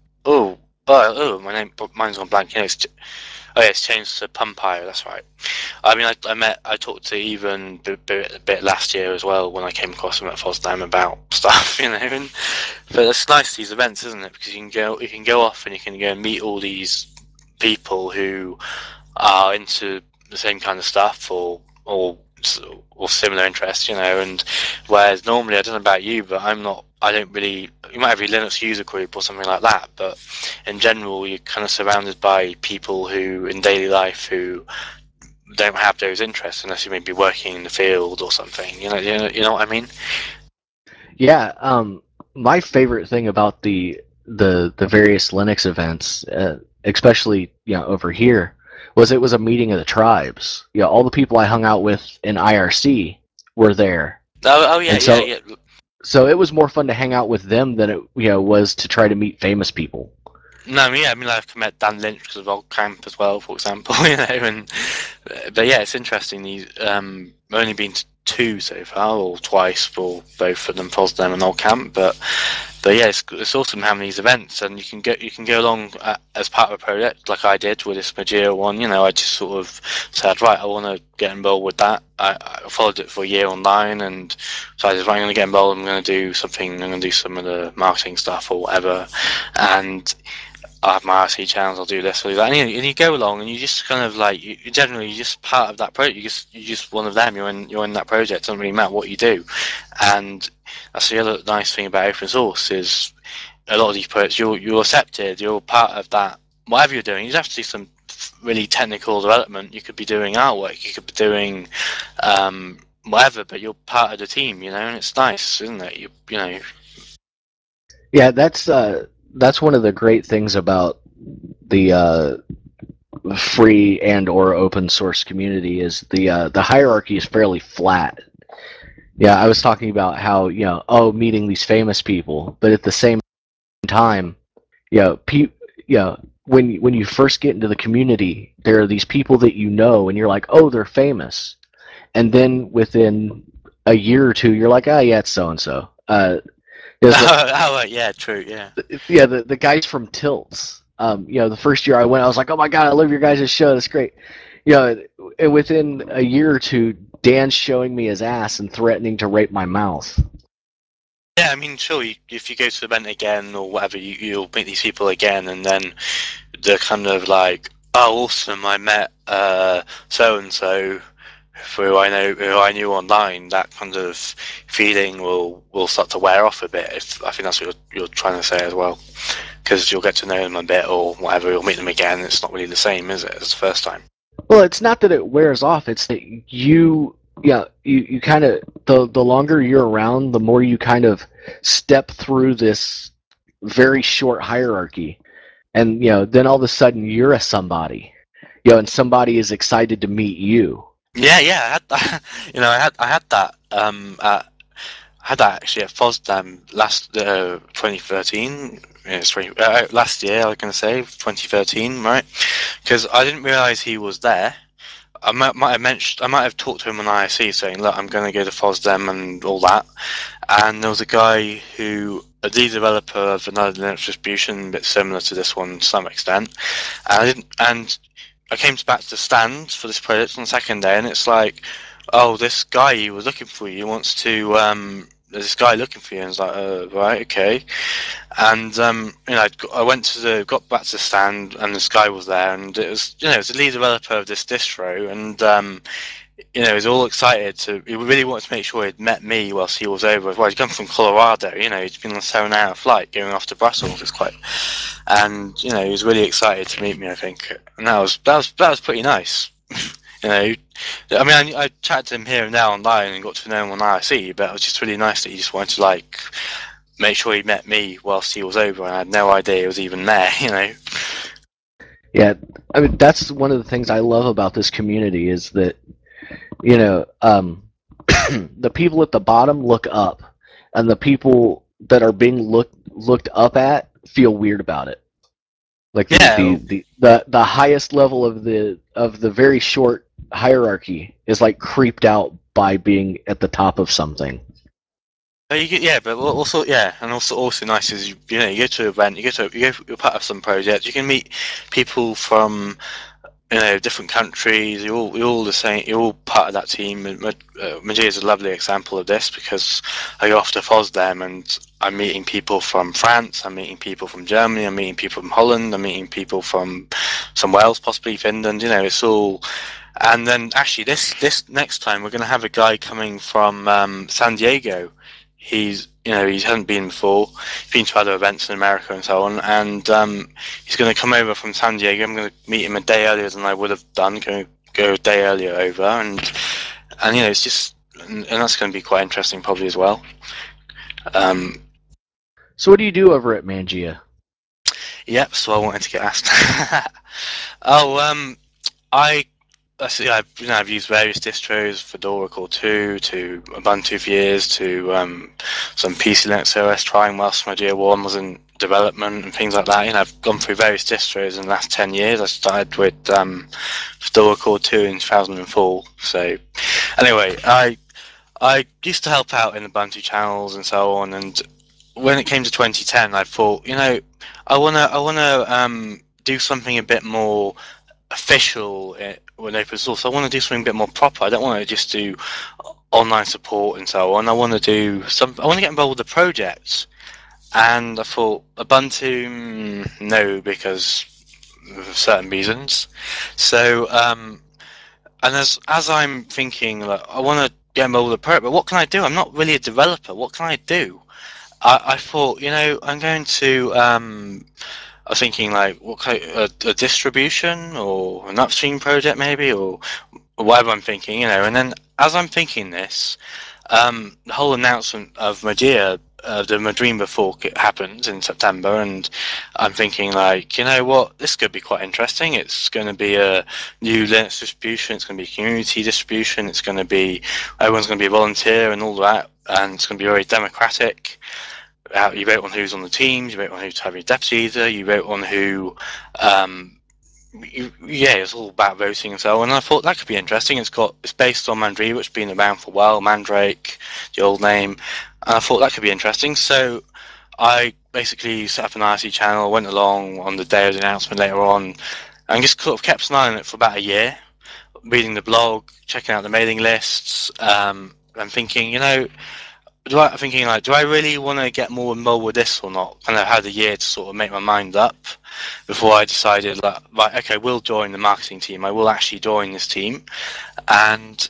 mine's gone blank. You know, it's changed to Pumpire. That's right. I mean, I talked to Even a bit last year as well when I came across him at Fosdam about stuff, you know. And but it's nice these events, isn't it? Because you can go off and you can go and meet all these people who are into the same kind of stuff or similar interests, you know. And whereas normally, I don't know about you, but I'm not. I don't really. You might have your Linux user group or something like that, but in general, you're kind of surrounded by people who, in daily life, who don't have those interests unless you may be working in the field or something. You know what I mean? Yeah, my favorite thing about the various Linux events, especially over here, was it was a meeting of the tribes. Yeah, all the people I hung out with in IRC were there, Oh yeah, and yeah, so yeah. so it was more fun to hang out with them than it was to try to meet famous people. No, I mean, I've met Dan Lynch because of Old Camp as well, for example. You know, and but yeah, it's interesting. These only been to two so far, or twice for both of them, Fosdem and Old Camp. But yeah, it's awesome having these events, and you can go along as part of a project, like I did with this Mageia one. You know, I just sort of said, right, I want to get involved with that. I followed it for a year online, and so I decided, right, I'm going to get involved. I'm going to do something. I'm going to do some of the marketing stuff or whatever, and I have my RC channels. I'll do this, I'll do that, and you go along, and you just kind of like you're just part of that project. You're just one of them. You're in that project. It doesn't really matter what you do, and that's the other nice thing about open source is a lot of these projects you're accepted. You're part of that. Whatever you're doing, you have to do some really technical development. You could be doing artwork. You could be doing whatever, but you're part of the team. You know, and it's nice, isn't it? You know. Yeah, that's one of the great things about the free and or open source community is the hierarchy is fairly flat. Yeah, I was talking about how meeting these famous people, but at the same time, you know, pe- you know, when you first get into the community, there are these people that you know, and you're like, oh, they're famous, and then within a year or two, you're like, ah, yeah, it's so and so. There's like, Oh, yeah, true, yeah. yeah, the guys from Tilts. The first year I went, I was like, oh my god, I love your guys' show. That's great. And within a year or two, Dan's showing me his ass and threatening to rape my mouth. Yeah, I mean, sure, if you go to the event again or whatever, you'll meet these people again, and then they're kind of like, oh, awesome, I met so and so who I knew online. That kind of feeling will start to wear off a bit. If I think that's what you're trying to say as well, because you'll get to know them a bit or whatever. You'll meet them again. It's not really the same, is it, as the first time? Well, it's not that it wears off. It's that you kind of the longer you're around, the more you kind of step through this very short hierarchy, and then all of a sudden you're a somebody, and somebody is excited to meet you. Yeah, yeah, I had that. I had that. I had that actually at FOSDEM last 2013. Yeah, last year. I was going to say 2013, right? Because I didn't realize he was there. I might have talked to him on IRC saying, "Look, I'm going to go to FOSDEM and all that." And there was a guy who, a lead developer of another Linux distribution, a bit similar to this one to some extent, and I came back to the stand for this project on the second day, and it's like, oh, this guy you was looking for you wants to. There's this guy looking for you, and it's like, right, okay. And I went got back to the stand, and this guy was there, and it was, it was the lead developer of this distro, and he was all excited to. He really wanted to make sure he'd met me whilst he was over as well. He'd come from Colorado, he'd been on a 7-hour flight going off to Brussels. It's quite, and he was really excited to meet me. I think, and that was pretty nice. I mean, I chatted to him here and now online and got to know him on IRC, but it was just really nice that he just wanted to make sure he met me whilst he was over, and I had no idea he was even there. Yeah, I mean that's one of the things I love about this community is that the people at the bottom look up, and the people that are being looked up at feel weird about it. Like Yeah. the highest level of the very short hierarchy is like creeped out by being at the top of something. But also, and also nice is you know, you go to an event, you're part of some project, you can meet people from, you know, different countries. You're all the same. You're all part of that team. And Majid is a lovely example of this because I go off to FOSDEM and I'm meeting people from France. I'm meeting people from Germany. I'm meeting people from Holland. I'm meeting people from somewhere else, possibly Finland. You know, it's all. And then actually, this next time we're going to have a guy coming from San Diego. He hasn't been before. He's been to other events in America and so on, and he's going to come over from San Diego. I'm going to meet him a day earlier than I would have done. Going to go a day earlier over, and you know, it's just, and that's going to be quite interesting probably as well. So what do you do over at Mangia? Yep. So I wanted to get asked. Oh, I've used various distros, Fedora Core 2 to Ubuntu for years, to some PC Linux OS trying whilst my GR1 was in development and things like that. You know, I've gone through various distros in the last 10 years. I started with Fedora Core 2 in 2004. So anyway, I used to help out in the Ubuntu channels and so on, and when it came to 2010, I thought, you know, I wanna do something a bit more official with open source. I want to do something a bit more proper. I don't want to just do online support and so on. I want to do some. I want to get involved with the projects. And I thought Ubuntu, no, because of certain reasons. So, and as I'm thinking, like, I want to get involved with the project, but what can I do? I'm not really a developer. What can I do? I thought, you know, I'm going to. I was thinking like what kind a distribution or an upstream project maybe or whatever I'm thinking, you know. And then as I'm thinking this, the whole announcement of Magia, the Madrimba fork, it happened in September, and I'm thinking like, you know what, this could be quite interesting. It's going to be a new Linux distribution. It's going to be a community distribution. It's going to be everyone's going to be a volunteer and all that, and it's going to be very democratic. You vote on who's on the teams, you vote on who to have your deputy leader, you vote on who. It's all about voting and so on. And I thought that could be interesting. It's based on Mandriva, which has been around for a while, Mandrake, the old name. And I thought that could be interesting. So I basically set up an IRC channel, went along on the day of the announcement later on, and just sort of kept an eye on it for about a year, reading the blog, checking out the mailing lists, and thinking, you know, do I really want to get more involved with this or not? And I had a year to sort of make my mind up before I decided that, right, okay, we'll join the marketing team. I will actually join this team. And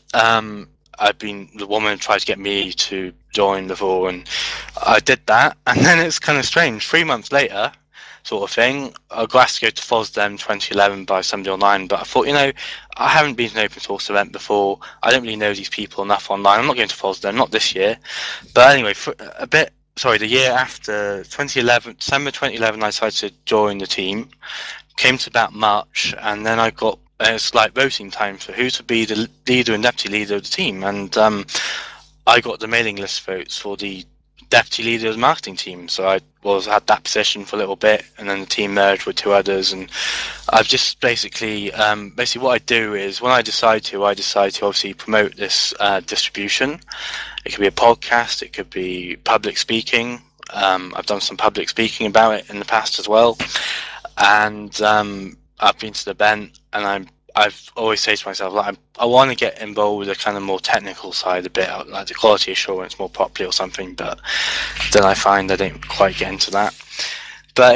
the woman tried to get me to join before, and I did that. And then it's kind of strange. 3 months later, sort of thing, I got asked to go to FOSDEM 2011 by somebody online, but I thought, you know, I haven't been to an open source event before. I don't really know these people enough online. I'm not going to FOSDEM, not this year. But anyway, for the year after 2011, December 2011, I decided to join the team. Came to about March, and then it's like voting time for who to be the leader and deputy leader of the team, and I got the mailing list votes for the deputy leader of the marketing team. So I had that position for a little bit, and then the team merged with two others, and I've just basically what I do is when I decide to obviously promote this distribution. It could be a podcast. It could be public speaking. I've done some public speaking about it in the past as well, and I've been to the event, and I've always say to myself, like, I want to get involved with the kind of more technical side a bit, like the quality assurance more properly or something. But then I find I don't quite get into that. But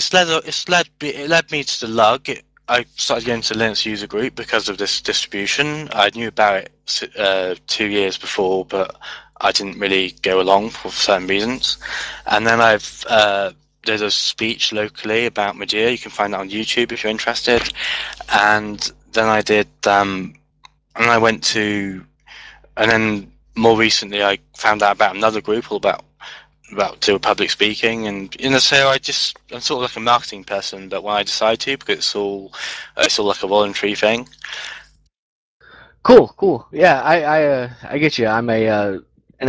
it led me to the lug. I started going to Linux user group because of this distribution. I knew about it 2 years before, but I didn't really go along for certain reasons. And then I've did a speech locally about Magia. You can find that on YouTube if you're interested. And then I did, and I went to, and then more recently I found out about another group all about do public speaking, and so I'm sort of like a marketing person, but when I decide to, because it's all like a voluntary thing. Cool. Yeah, I get you. I'm an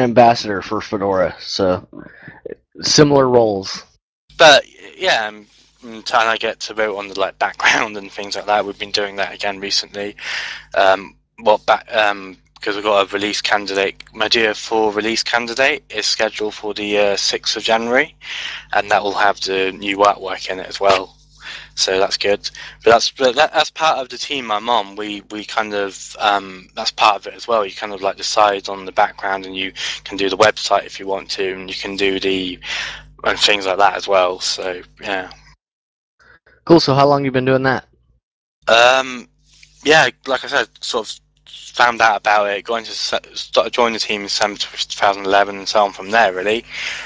ambassador for Fedora, so similar roles. But yeah, and I get to vote on the like background and things like that. We've been doing that again recently. Because we've got a release candidate. My idea for release candidate is scheduled for the 6th of January, and that will have the new artwork in it as well. So that's good. But that's part of the team I'm on. We kind of that's part of it as well. You kind of like decide on the background, and you can do the website if you want to, and you can do and things like that as well. So yeah. Cool. So how long you been doing that? Yeah, like I said, sort of found out about it, started joining the team in December 2011, and so on from there, really.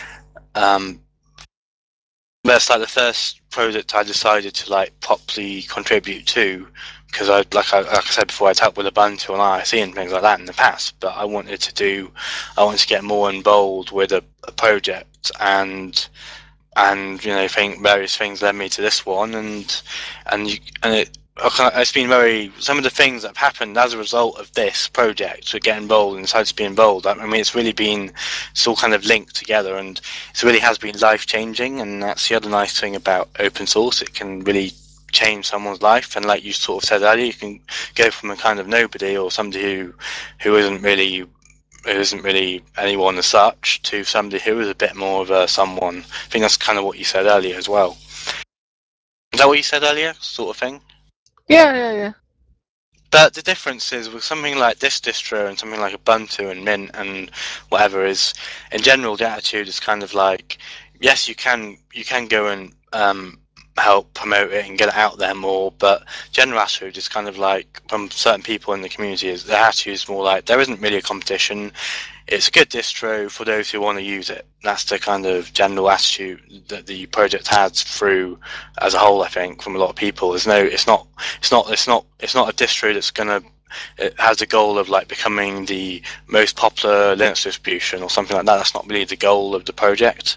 That's like the first project I decided to like properly contribute to, because like I said before, I'd helped with Ubuntu and IRC and things like that in the past, but I wanted to get more involved with a project, and think various things led me to this one, and it's been some of the things that have happened as a result of this project to get involved and decide to be involved. I mean, it's all kind of linked together, and it really has been life changing. And that's the other nice thing about open source; it can really change someone's life. And like you sort of said earlier, you can go from a kind of nobody or somebody who isn't really anyone as such to somebody who is a bit more of a someone. I think that's kind of what you said earlier as well. Is that what you said earlier, sort of thing? Yeah. But the difference is with something like this distro and something like Ubuntu and Mint and whatever is, in general, the attitude is kind of like, yes, you can go and help promote it and get it out there more, but general attitude is kind of like, from certain people in the community, is the attitude is more like, there isn't really a competition. It's a good distro for those who want to use it. That's the kind of general attitude that the project has through as a whole. I think from a lot of people, it's not a distro that's gonna. It has the goal of like becoming the most popular Linux distribution or something like that. That's not really the goal of the project.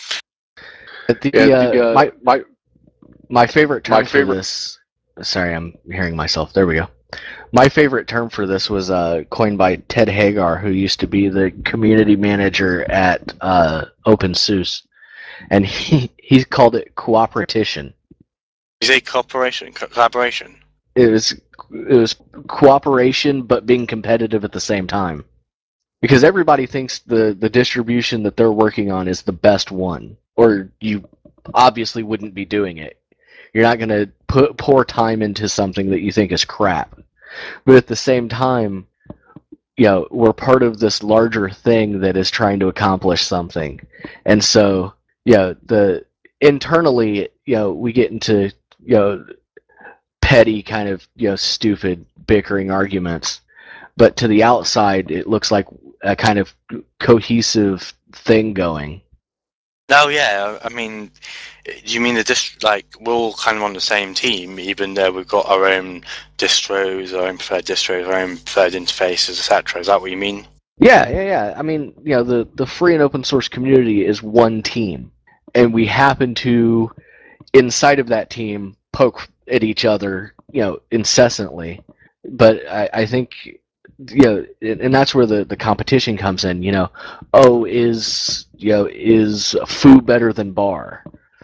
My favorite term for this. Sorry, I'm hearing myself. There we go. My favorite term for this was coined by Ted Hagar, who used to be the community manager at OpenSUSE, and he called it cooperation. You say collaboration. It was cooperation, but being competitive at the same time. Because everybody thinks the distribution that they're working on is the best one, or you obviously wouldn't be doing it. You're not going to pour time into something that you think is crap. But at the same time, we're part of this larger thing that is trying to accomplish something. And so, internally, we get into, petty kind of, stupid bickering arguments. But to the outside, it looks like a kind of cohesive thing going. No, yeah. I mean, do you mean we're all kind of on the same team, even though we've got our own distros, our own preferred distros, our own preferred interfaces, etc. Is that what you mean? Yeah. I mean, the free and open source community is one team, and we happen to, inside of that team, poke at each other, incessantly. But I think, and that's where the competition comes in. Is foo better than bar?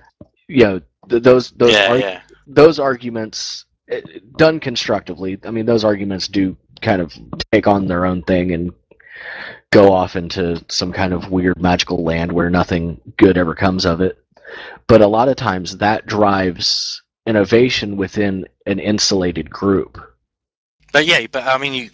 Those arguments, done constructively. I mean, those arguments do kind of take on their own thing and go off into some kind of weird magical land where nothing good ever comes of it. But a lot of times that drives innovation within an insulated group. But I mean,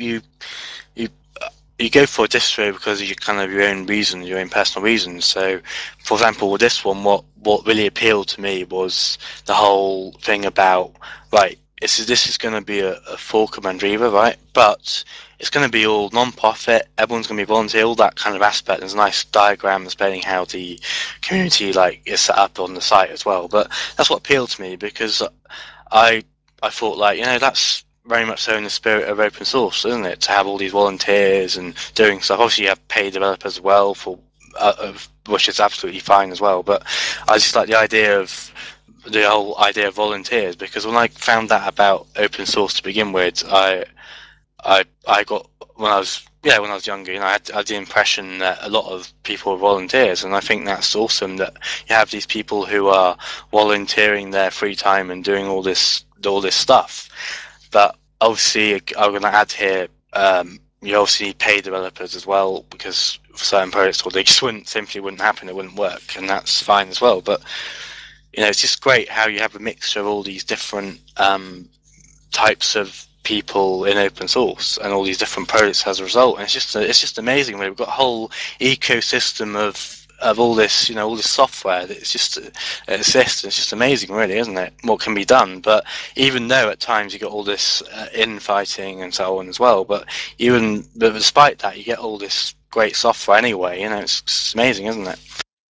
you go for a distro because of your own reasons, your own personal reasons. So, for example, with this one, what really appealed to me was the whole thing about, right, this is going to be a fork of Mandriva, right? But it's going to be all non-profit. Everyone's going to be volunteer. All that kind of aspect. There's a nice diagram explaining how the community is set up on the site as well. But that's what appealed to me, because I thought, that's very much so in the spirit of open source, isn't it? To have all these volunteers and doing stuff. Obviously, you have paid developers as well, which is absolutely fine as well. But I just like the whole idea of volunteers, because when I found that about open source to begin with, I got when I was younger, I had the impression that a lot of people were volunteers, and I think that's awesome that you have these people who are volunteering their free time and doing all this stuff. But obviously, I'm going to add here, you obviously need paid developers as well, because for certain projects, they just simply wouldn't happen, it wouldn't work, and that's fine as well. But it's just great how you have a mixture of all these different types of people in open source and all these different projects as a result. And it's just amazing. We've got a whole ecosystem of all this, all this software that exists. It's just amazing, really, isn't it? What can be done. But even though at times you get all this infighting and so on as well, but despite that, you get all this great software anyway. It's just amazing, isn't it?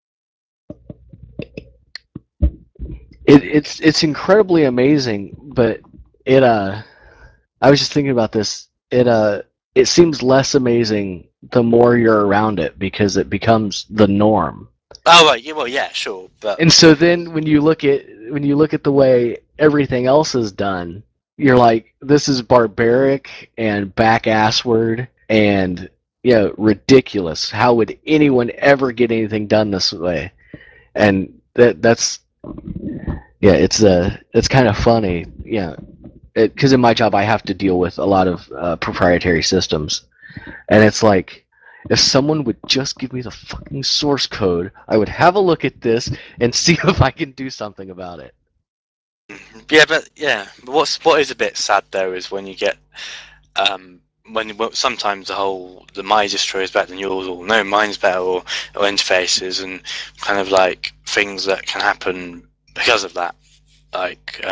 It's incredibly amazing, but I was just thinking about this. It seems less amazing the more you're around it, because it becomes the norm. Oh right, yeah, well, yeah, sure, but And so then when you look at the way everything else is done, you're like, this is barbaric and back-assward and ridiculous. How would anyone ever get anything done this way? And that's it's kind of funny, because in my job I have to deal with a lot of proprietary systems, and it's like, if someone would just give me the fucking source code, I would have a look at this and see if I can do something about it. But what is a bit sad though is when you get when sometimes my distro is better than yours, or no, mine's better, or interfaces, and kind of like things that can happen because of that, like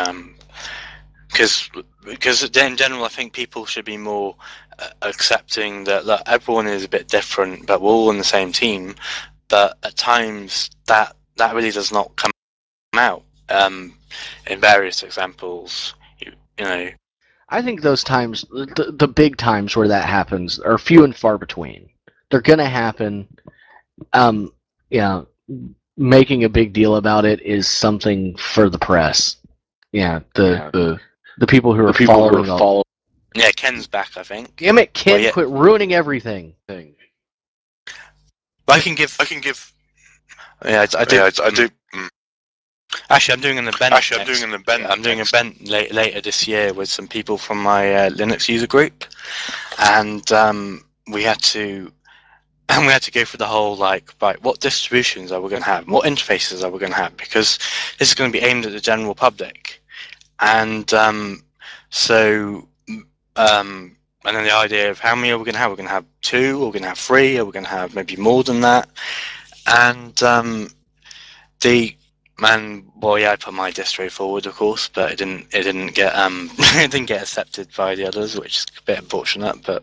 because in general I think people should be more accepting that look, everyone is a bit different, but we're all in the same team. But at times that really does not come out. In various examples, you know. I think those times, the big times where that happens, are few and far between. They're gonna happen. Making a big deal about it is something for the press. The people who are following. Yeah, Ken's back, I think. Damn it, Ken! Quit ruining everything. I can give. Yeah, I do. Actually, I'm doing an event. I'm doing an event later this year with some people from my Linux user group, and we had to go through the whole what distributions are we going to have, what interfaces are we going to have, because this is going to be aimed at the general public, and and then the idea of how many are we going to have? We're going to have 2, or we're going to have 3, or we're going to have maybe more than that, and I put my distro forward, of course, but it didn't get it didn't get accepted by the others, which is a bit unfortunate. But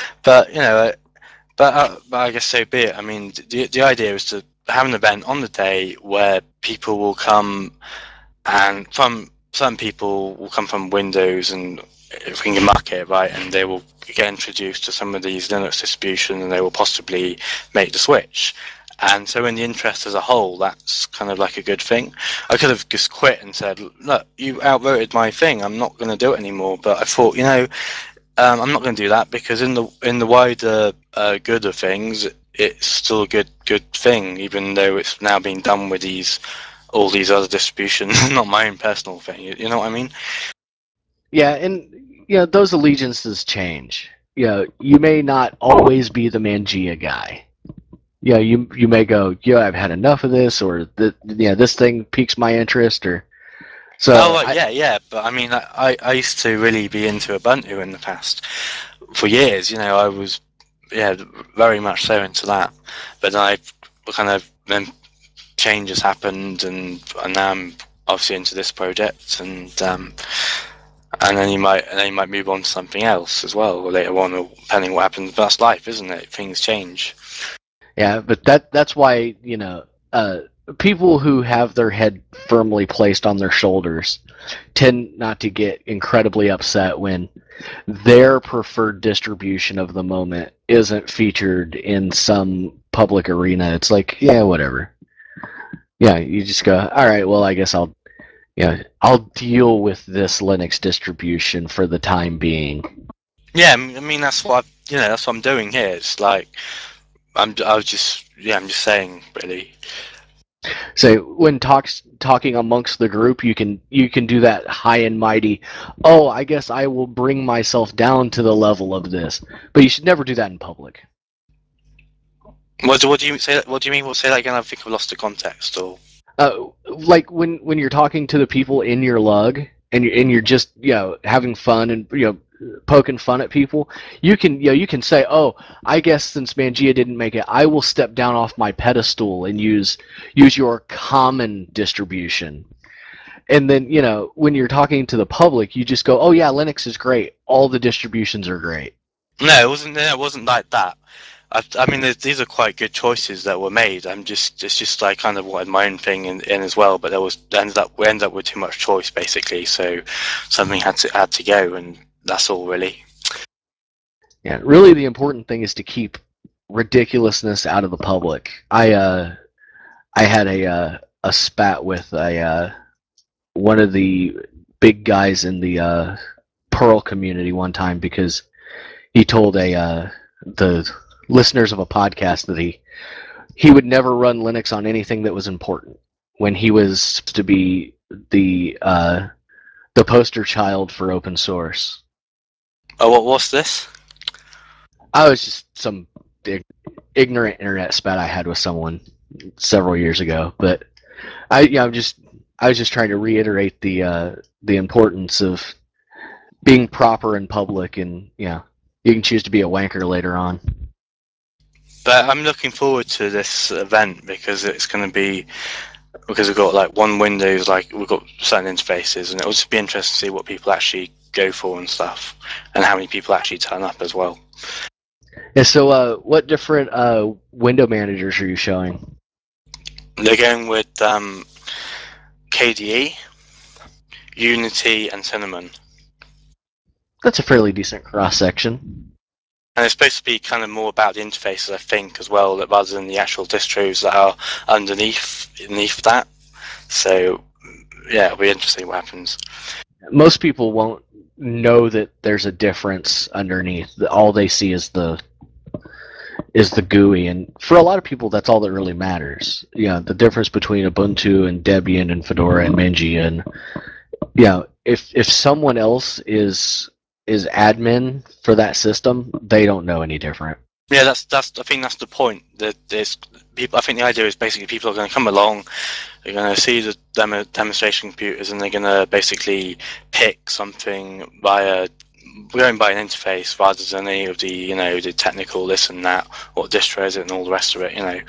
I guess so be it. I mean, the idea is to have an event on the day where people will come, and some people will come from Windows, and if we can mark it right, and they will get introduced to some of these Linux distributions, and they will possibly make the switch. And so in the interest as a whole, that's kind of like a good thing. I could have just quit and said, look, you outvoted my thing, I'm not going to do it anymore. But I thought, I'm not going to do that, because in the wider good of things, it's still a good thing, even though it's now being done with all these other distributions, not my own personal thing. You know what I mean? Yeah, and those allegiances change. You may not always be the Mangia guy. You may go, I've had enough of this, or this thing piques my interest, or so. But I mean, I used to really be into Ubuntu in the past for years. I was very much so into that. But then then changes happened, and now I'm obviously into this project, and then you might move on to something else as well later on, or depending what happens. But that's life, isn't it? Things change. Yeah, but that's why people who have their head firmly placed on their shoulders tend not to get incredibly upset when their preferred distribution of the moment isn't featured in some public arena. It's like, yeah, whatever. Yeah, you just go, all right, well, I guess I'll deal with this Linux distribution for the time being. Yeah, I mean that's what that's what I'm doing here. It's like I'm just saying, really. So when talking amongst the group, you can do that high and mighty. Oh, I guess I will bring myself down to the level of this, but you should never do that in public. What do you say? What do you mean? We'll say that again. I think I've lost the context. Or Like when you're talking to the people in your lug and you're just having fun and poking fun at people, you can say, oh, I guess since Mangia didn't make it, I will step down off my pedestal and use your common distribution. And then when you're talking to the public, you just go, oh yeah, Linux is great, all the distributions are great. no, it wasn't. No, it wasn't like that. I mean, these are quite good choices that were made. It's just like kind of wanted my own thing in as well, but we ended up with too much choice basically. So something had to go, and that's all really. Yeah, really, the important thing is to keep ridiculousness out of the public. I had a spat with one of the big guys in the Perl community one time because he told the listeners of a podcast that he would never run Linux on anything that was important when he was to be the poster child for open source. Oh, what's this? I was just some ignorant internet spat I had with someone several years ago, but I was just trying to reiterate the importance of being proper in public, and you can choose to be a wanker later on. But I'm looking forward to this event because it's going to be we've got like one Windows, like we've got certain interfaces, and it'll just be interesting to see what people actually go for and stuff, and how many people actually turn up as well. Yeah. So, what different window managers are you showing? They're going with KDE, Unity, and Cinnamon. That's a fairly decent cross section. And it's supposed to be kind of more about the interfaces, I think, as well, rather than the actual distros that are underneath that. So, yeah, it'll be interesting what happens. Most people won't know that there's a difference underneath. All they see is the GUI, and for a lot of people, that's all that really matters. The difference between Ubuntu and Debian and Fedora and Mangia, and if someone else is admin for that system, they don't know any different. Yeah, that's I think that's the point. That there's people. I think the idea is basically people are going to come along, they're going to see the demonstration computers, and they're going to basically pick something going by an interface rather than any of the the technical this and that, what distro is it, and all the rest of it.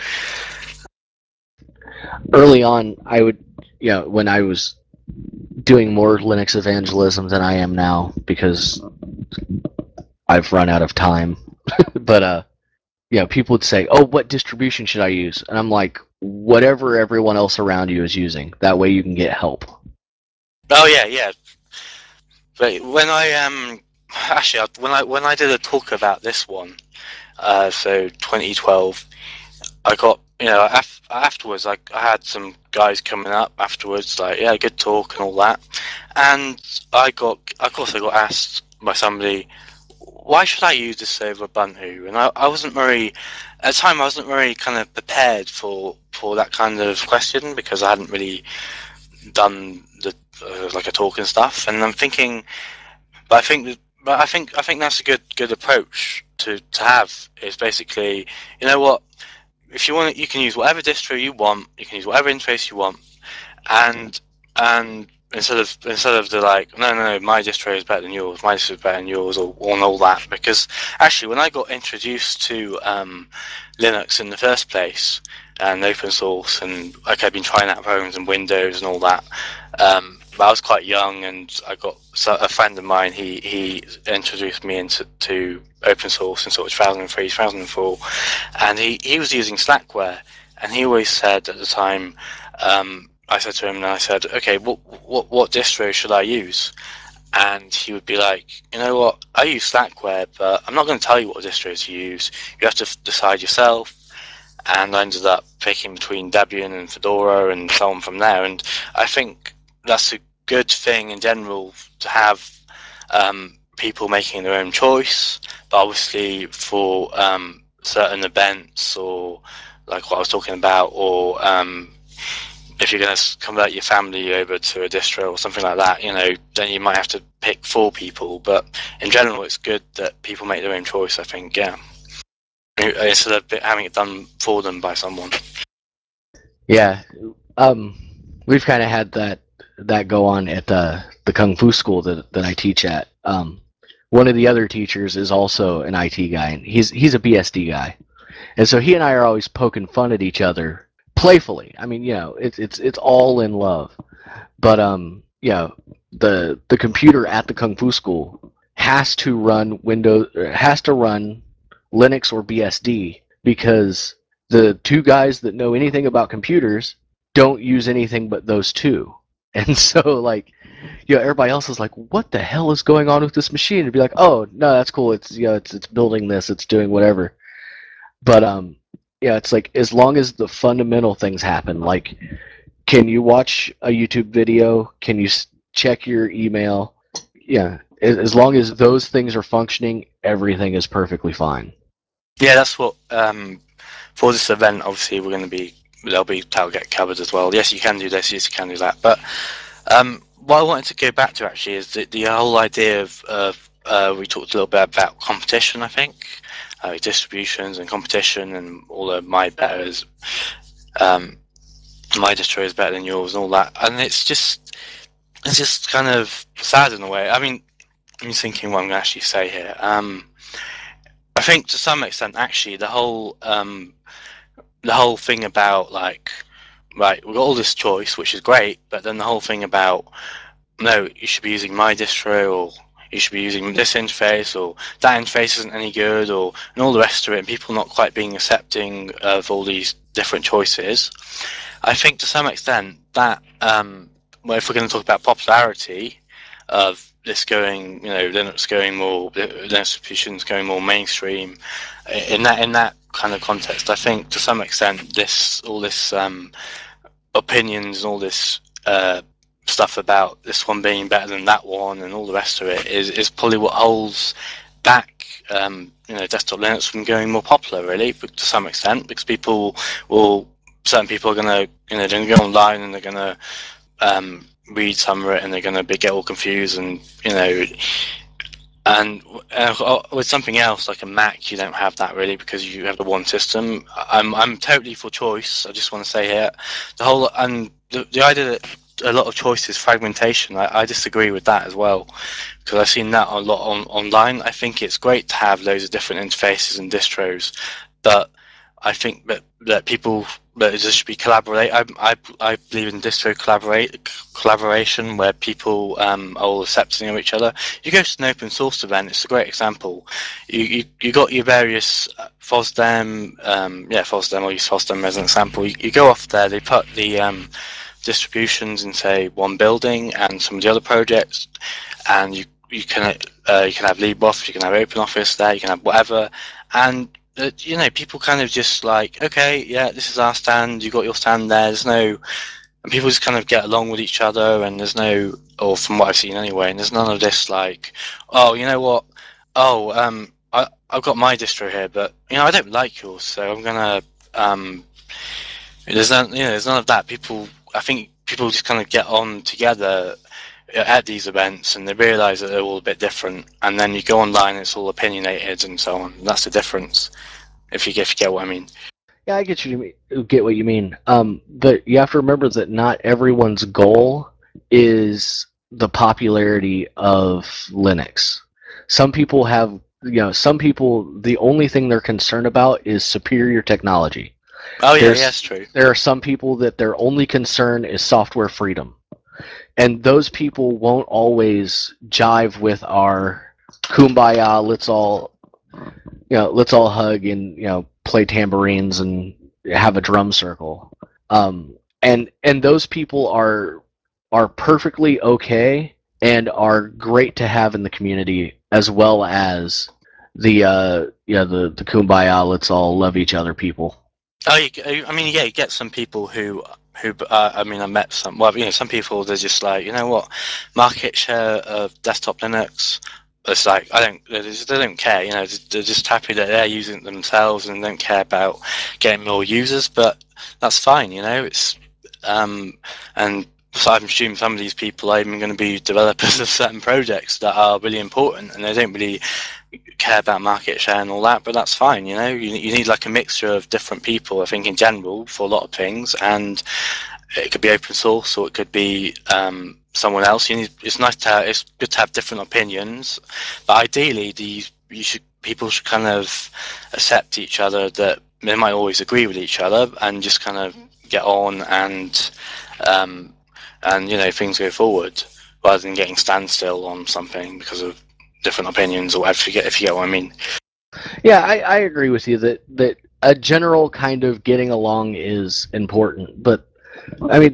Early on, I would when I was doing more Linux evangelism than I am now because I've run out of time. But people would say, "Oh, what distribution should I use?" And I'm like, "Whatever everyone else around you is using. That way you can get help." Oh yeah. But when I actually when I did a talk about this one, so 2012, I got afterwards I had some guys coming up afterwards, like, yeah, good talk and all that, and I also got asked by somebody, why should I use this over Ubuntu? And I wasn't very, at the time I wasn't very kind of prepared for that kind of question because I hadn't really done the like a talk and stuff, and I'm thinking, but I think that's a good approach to have. Is basically, you know what, if you want it, you can use whatever distro you want, you can use whatever interface you want, and instead of the like, no, my distro is better than yours, my distro is better than yours, or all that. Because actually, when I got introduced to Linux in the first place and open source, and like I've been trying out programs and Windows and all that, but I was quite young, and I got a friend of mine. He introduced me into open source in sort of 2003, 2004, and he was using Slackware, and he always said at the time. I said to him, and I said, okay, what distro should I use? And he would be like, you know what, I use Slackware, but I'm not going to tell you what distro to use. You have to decide yourself. And I ended up picking between Debian and Fedora and so on from there. And I think that's a good thing in general to have people making their own choice, but obviously for certain events, or like what I was talking about, or if you're going to convert your family over to a distro or something like that, then you might have to pick 4 people. But in general, it's good that people make their own choice, I think, yeah. Instead of having it done for them by someone. Yeah, we've kind of had that go on at the Kung Fu school that I teach at. One of the other teachers is also an IT guy, and he's a BSD guy, and so he and I are always poking fun at each other playfully. I mean, it's all in love, but the computer at the Kung Fu school has to run Linux or BSD, because the 2 guys that know anything about computers don't use anything but those 2. And so, like, everybody else is like, "What the hell is going on with this machine?" And be like, "Oh, no, that's cool. It's it's building this. It's doing whatever." But it's like, as long as the fundamental things happen, like, can you watch a YouTube video? Can you check your email? Yeah, as long as those things are functioning, everything is perfectly fine. Yeah, that's what for this event. Obviously, there'll be tailgate covered as well. Yes, you can do this. Yes, you can do that. But what I wanted to go back to actually is the whole idea of we talked a little bit about competition. I think distributions and competition, and all of my betters. My distro is better than yours, and all that. And it's just kind of sad in a way. I mean, I'm just thinking what I'm going to actually say here. I think to some extent, actually, the whole thing about, like, right, we've got all this choice, which is great, but then the whole thing about, no, you should be using my distro, or you should be using this interface, or that interface isn't any good, and all the rest of it, and people not quite being accepting of all these different choices. I think to some extent that, well, if we're going to talk about popularity of this going, Linux distributions going more mainstream, in that kind of context, I think to some extent all this opinions and all this stuff about this one being better than that one and all the rest of it is probably what holds back desktop Linux from going more popular, really, to some extent, because certain people are going to go online, and they're going to read some of it, and they're going to get all confused, and and with something else like a Mac, you don't have that, really, because you have the one system. I'm totally for choice. I just want to say here, the idea that a lot of choice is fragmentation. I disagree with that as well, because I've seen that a lot online. I think it's great to have loads of different interfaces and distros, but I think that there should be collaborate. I believe in distro collaboration, where people are all accepting of each other. You go to an open source event; it's a great example. You got your various FOSDEM, FOSDEM. I'll use FOSDEM as an example. You go off there. They put the distributions in, say, one building, and some of the other projects, and you can have LibreOffice, you can have OpenOffice there, you can have whatever, and people kind of just like, okay, yeah, this is our stand, you got your stand there. And people just kind of get along with each other, and or from what I've seen anyway, and there's none of this like, oh, you know what, oh, I've got my distro here, but I don't like yours, so I'm gonna there's none of that. I think people just kind of get on together at these events, and they realise that they're all a bit different, and then you go online, it's all opinionated and so on. That's the difference, if you get what I mean. Yeah, I get what you mean. But you have to remember that not everyone's goal is the popularity of Linux. Some people the only thing they're concerned about is superior technology. Oh yeah, that's true. There are some people that their only concern is software freedom. And those people won't always jive with our kumbaya, let's all hug and play tambourines and have a drum circle. And those people are perfectly okay and are great to have in the community, as well as the kumbaya, let's all love each other people. Oh, you get some people who I met some. Well, some people, they're just like, you know what, market share of desktop Linux, it's like they don't care, you know. They're just happy that they're using it themselves and don't care about getting more users. But that's fine, you know. It's and so I'm assuming some of these people are even going to be developers of certain projects that are really important, and they don't really care about market share and all that. But that's fine, you know. You need like a mixture of different people, I think, in general, for a lot of things, and it could be open source or it could be someone else. It's nice to it's good to have different opinions, but ideally people should kind of accept each other, that they might always agree with each other, and just kind of get on um, and you know, things go forward rather than getting standstill on something because of different opinions or whatever. If you get what I mean. Yeah, I agree with you that a general kind of getting along is important, but I mean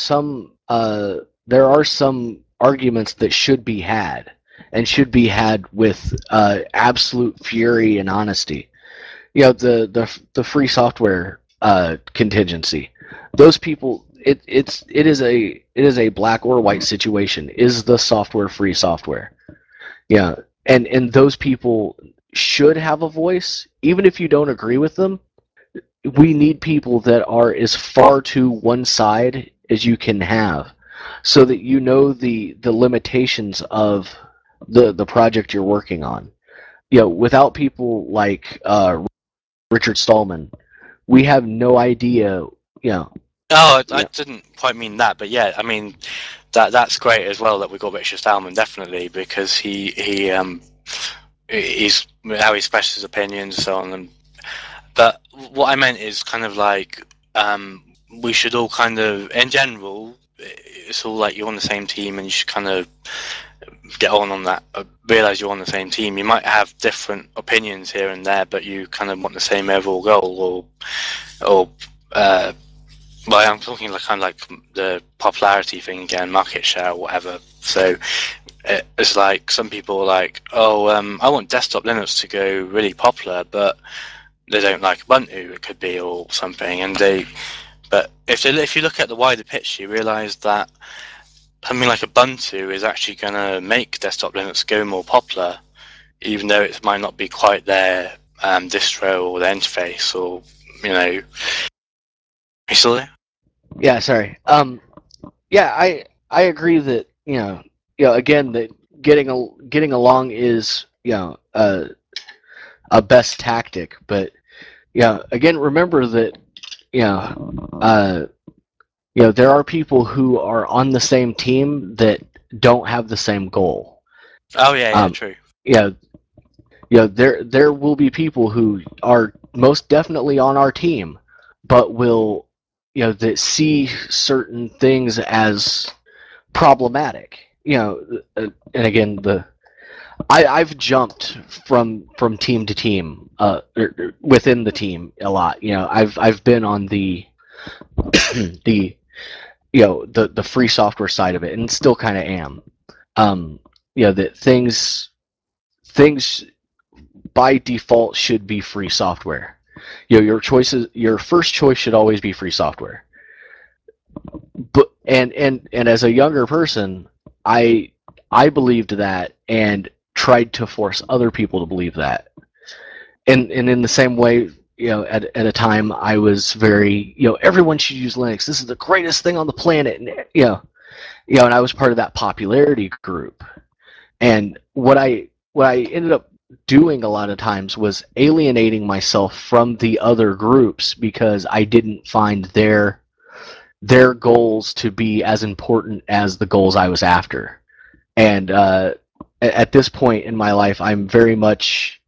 there are some arguments that should be had and should be had with absolute fury and honesty. You know, the free software contingency. Those people, it is a black or white situation. Is the software free software? Yeah, and those people should have a voice, even if you don't agree with them. We need people that are as far to one side as you can have, so that you know the limitations of the project you're working on. You know, without people like Richard Stallman, we have no idea. You know, Oh, I yeah, didn't quite mean that, but yeah, I mean that's great as well that we got Richard Stallman, definitely, because he's how he expresses his opinions and so on. But what I meant is kind of like we should all kind of, in general, it's all like you're on the same team and you should kind of get on that. Realize you're on the same team. You might have different opinions here and there, but you kind of want the same overall goal, or well, I'm talking like kind of like the popularity thing again, market share, or whatever. So it's like some people are like, oh, I want desktop Linux to go really popular, but they don't like Ubuntu. It could be or something, but if you look at the wider picture, you realise that something like Ubuntu is actually going to make desktop Linux go more popular, even though it might not be quite their distro or their interface, or you know. You still there? yeah. Sorry. Yeah, I agree that again that getting along is a best tactic, but yeah, again, remember that you know uh, there are people who are on the same team that don't have the same goal. Oh yeah, Um, true. yeah, there will be people who are most definitely on our team, but will that see certain things as problematic. And again, I've jumped from team to team, within the team a lot. I've been on the the the free software side of it, and still kind of am. That things by default should be free software. Your first choice should always be free software. But and as a younger person, I believed that and tried to force other people to believe that. And in the same way, at a time I was very, everyone should use Linux. This is the greatest thing on the planet. And and I was part of that popularity group. And what I ended up doing a lot of times was alienating myself from the other groups because I didn't find their goals to be as important as the goals I was after. And at this point in my life, I'm very much,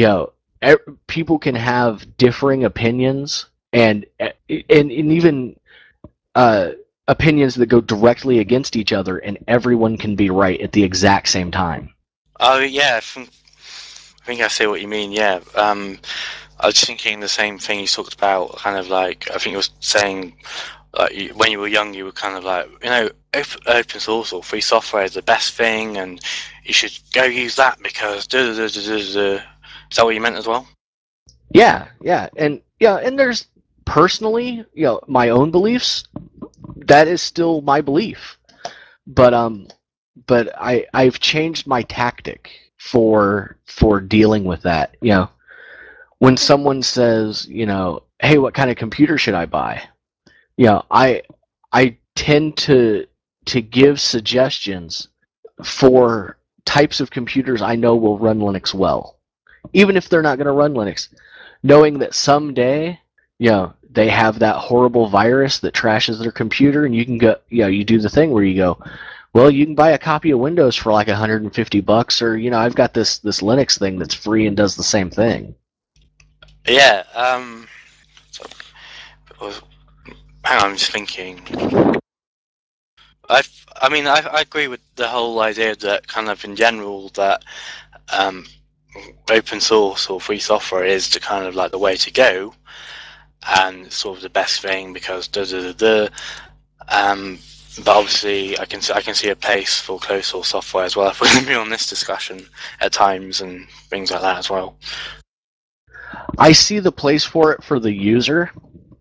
people can have differing opinions and even opinions that go directly against each other, and everyone can be right at the exact same time. Oh yeah, I think I see what you mean. Yeah, I was thinking the same thing you talked about. Kind of like, I think you were saying, like when you were young, you were kind of like, open source or free software is the best thing, and you should go use that because Is that what you meant as well? Yeah, and there's personally, my own beliefs. That is still my belief, but I've changed my tactic. for dealing with that. When someone says, hey, what kind of computer should I buy? I tend to give suggestions for types of computers I know will run Linux well, even if they're not going to run Linux, knowing that someday, they have that horrible virus that trashes their computer, and you can go, you do the thing where you go, well, you can buy a copy of Windows for like $150, or I've got this Linux thing that's free and does the same thing. Yeah. Hang on, I'm just thinking. I agree with the whole idea that kind of in general that open source or free software is the kind of like the way to go, and sort of the best thing because but obviously I can see a place for closed source software as well if we're going to be on this discussion at times and things like that as well. I see the place for it for the user.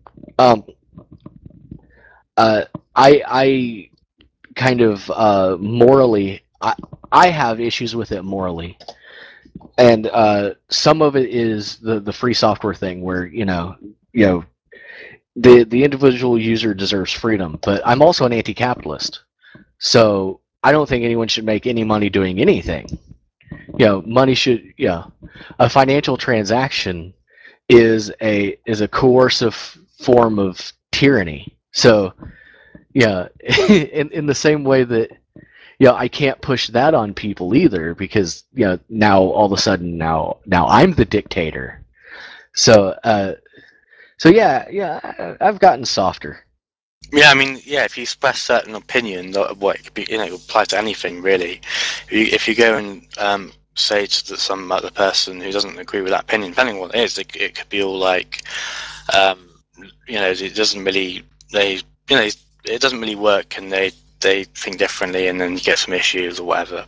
I kind of morally, I have issues with it morally, and some of it is the free software thing, where the individual user deserves freedom. But I'm also an anti-capitalist, so I don't think anyone should make any money doing anything. Money should, a financial transaction is a coercive form of tyranny. So in the same way that I can't push that on people either, because now all of a sudden now I'm the dictator. So I've gotten softer. Yeah, I mean, yeah, if you express certain opinion, what it could be, it apply to anything really. If you go and say to some other person who doesn't agree with that opinion, depending on what it is, it could be all like, it doesn't really, it doesn't really work, and they think differently, and then you get some issues or whatever.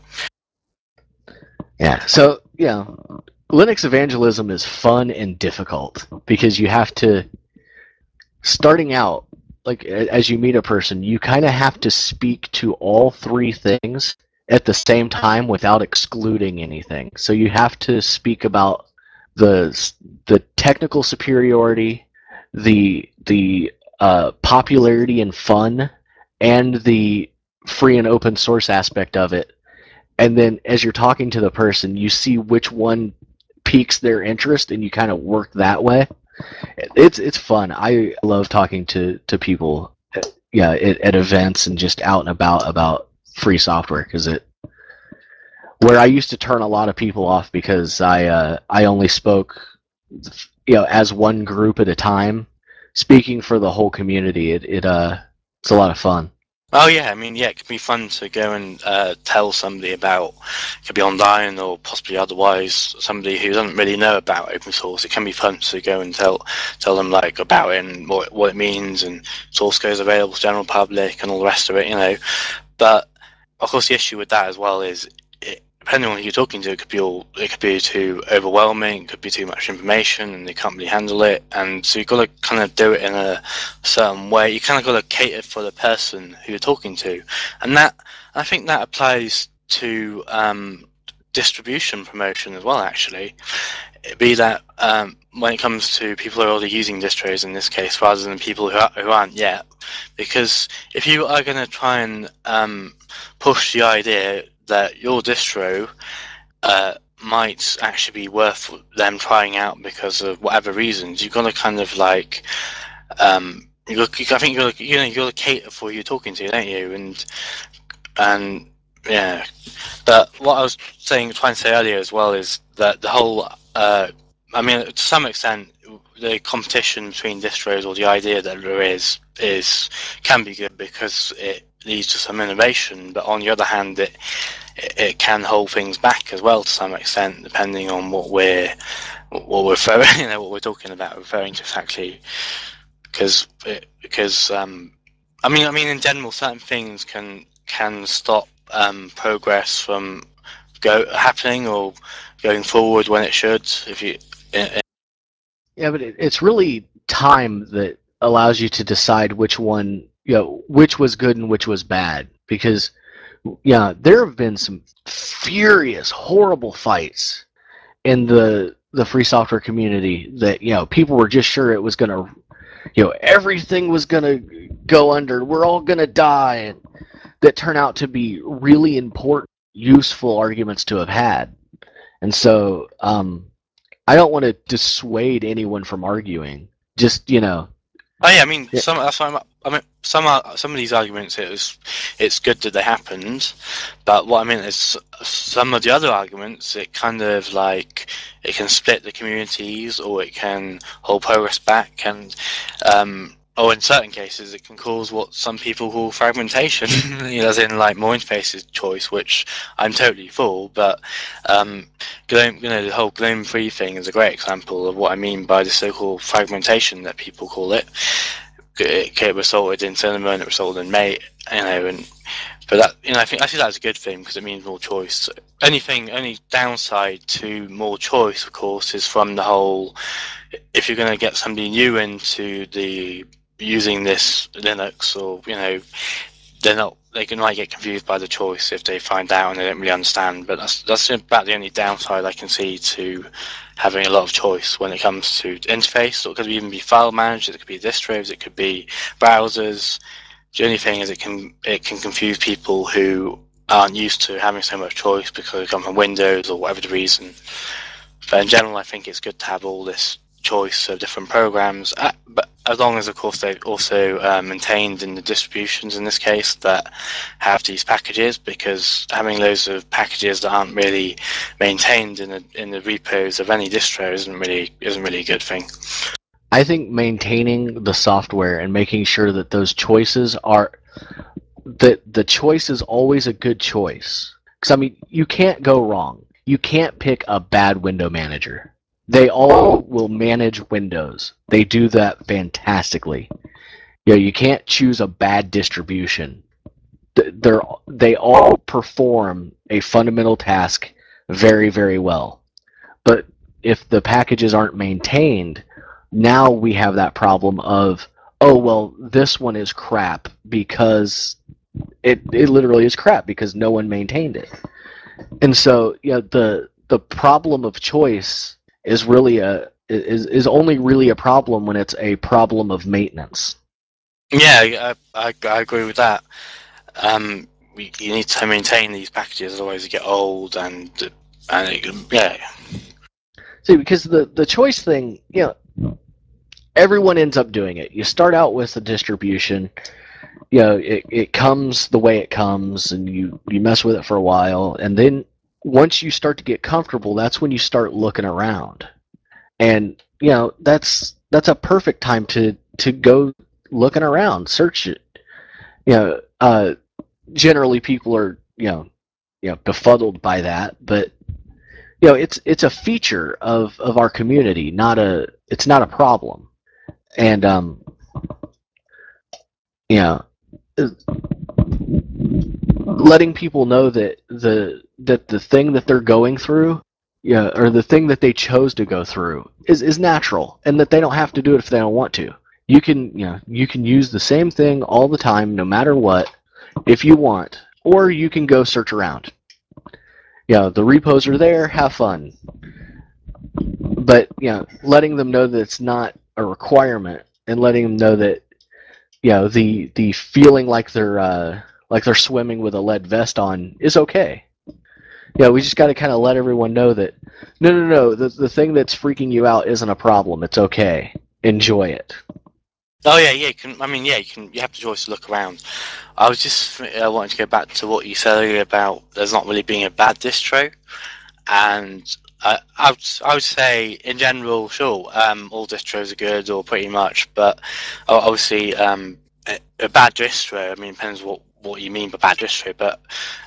Yeah. So Linux evangelism is fun and difficult because you have to, starting out, like as you meet a person, you kind of have to speak to all three things at the same time without excluding anything. So you have to speak about the technical superiority, the popularity and fun, and the free and open source aspect of it. And then as you're talking to the person, you see which one piques their interest, and you kind of work that way. It's fun. I love talking to people, at events and just out and about free software, because where I used to turn a lot of people off because I only spoke as one group at a time, speaking for the whole community. It's a lot of fun. Oh yeah, I mean, yeah, it could be fun to go and tell somebody about, it could be online or possibly otherwise, somebody who doesn't really know about open source. It can be fun to go and tell them like about it and what it means, and source code's available to general public and all the rest of it, But of course, the issue with that as well is, depending on who you're talking to, it could be too overwhelming, it could be too much information, and they can't really handle it. And so you've got to kind of do it in a certain way. You kind of got to cater for the person who you're talking to, and I think that applies to distribution promotion as well. Actually, it'd be that when it comes to people who are already using distros in this case, rather than people who aren't yet, because if you are going to try and push the idea that your distro might actually be worth them trying out because of whatever reasons, you've got to kind of like, I think you got to cater for who you're talking to, don't you? And yeah, but what I was trying to say earlier as well is that the whole, I mean, to some extent, the competition between distros, or the idea that there is can be good because it leads to some innovation. But on the other hand, it can hold things back as well to some extent, depending on what we're referring, what we're talking about, referring to exactly. Because I mean, in general, certain things can stop progress from happening or going forward when it should. Yeah, but it's really time that allows you to decide which one, which was good and which was bad. Because Yeah, there have been some furious, horrible fights in the free software community that, people were just sure it was gonna, everything was gonna go under. We're all gonna die, and that turn out to be really important, useful arguments to have had. And so, I don't want to dissuade anyone from arguing. Just, Oh yeah, I mean, Yeah. that's why some of these arguments, it's good that they happened, but what I mean is some of the other arguments, it kind of like it can split the communities, or it can hold progress back, and or in certain cases, it can cause what some people call fragmentation, as in like more interfaces choice, which I'm totally for, but the whole GNOME 3 thing is a great example of what I mean by the so-called fragmentation that people call it. It resulted in Cinema, and it resulted in Mate, and but that, I see that as a good thing because it means more choice. Only downside to more choice, of course, is from the whole, if you're going to get somebody new into the using this Linux, or might get confused by the choice if they find out and they don't really understand. But that's about the only downside I can see to having a lot of choice when it comes to interface. So it could even be file managers, it could be distros, it could be browsers. The only thing is it can confuse people who aren't used to having so much choice because they come from Windows or whatever the reason. But in general, I think it's good to have all this choice of different programs, but as long as, of course, they've also maintained in the distributions in this case that have these packages, because having loads of packages that aren't really maintained in the repos of any distro isn't really a good thing. I think maintaining the software and making sure that those choices are that the choice is always a good choice. Because you can't go wrong. You can't pick a bad window manager. They all will manage Windows. They do that fantastically. You can't choose a bad distribution. They all perform a fundamental task very, very well. But if the packages aren't maintained, now we have that problem of, oh, well, this one is crap because it literally is crap because no one maintained it. And so, the problem of choice is really is only really a problem when it's a problem of maintenance. Yeah, I agree with that. You need to maintain these packages, otherwise they get old yeah. See, because the choice thing, everyone ends up doing it. You start out with the distribution, it comes the way it comes, and you mess with it for a while, and then once you start to get comfortable, that's when you start looking around, and that's a perfect time to go looking around, search it. Generally people are befuddled by that, but it's a feature of our community, it's not a problem. And you letting people know that the thing that they're going through, or the thing that they chose to go through is natural, and that they don't have to do it if they don't want to. You can use the same thing all the time, no matter what, if you want, or you can go search around. The repos are there, have fun. But letting them know that it's not a requirement, and letting them know that the feeling like they're swimming with a lead vest on is okay. We just got to kind of let everyone know that no, the thing that's freaking you out isn't a problem. It's okay. Enjoy it. Oh yeah, you can. You have the choice to look around. I was just wanting to go back to what you said earlier about there's not really being a bad distro, and I would say in general, sure, all distros are good or pretty much, but obviously, a bad distro. Depends what you mean by bad distro, but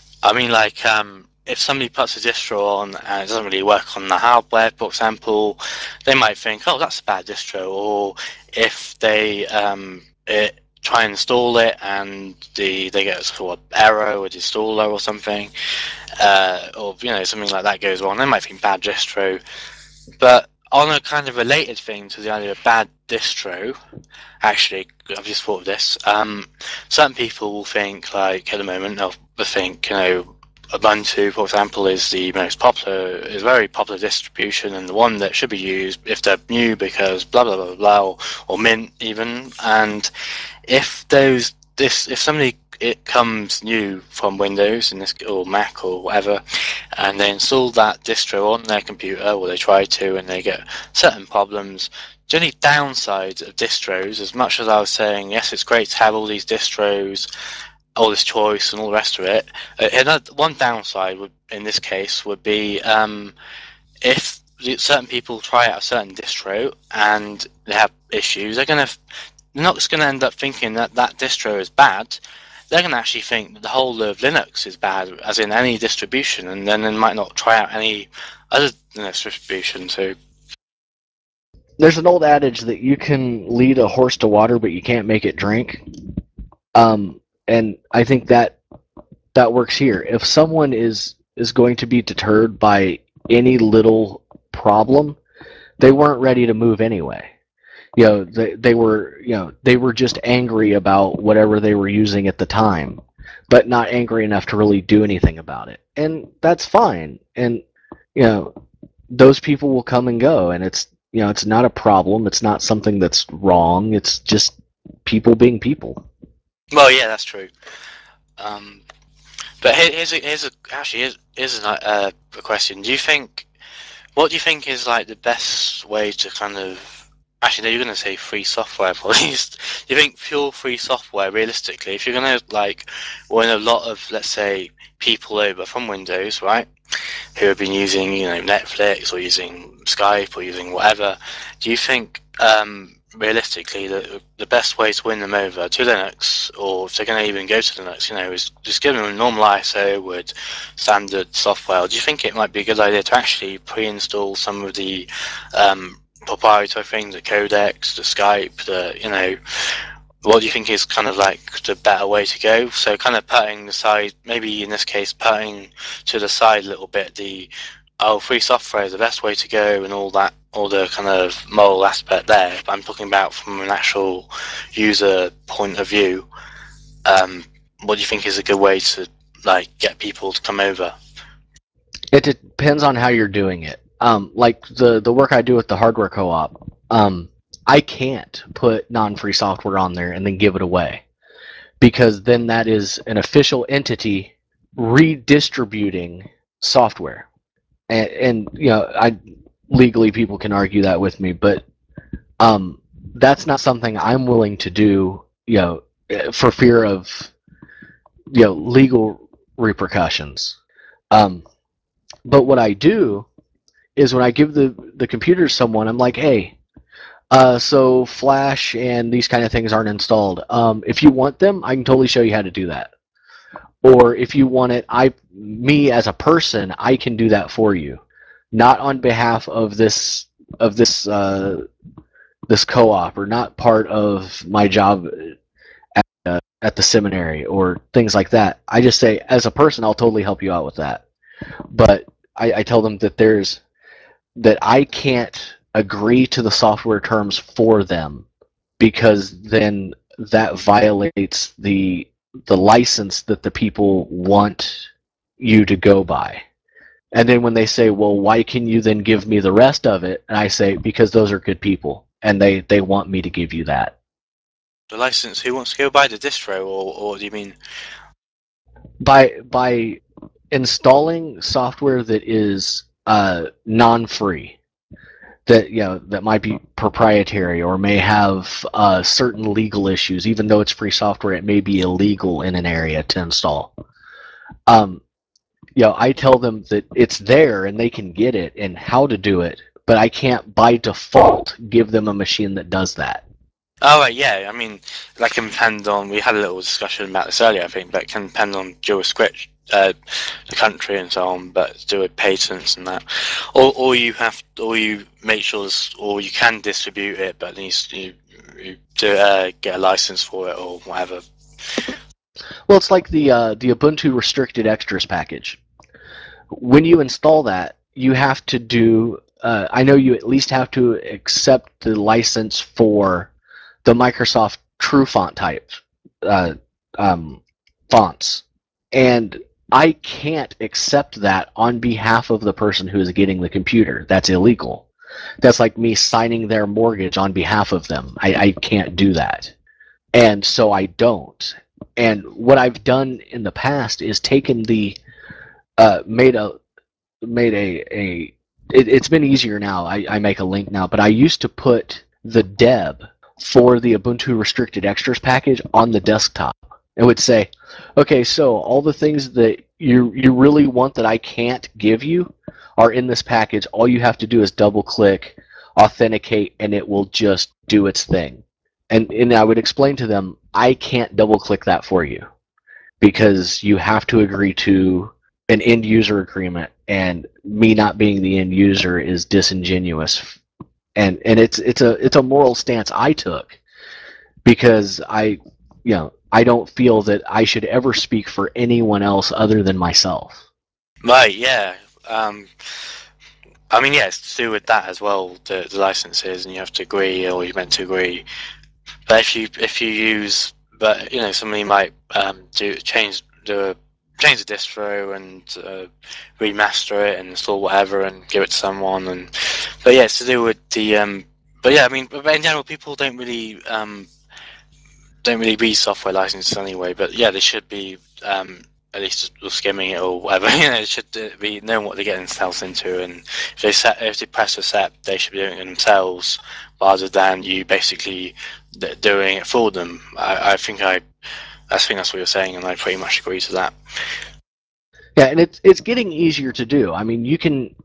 if somebody puts a distro on and it doesn't really work on the hardware, for example, they might think, oh, that's a bad distro. Or if they try and install it and they get a sort of error with the installer or something, or something like that goes wrong, they might think bad distro. But on a kind of related thing to the idea of bad distro, actually, I've just thought of this. Certain people will think, like at the moment, I think, Ubuntu, for example, is the most popular, is a very popular distribution, and the one that should be used if they're new, because blah blah blah blah, or Mint even. And if somebody it comes new from Windows or Mac or whatever, and they install that distro on their computer, or they try to, and they get certain problems. The only downside of distros, as much as I was saying, yes, it's great to have all these distros, all this choice and all the rest of it. One downside in this case would be if certain people try out a certain distro and they have issues, they're not just going to end up thinking that that distro is bad. They're going to actually think that the whole of Linux is bad, as in any distribution, and then they might not try out any other Linux distribution. So There's an old adage that you can lead a horse to water, but you can't make it drink. And I think that works here. If someone is going to be deterred by any little problem, they weren't ready to move anyway. They were just angry about whatever they were using at the time, but not angry enough to really do anything about it. And that's fine. And those people will come and go, and it's not a problem. It's not something that's wrong. It's just people being people. well, yeah, that's true. But here's a question. What do you think is like the best way to kind of? Actually, no, you're going to say free software, at least. Do you think pure free software, realistically, if you're going to win a lot of, let's say, people over from Windows, right, who have been using, Netflix or using Skype or using whatever, do you think, realistically, the best way to win them over to Linux, or if they're going to even go to Linux, is just give them a normal ISO with standard software? Or do you think it might be a good idea to actually pre-install some of the proprietary things, the codecs, the Skype, what do you think is kind of like the better way to go? So kind of putting aside, maybe in this case, putting to the side a little bit free software is the best way to go and all that, all the kind of moral aspect there. But I'm talking about from an actual user point of view. What do you think is a good way to get people to come over? It depends on how you're doing it. Like the work I do with the hardware co-op, I can't put non-free software on there and then give it away, because then that is an official entity redistributing software. And I legally, people can argue that with me, but that's not something I'm willing to do, for fear of legal repercussions. But what I do is when I give the computer to someone, I'm like, hey, so Flash and these kind of things aren't installed. If you want them, I can totally show you how to do that. Or if you want it, me as a person, I can do that for you, not on behalf of this co-op, or not part of my job at the seminary or things like that. I just say, as a person, I'll totally help you out with that. But I tell them that I can't agree to the software terms for them, because then that violates the license that the people want you to go by. And then when they say, well, why can you then give me the rest of it? And I say, because those are good people, and they want me to give you that. The license, who wants to go buy the distro, or do you mean? By installing software that is non-free, that might be proprietary or may have certain legal issues. Even though it's free software, it may be illegal in an area to install. I tell them that it's there and they can get it and how to do it, but I can't by default give them a machine that does that. Oh, right, yeah. I mean, that can depend on. We had a little discussion about this earlier, I think, but it can depend on jurisdiction, the country and so on. But to do with patents and that, or you make sure, or you can distribute it, but you do get a license for it or whatever. Well, it's like the Ubuntu Restricted Extras package. When you install that, you have to do. I know you at least have to accept the license for the Microsoft True Font type fonts, And I can't accept that on behalf of the person who is getting the computer. That's illegal. That's like me signing their mortgage on behalf of them. I can't do that. And so I don't. And what I've done in the past is taken the it's been easier now. I make a link now, but I used to put the deb for the Ubuntu restricted extras package on the desktop. It would say, okay, so all the things that you really want that I can't give you are in this package. All you have to do is double click, authenticate, and it will just do its thing. And I would explain to them, I can't double click that for you because you have to agree to an end user agreement, and me not being the end user is disingenuous. And it's a moral stance I took because I don't feel that I should ever speak for anyone else other than myself. Right, yeah. I mean, yeah, it's to do with that as well, the licenses, and you have to agree, or you're meant to agree. But if you use, but somebody might change the distro and remaster it and install whatever and give it to someone, but yeah, it's to do with the but yeah, I mean, but in general, people don't really read software licenses anyway. But yeah, they should be at least skimming it or whatever. They should be knowing what they're getting themselves into, and if they press accept, they should be doing it themselves rather than you basically doing it for them. I think that's what you're saying, and I pretty much agree to that. Yeah, and it's getting easier to do. I mean, you can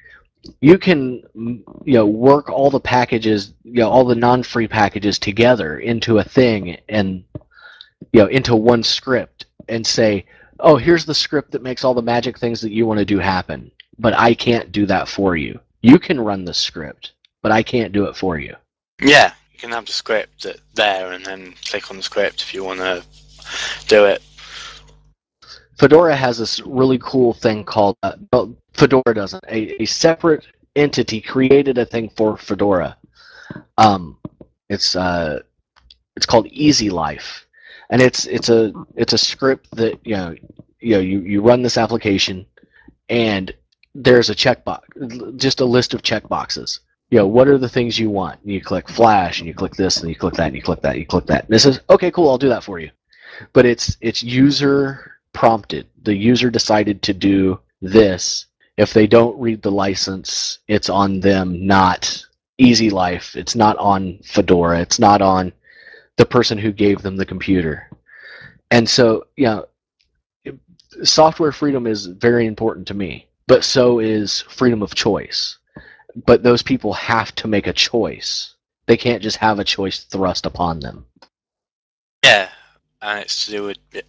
work all the packages, all the non-free packages together into a thing, and into one script, and say, oh, here's the script that makes all the magic things that you want to do happen, but I can't do that for you. You can run the script, but I can't do it for you. Yeah, you can have the script there and then click on the script if you want to do it. Fedora has this really cool thing called, Fedora doesn't, a separate entity created a thing for Fedora. It's called Easy Life, and it's a script that you run this application, and there's a checkbox, just a list of checkboxes. What are the things you want? And you click Flash, and you click this, and you click that, and you click that, and you click that. And it says, okay, cool, I'll do that for you. But it's user prompted. The user decided to do this. If they don't read the license, it's on them, not Easy Life. It's not on Fedora. It's not on the person who gave them the computer. And so, software freedom is very important to me, but so is freedom of choice. But those people have to make a choice. They can't just have a choice thrust upon them. Yeah, and it's to do with it.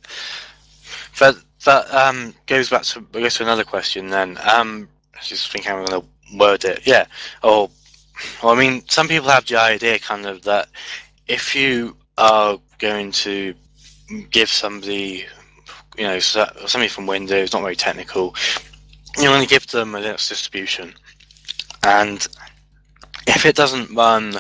That goes back to, I guess, another question then. I just think I'm going to word it. Yeah. Well, I mean, some people have the idea kind of that if you are going to give somebody, somebody from Windows, not very technical, you want to give them a Linux distribution, and if it doesn't run,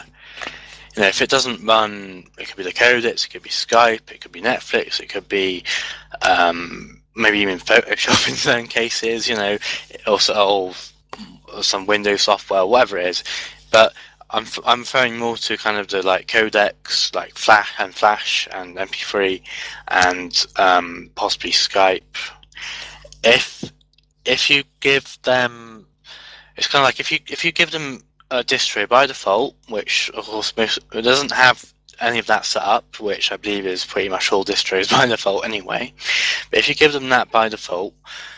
it could be the codecs, it could be Skype, it could be Netflix, it could be maybe even Photoshop in certain cases, also some Windows software, whatever it is. But I'm referring more to kind of the like codecs, like Flash and MP3, and possibly Skype. If you give them, it's kind of like if you give them a distro by default, which of course it doesn't have any of that set up, which I believe is pretty much all distros by default anyway. But if you give them that by default,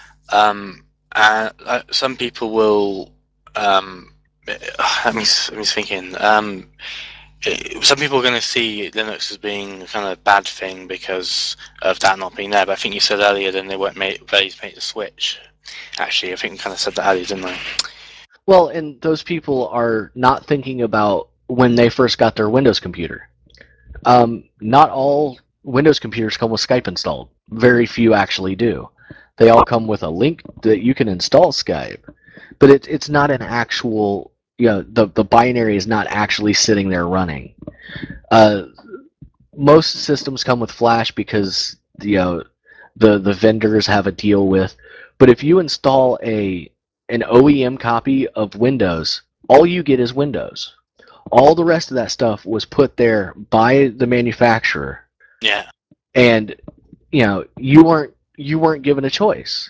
some people will. Let me thinking. Some people are going to see Linux as being a kind of bad thing because of that not being there. But I think you said earlier then they weren't ready to make the switch. Actually, I think you kind of said that earlier, didn't I? Well, and those people are not thinking about when they first got their Windows computer. Not all Windows computers come with Skype installed. Very few actually do. They all come with a link that you can install Skype, but it's not an actual, the binary is not actually sitting there running. Most systems come with Flash because the vendors have a deal with. But if you install an OEM copy of Windows, all you get is Windows. All the rest of that stuff was put there by the manufacturer, Yeah. and you weren't given a choice.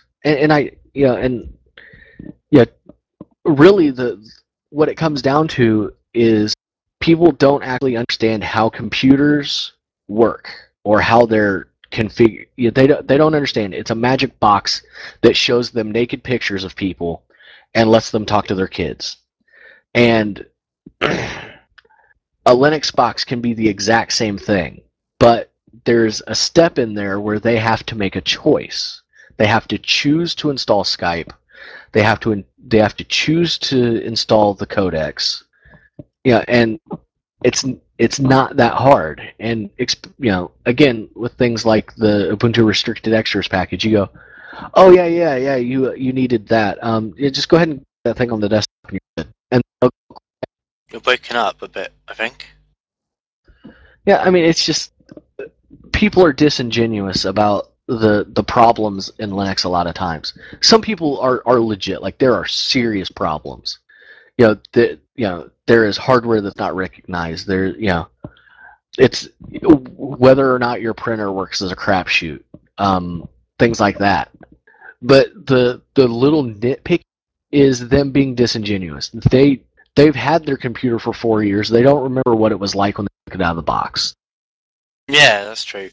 Really what it comes down to is people don't actually understand how computers work or how they're configured. They don't understand. It's a magic box that shows them naked pictures of people and lets them talk to their kids. And a Linux box can be the exact same thing, but there's a step in there where they have to make a choice. They have to choose to install Skype. They have to choose to install the codecs. And it's not that hard. And again, with things like the Ubuntu restricted extras package, you go, oh yeah, you needed that. Just go ahead and put that thing on the desktop, and you're good. And You're breaking up a bit, I think. yeah, I mean, it's just people are disingenuous about the problems in Linux a lot of times. Some people are legit, like there are serious problems. There is hardware that's not recognized. It's whether or not your printer works as a crapshoot, things like that. But the little nitpick is them being disingenuous. They've had their computer for 4 years. They don't remember what it was like when they took it out of the box. Yeah, that's true.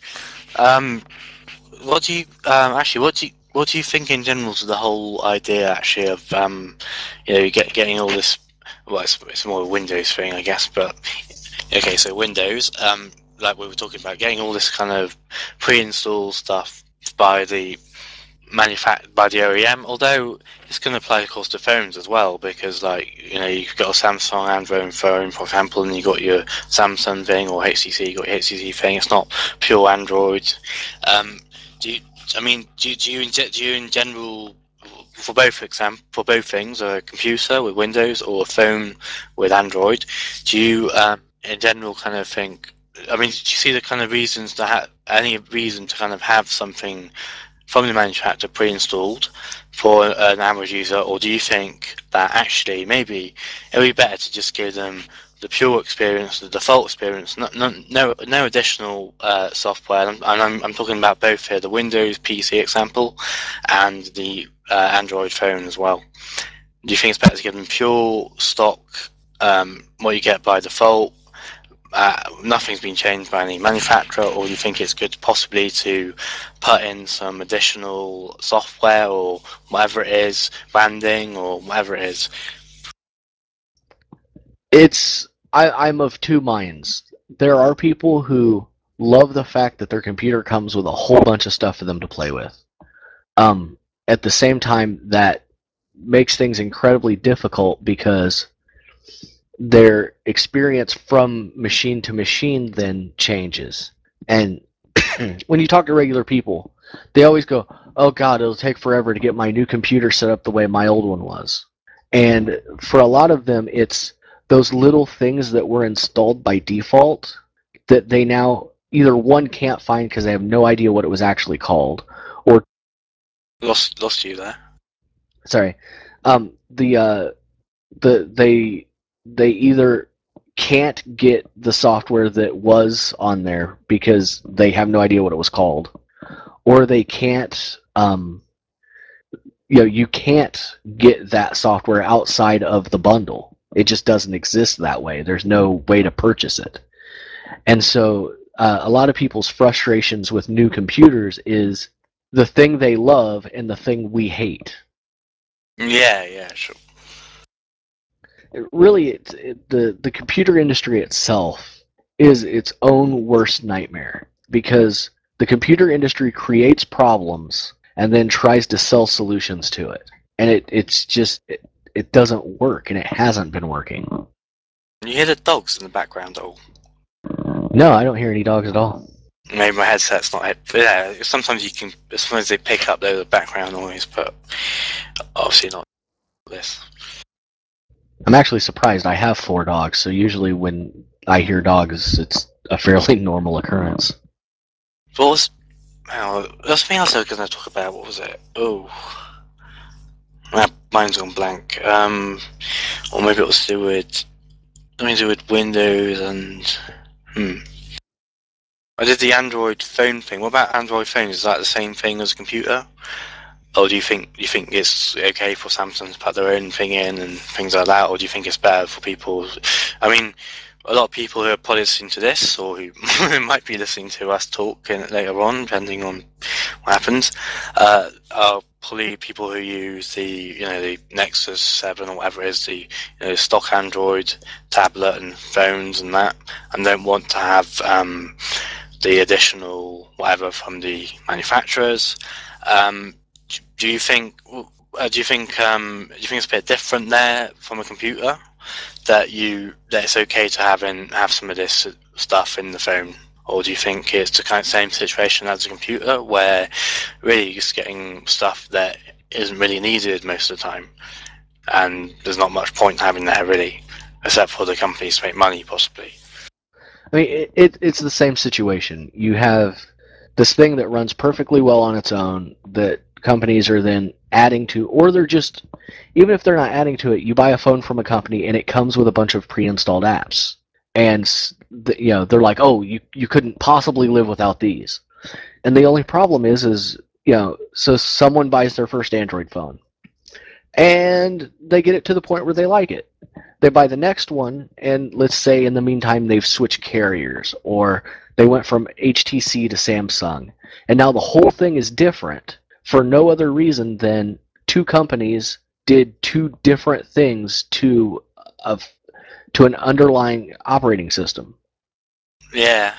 What do you what do you think in general to the whole idea actually of getting all this? Well, it's more a Windows thing, I guess. But okay, so Windows, like we were talking about, getting all this kind of pre-installed stuff by the by the OEM. Although it's going to apply, of course, to phones as well, because you've got a Samsung Android phone, for example, and you've got your Samsung thing or HTC, you got your HTC thing. It's not pure Android. Do you in general, for both things, a computer with Windows or a phone with Android, do you in general kind of think? I mean, do you see the kind of reasons to any reason to kind of have something from the manufacturer pre-installed for an average user, or do you think that actually maybe it would be better to just give them the pure experience, the default experience, no additional software? And I'm talking about both here, the Windows PC example and the Android phone as well. Do you think it's better to give them pure stock, what you get by default? Nothing's been changed by any manufacturer, or do you think it's good possibly to put in some additional software or whatever it is, branding or whatever it is? I'm of two minds. There are people who love the fact that their computer comes with a whole bunch of stuff for them to play with. At the same time, that makes things incredibly difficult because their experience from machine to machine then changes. And when you talk to regular people, they always go, oh God, it'll take forever to get my new computer set up the way my old one was. And for a lot of them, it's those little things that were installed by default that they now either one can't find because they have no idea what it was actually called, or Lost you there. sorry, they either can't get the software that was on there because they have no idea what it was called, or they can't you can't get that software outside of the bundle. It just doesn't exist that way. There's no way to purchase it. And so a lot of people's frustrations with new computers is the thing they love and the thing we hate. Yeah, sure. Really, the computer industry itself is its own worst nightmare, because the computer industry creates problems and then tries to sell solutions to it, and it doesn't work, and it hasn't been working. You hear the dogs in the background, though. No, I don't hear any dogs at all. Maybe my headset's not it. But yeah, sometimes they pick up the background noise, but obviously not this. I'm actually surprised. I have 4 dogs, so usually when I hear dogs, it's a fairly normal occurrence. What there's something else I was going to talk about. What was it? Oh, mine's gone blank. Or maybe it was to do with Windows and I did the Android phone thing. What about Android phone? Is that the same thing as a computer? Or do you think it's okay for Samsung to put their own thing in and things like that? Or do you think it's better for people? I mean, a lot of people who are probably listening to this, or who might be listening to us talk later on, depending on what happens, are probably people who use the Nexus 7 or whatever it is, the stock Android tablet and phones and that, and don't want to have the additional whatever from the manufacturers. Do you think it's a bit different there from a computer that it's okay to have some of this stuff in the phone, or do you think it's the kind of same situation as a computer where really you're just getting stuff that isn't really needed most of the time, and there's not much point having that really, except for the companies to make money possibly? I mean, it's the same situation. You have this thing that runs perfectly well on its own that companies are then adding to, or they're just, even if they're not adding to it, you buy a phone from a company and it comes with a bunch of pre-installed apps. And they're like, oh, you couldn't possibly live without these. And the only problem is so someone buys their first Android phone and they get it to the point where they like it. They buy the next one, and let's say in the meantime they've switched carriers, or they went from HTC to Samsung, and now the whole thing is different for no other reason than two companies did two different things to an underlying operating system. Yeah.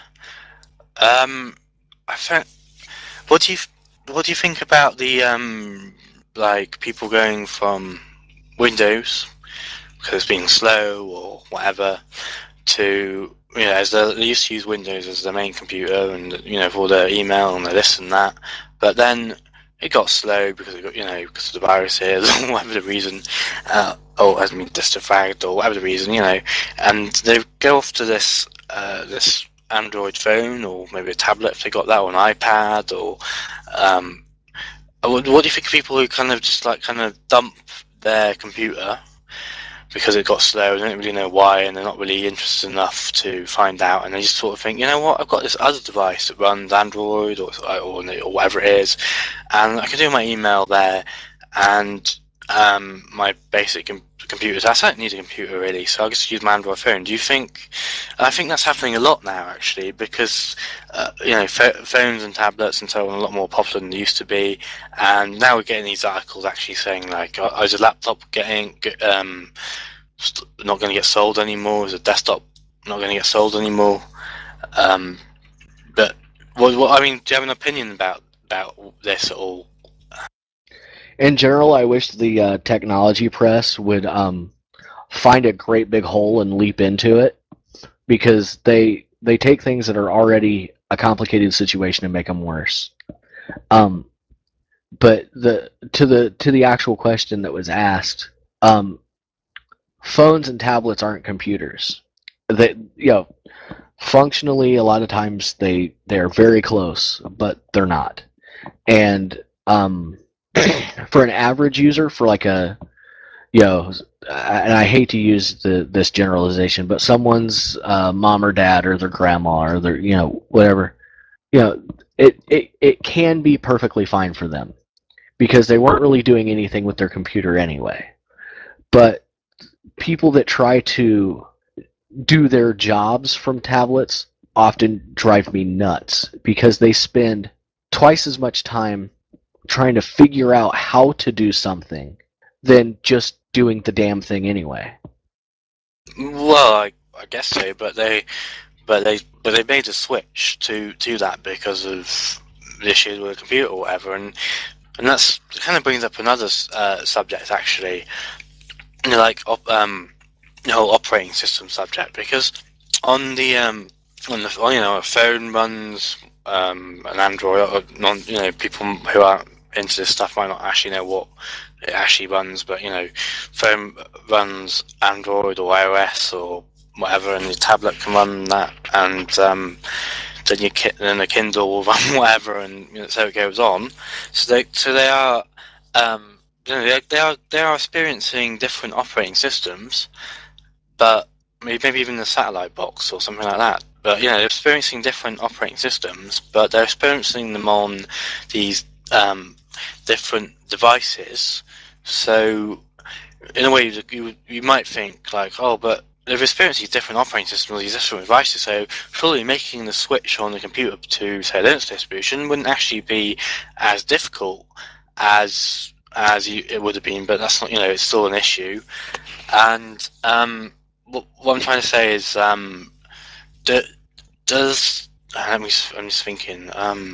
I think. What do you think about the like people going from Windows because being slow or whatever to as they used to use Windows as their main computer and for their email and their this and that, but then it got slow because it got because of the viruses or whatever the reason, or has been disfragged or whatever the reason, and they go off to this Android phone or maybe a tablet if they got that, or an iPad, or what do you think of people who kind of dump their computer because it got slow, they don't really know why, and they're not really interested enough to find out, and they just sort of think, you know what, I've got this other device that runs Android or whatever it is, and I can do my email there, and my basic computers. I don't need a computer really, so I'll just use my Android phone. Do you think? I think that's happening a lot now, actually, because phones and tablets and so on are a lot more popular than they used to be, and now we're getting these articles actually saying like, oh, is a laptop not going to get sold anymore? Is a desktop not going to get sold anymore? But what I mean, do you have an opinion about this at all? In general, I wish the technology press would find a great big hole and leap into it, because they take things that are already a complicated situation and make them worse. But to the actual question that was asked, phones and tablets aren't computers. They functionally a lot of times they're very close, but they're not. And for an average user, for like a and I hate to use this generalization, but someone's mom or dad or their grandma or their whatever, it can be perfectly fine for them because they weren't really doing anything with their computer anyway. But people that try to do their jobs from tablets often drive me nuts because they spend twice as much time trying to figure out how to do something than just doing the damn thing anyway. Well, I guess so, but they made a switch to that because of the issue with the computer or whatever, and that's kind of brings up another subject actually, like the whole operating system subject, because on the a phone runs an Android, or people who are into this stuff might not actually know what it actually runs, but phone runs Android or iOS or whatever, and your tablet can run that, and then then the Kindle will run whatever, and so it goes on. So they are they are experiencing different operating systems, but maybe even the satellite box or something like that. But they're experiencing different operating systems, but they're experiencing them on these different devices. So in a way, you might think like, oh, but they've experienced these different operating systems, these different devices, so surely making the switch on the computer to, say, Linux distribution wouldn't actually be as difficult as it would have been, but that's not, it's still an issue. And what I'm trying to say is, does I'm just thinking,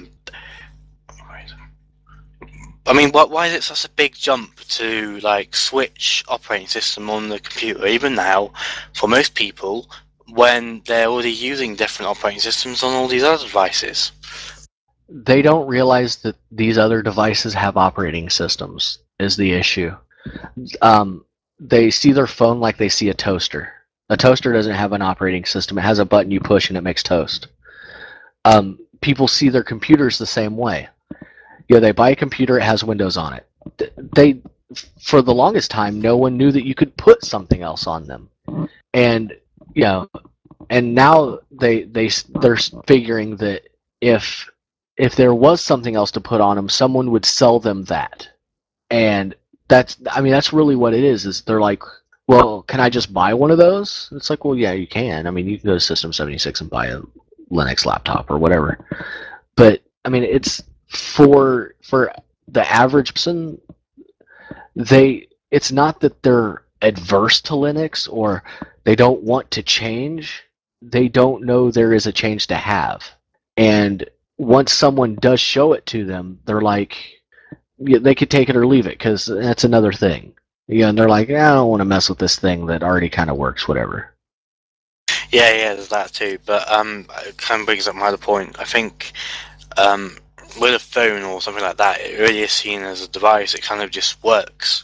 I mean, why is it such a big jump to like switch operating system on the computer, even now, for most people, when they're already using different operating systems on all these other devices? They don't realize that these other devices have operating systems is the issue. They see their phone like they see a toaster. A toaster doesn't have an operating system. It has a button you push and it makes toast. People see their computers the same way. They buy a computer, it has Windows on it. They, for the longest time, no one knew that you could put something else on them. And and now they're figuring that if there was something else to put on them, someone would sell them that. And that's really what it is. Is they're like, well, can I just buy one of those? It's like, well, yeah, you can. I mean, you can go to System 76 and buy a Linux laptop or whatever. But I mean, it's for the average person. It's not that they're adverse to Linux or they don't want to change. They don't know there is a change to have. And once someone does show it to them, they're like, they could take it or leave it, because that's another thing. And they're like, I don't want to mess with this thing that already kind of works, whatever. Yeah, there's that too. But it kind of brings up my other point. I think with a phone or something like that, it really is seen as a device. It kind of just works.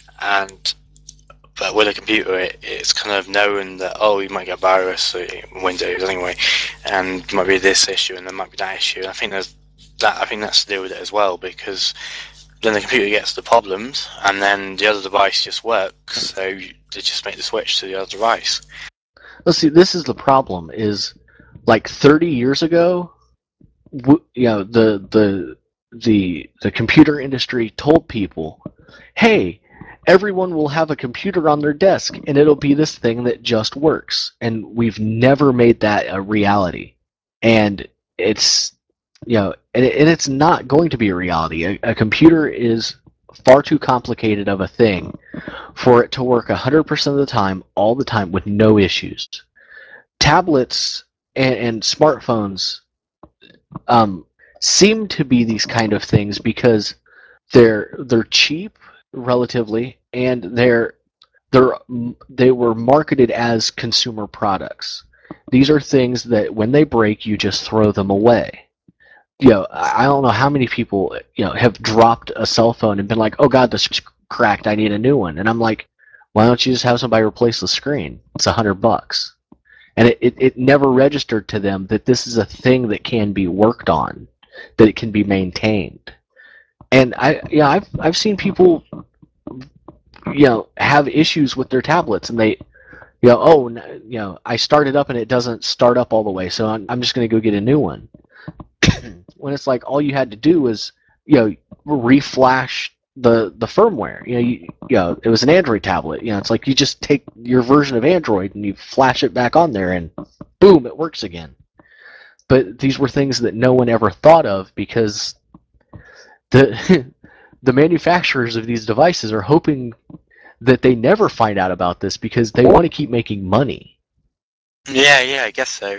But with a computer, it's kind of known that, oh, you might get a virus, Windows anyway, and there might be this issue and there might be that issue. And I think that's to do with it as well, because then the computer gets the problems, and then the other device just works. So they just make the switch to the other device. Let's see. This is the problem. Is like 30 years ago, the computer industry told people, hey, everyone will have a computer on their desk and it'll be this thing that just works. And we've never made that a reality. And it's and it's not going to be a reality. A computer is far too complicated of a thing for it to work 100% of the time, all the time, with no issues. Tablets and smartphones seem to be these kind of things because they're cheap relatively, and they were marketed as consumer products. These are things that when they break, you just throw them away. I don't know how many people have dropped a cell phone and been like, "Oh God, this cracked. I need a new one." And I'm like, "Why don't you just have somebody replace the screen? It's $100." And it never registered to them that this is a thing that can be worked on, that it can be maintained. And I've seen people have issues with their tablets, and they I start it up and it doesn't start up all the way, so I'm just going to go get a new one. When it's like all you had to do was reflash the firmware. It was an Android tablet. It's like you just take your version of Android and you flash it back on there, and boom, it works again. But these were things that no one ever thought of, because the manufacturers of these devices are hoping that they never find out about this because they want to keep making money. Yeah, I guess so.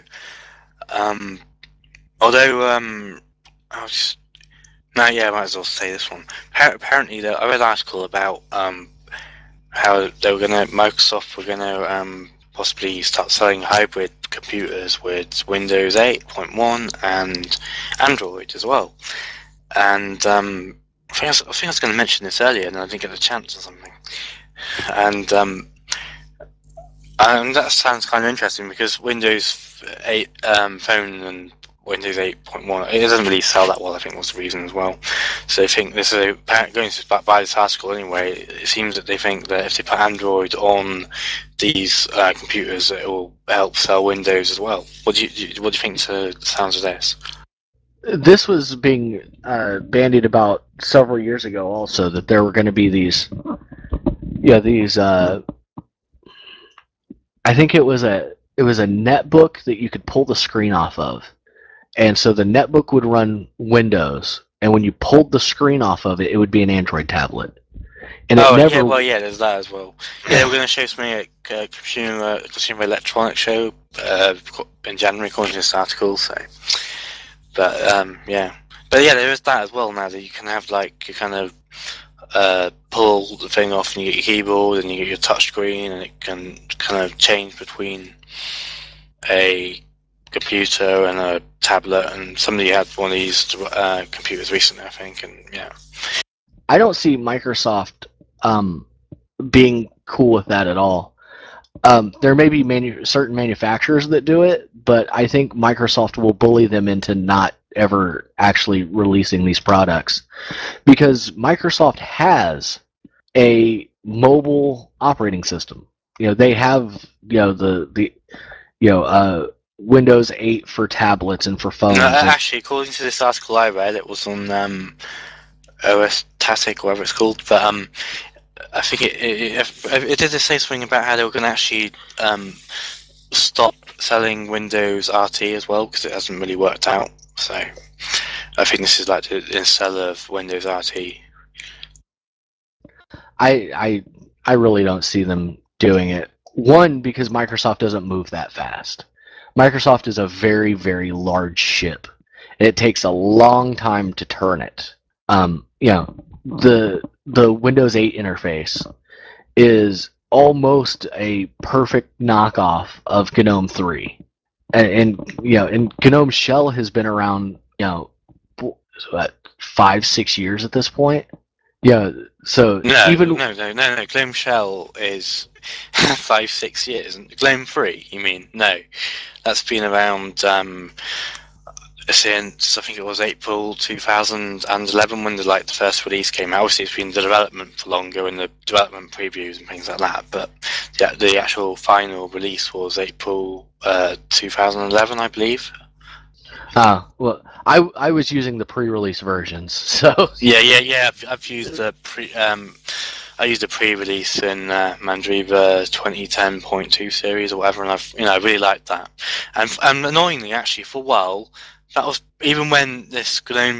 Although I'll just I might as well say this one. Apparently, I read an article about how Microsoft were gonna possibly start selling hybrid computers with Windows 8.1 and Android as well. And I think I was going to mention this earlier, and I didn't get a chance or something. And that sounds kind of interesting, because Windows 8 phone and Windows 8.1. It doesn't really sell that well, I think was the reason as well. So I think this is going to buy this article anyway. It seems that they think that if they put Android on these computers, it will help sell Windows as well. What do you think to the sounds of this? This was being bandied about several years ago also, that there were going to be these I think it was a netbook that you could pull the screen off of. And so the netbook would run Windows, and when you pulled the screen off of it, it would be an Android tablet. And it never. Yeah, well, yeah, there's that as well. Yeah, they were going to show something at Consumer Electronics Show in January, according to this article. So, but yeah, there is that as well now that you can have like you kind of pull the thing off and you get your keyboard and you get your touch screen, and it can kind of change between a computer and a tablet. And somebody had one of these computers recently, I think, and yeah. I don't see Microsoft being cool with that at all. There may be certain manufacturers that do it, but I think Microsoft will bully them into not ever actually releasing these products, because Microsoft has a mobile operating system. They have the Windows 8 for tablets and for phones. No, actually, according to this article I read, it was on OS Tatic, whatever it's called, but I think it did say something about how they were going to actually stop selling Windows RT as well, because it hasn't really worked out. So I think this is like the installer of Windows RT. I really don't see them doing it. One, because Microsoft doesn't move that fast. Microsoft is a very, very large ship. It takes a long time to turn it. The Windows 8 interface is almost a perfect knockoff of GNOME 3, and GNOME Shell has been around 5-6 years at this point. Yeah, so no. GNOME Shell is 5-6 years. GNOME 3, you mean? No, that's been around since I think it was April 2011 when the first release came out. Obviously, it's been in the development for longer and the development previews and things like that. But the actual final release was April 2011, I believe. Well, I was using the pre-release versions, so yeah. I've used the I used a pre-release in Mandriva 2010.2 series or whatever, and I really liked that. And annoyingly, actually, for a while, that was even when this GNOME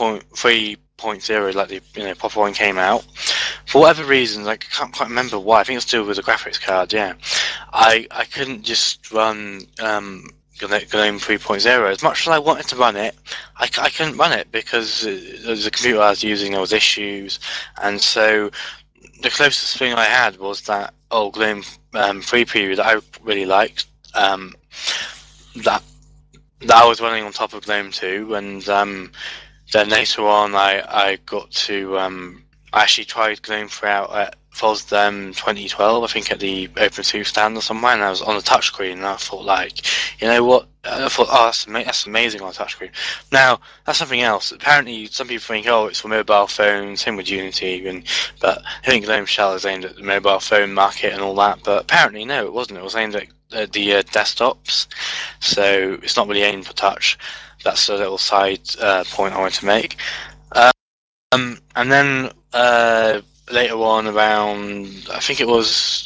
3.0, like the proper one, came out. For whatever reasons, I can't quite remember why. I think it's to do with the graphics card. Yeah, I couldn't just run GNOME 3.0 as much as I wanted to run it. I couldn't run it because the computer I was using, there was issues, and so the closest thing I had was that old GNOME 3 preview that I really liked. That I was running on top of GNOME 2, and then later on I got to I actually tried GNOME 3 out at FOSDEM 2012, I think at the OpenSUSE stand or somewhere, and I was on the touchscreen, and I thought, like, you know what? I thought, oh, that's amazing on a touchscreen. Now, that's something else. Apparently, some people think, oh, it's for mobile phones, same with Unity, but I think GNOME Shell is aimed at the mobile phone market and all that, but apparently, no, it wasn't. It was aimed at the desktops, so it's not really aimed for touch. That's a little side point I wanted to make. And then later on, around I think it was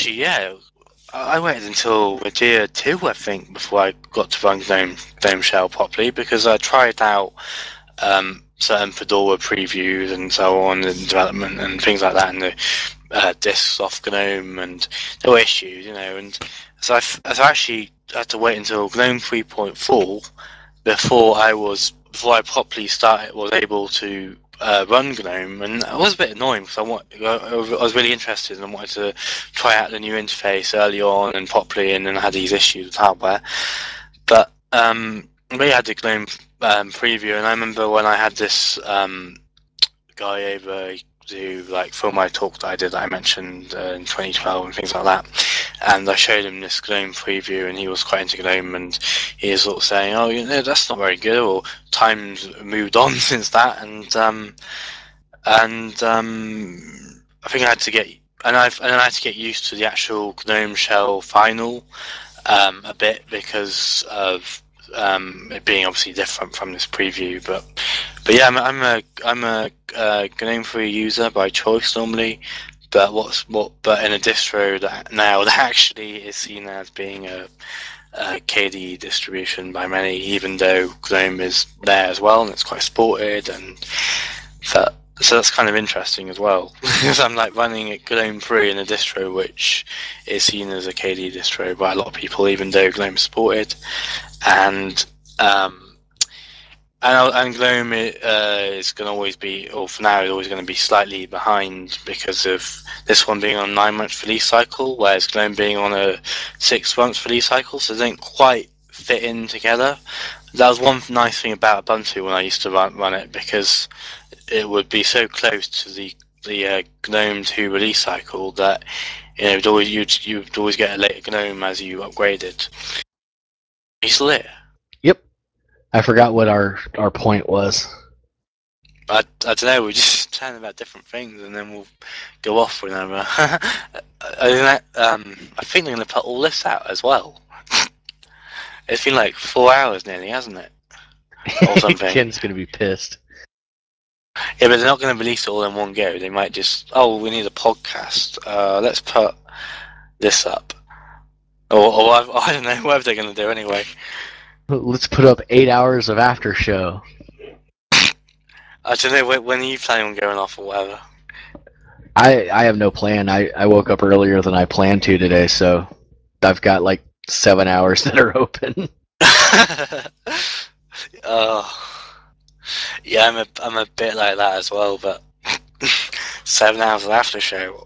I waited until Radia 2, I think, before I got to run GNOME Shell properly, because I tried out certain Fedora previews and so on in development and things like that, and the disks off GNOME, and there were issues, and so I actually had to wait until GNOME 3.4 before I properly was able to run GNOME, and it was a bit annoying because I was really interested and I wanted to try out the new interface early on and properly, and then I had these issues with hardware. But we had the GNOME preview, and I remember when I had this guy over to like film my talk that I did that I mentioned in 2012 and things like that. And I showed him this GNOME preview, and he was quite into GNOME, and he was sort of saying, "Oh, that's not very good," or "Time's moved on since that," and I think I had to get and I had to get used to the actual GNOME Shell final a bit because of it being obviously different from this preview. But yeah, I'm a GNOME free user by choice normally. But but in a distro that actually is seen as being a KDE distribution by many, even though GNOME is there as well and it's quite supported, and so that's kind of interesting as well because I'm like running it GNOME free in a distro which is seen as a KDE distro by a lot of people, even though GNOME is supported, and GNOME is going to always be, or for now, is always going to be slightly behind because of this one being on a 9-month release cycle, whereas GNOME being on a 6-month release cycle, so they don't quite fit in together. That was one nice thing about Ubuntu when I used to run it, because it would be so close to the GNOME 2 release cycle that you'd always get a later GNOME as you upgraded. Are you still there? Yep. I forgot what our point was. I don't know, we're just chatting about different things and then we'll go off whenever. I think they're going to put all this out as well. It's been like 4 hours nearly, hasn't it? Or something. Ken's going to be pissed. Yeah, but they're not going to release it all in one go. They might just, we need a podcast. Let's put this up. Or I don't know, whatever they're going to do anyway. Let's put up 8 hours of after show. I don't know, when are you planning on going off or whatever? I have no plan. I woke up earlier than I planned to today, so I've got like 7 hours that are open. Yeah, I'm a bit like that as well, but 7 hours of after show.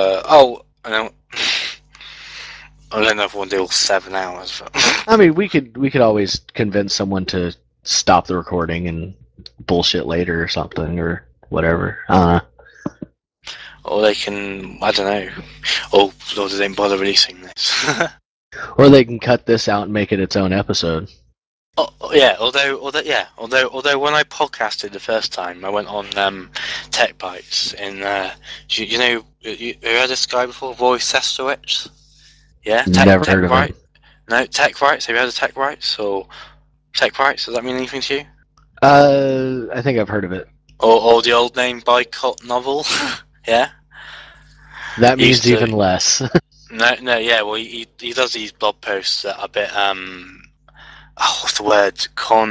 I don't know if we'll do all 7 hours. But I mean, we could always convince someone to stop the recording and bullshit later or something or whatever. I don't know. or they can, I don't know. Or they don't bother releasing this. Or they can cut this out and make it its own episode. Although when I podcasted the first time, I went on Tech Bites in you heard this guy before, Roy Sestowicz? Yeah, Never heard of him. No, Tech Rights. Have you heard of Tech Rights or Tech Rights? Does that mean anything to you? I think I've heard of it. Or the old name Boycott Novel? Yeah. That means even less. No, yeah. Well, he does these blog posts that are a bit what's the word?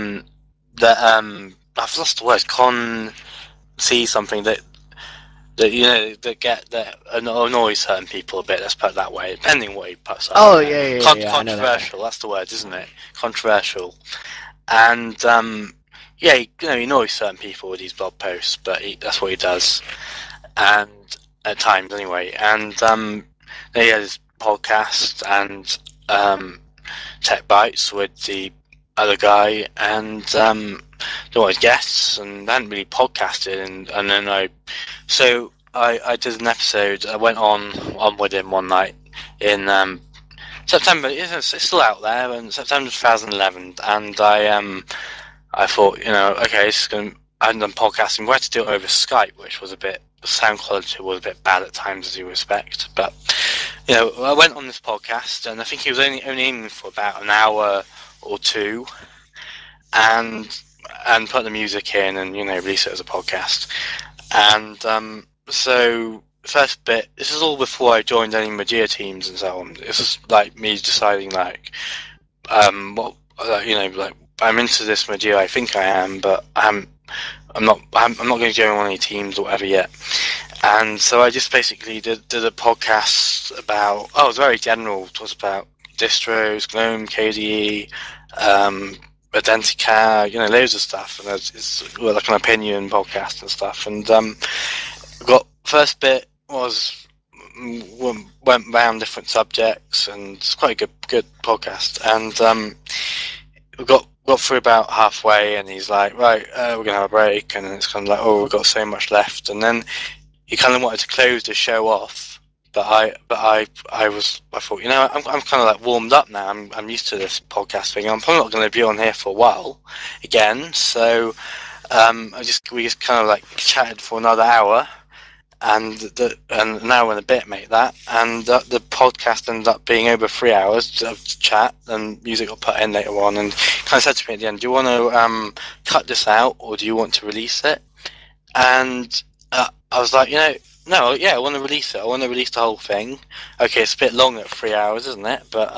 I've lost the word. See something that annoys certain people a bit. Let's put it that way, depending on what he puts up. Oh yeah. Controversial. That's the word, isn't it? Controversial. And he annoys certain people with these blog posts, but that's what he does, and at times anyway. And he has his podcast and Tech Bites with the other guy, and there was guests, and I hadn't really podcasted, and then I did an episode. I went on with him one night in September. It's still out there, in September 2011, and I thought, okay, I hadn't done podcasting. We had to do it over Skype, which was the sound quality was a bit bad at times, as you expect. But I went on this podcast, and I think he was only in for about an hour or two, and put the music in, and release it as a podcast. And so first bit, this is all before I joined any Mageia teams and so on. This is like me deciding I'm into this Mageia. I think I am, but I'm not going to join any teams or whatever yet. And so I just basically did a podcast about. It was very general. It was about distros, GNOME, KDE, Identica, loads of stuff, and it's like an opinion podcast and stuff. And got first bit was went round different subjects, and it's quite a good podcast. And we got through about halfway, and he's like, right, we're gonna have a break, and it's kind of like, we've got so much left. And then he kind of wanted to close the show off, but I thought, you know, I'm kind of like warmed up now. I'm used to this podcast thing. I'm probably not going to be on here for a while again. So we just kind of like chatted for another hour, and an hour and a bit, mate. And the podcast ended up being over 3 hours of chat, and music got put in later on. And kind of said to me at the end, "Do you want to cut this out, or do you want to release it?" And I was like, you know, no, yeah, I want to release it. I want to release the whole thing. Okay, it's a bit long at 3 hours, isn't it? But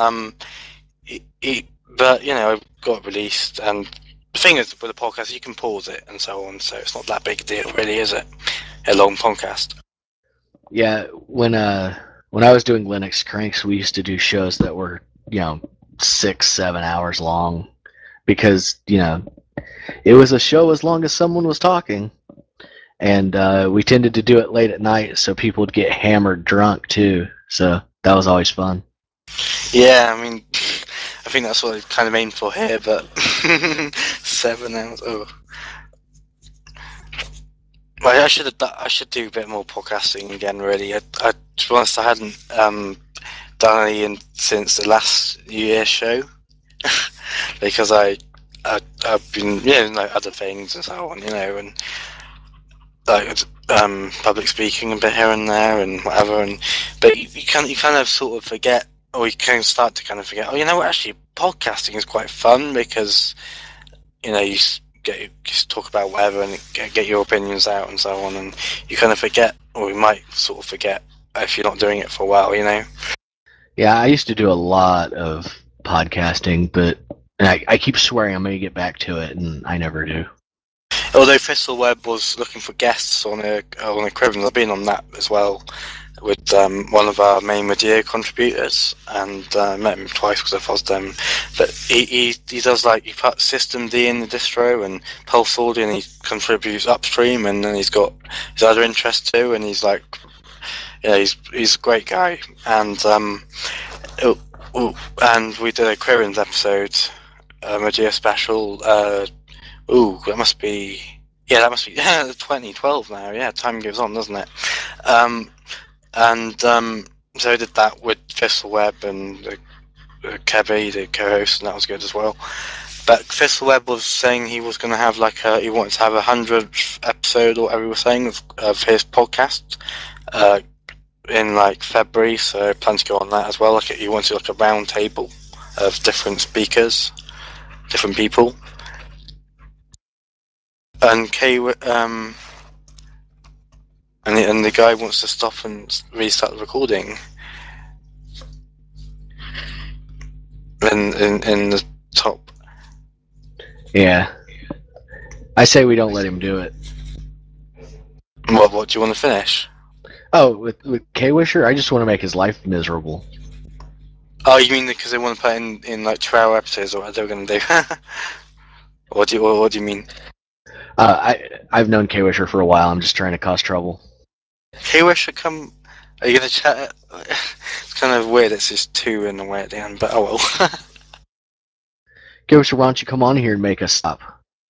but you know, it got released. And the thing is, with a podcast, you can pause it and so on. So it's not that big a deal, really, is it? A long podcast. Yeah, when I was doing Linux Cranks, we used to do shows that were 6-7 hours long because it was a show as long as someone was talking. And we tended to do it late at night so people would get hammered drunk too. So that was always fun. Yeah, I mean, I think that's what I kind of aimed for here, but 7 hours. Oh, well, I should do a bit more podcasting again. Really, to be honest, I hadn't done any since the last New Year show because I've been like other things and so on, and like public speaking a bit here and there and whatever, but you kind of sort of forget, or you can start to kind of forget. Oh, you know what? Actually, podcasting is quite fun because you just talk about whatever and get your opinions out and so on, and you kind of forget, or you might sort of forget if you're not doing it for a while, Yeah, I used to do a lot of podcasting, but I keep swearing I'm going to get back to it, and I never do. Although Thistleweb was looking for guests on a Cribs, I've been on that as well with one of our main Medea contributors, and met him twice because I followed them. But he does he put System D in the distro and Pulse Audio, and he contributes upstream, and then he's got his other interests too, and he's he's a great guy, and and we did a Quirins episode, Medea special. That must be 2012 now. Yeah, time goes on, doesn't it? So I did that with Thistleweb and Kevy, the co-host, and that was good as well. But Thistleweb was saying he was going to have he wanted to have 100th episode, or whatever he was saying, of his podcast in February. So I plan to go on that as well. He wanted a round table of different speakers, different people. And and the guy wants to stop and restart the recording. In the top. Yeah. I say we don't let him do it. What do you want to finish? Oh, with K-Wisher? I just want to make his life miserable. Oh, you mean because they want to put in 2-hour episodes, or what they're going to do? What do you mean? I've known K-Wisher for a while. I'm just trying to cause trouble. K-Wisher, come. Are you going to chat? It's kind of weird. It's just 2 in the way at the end, but oh well. K-Wisher, why don't you come on here and make us stop?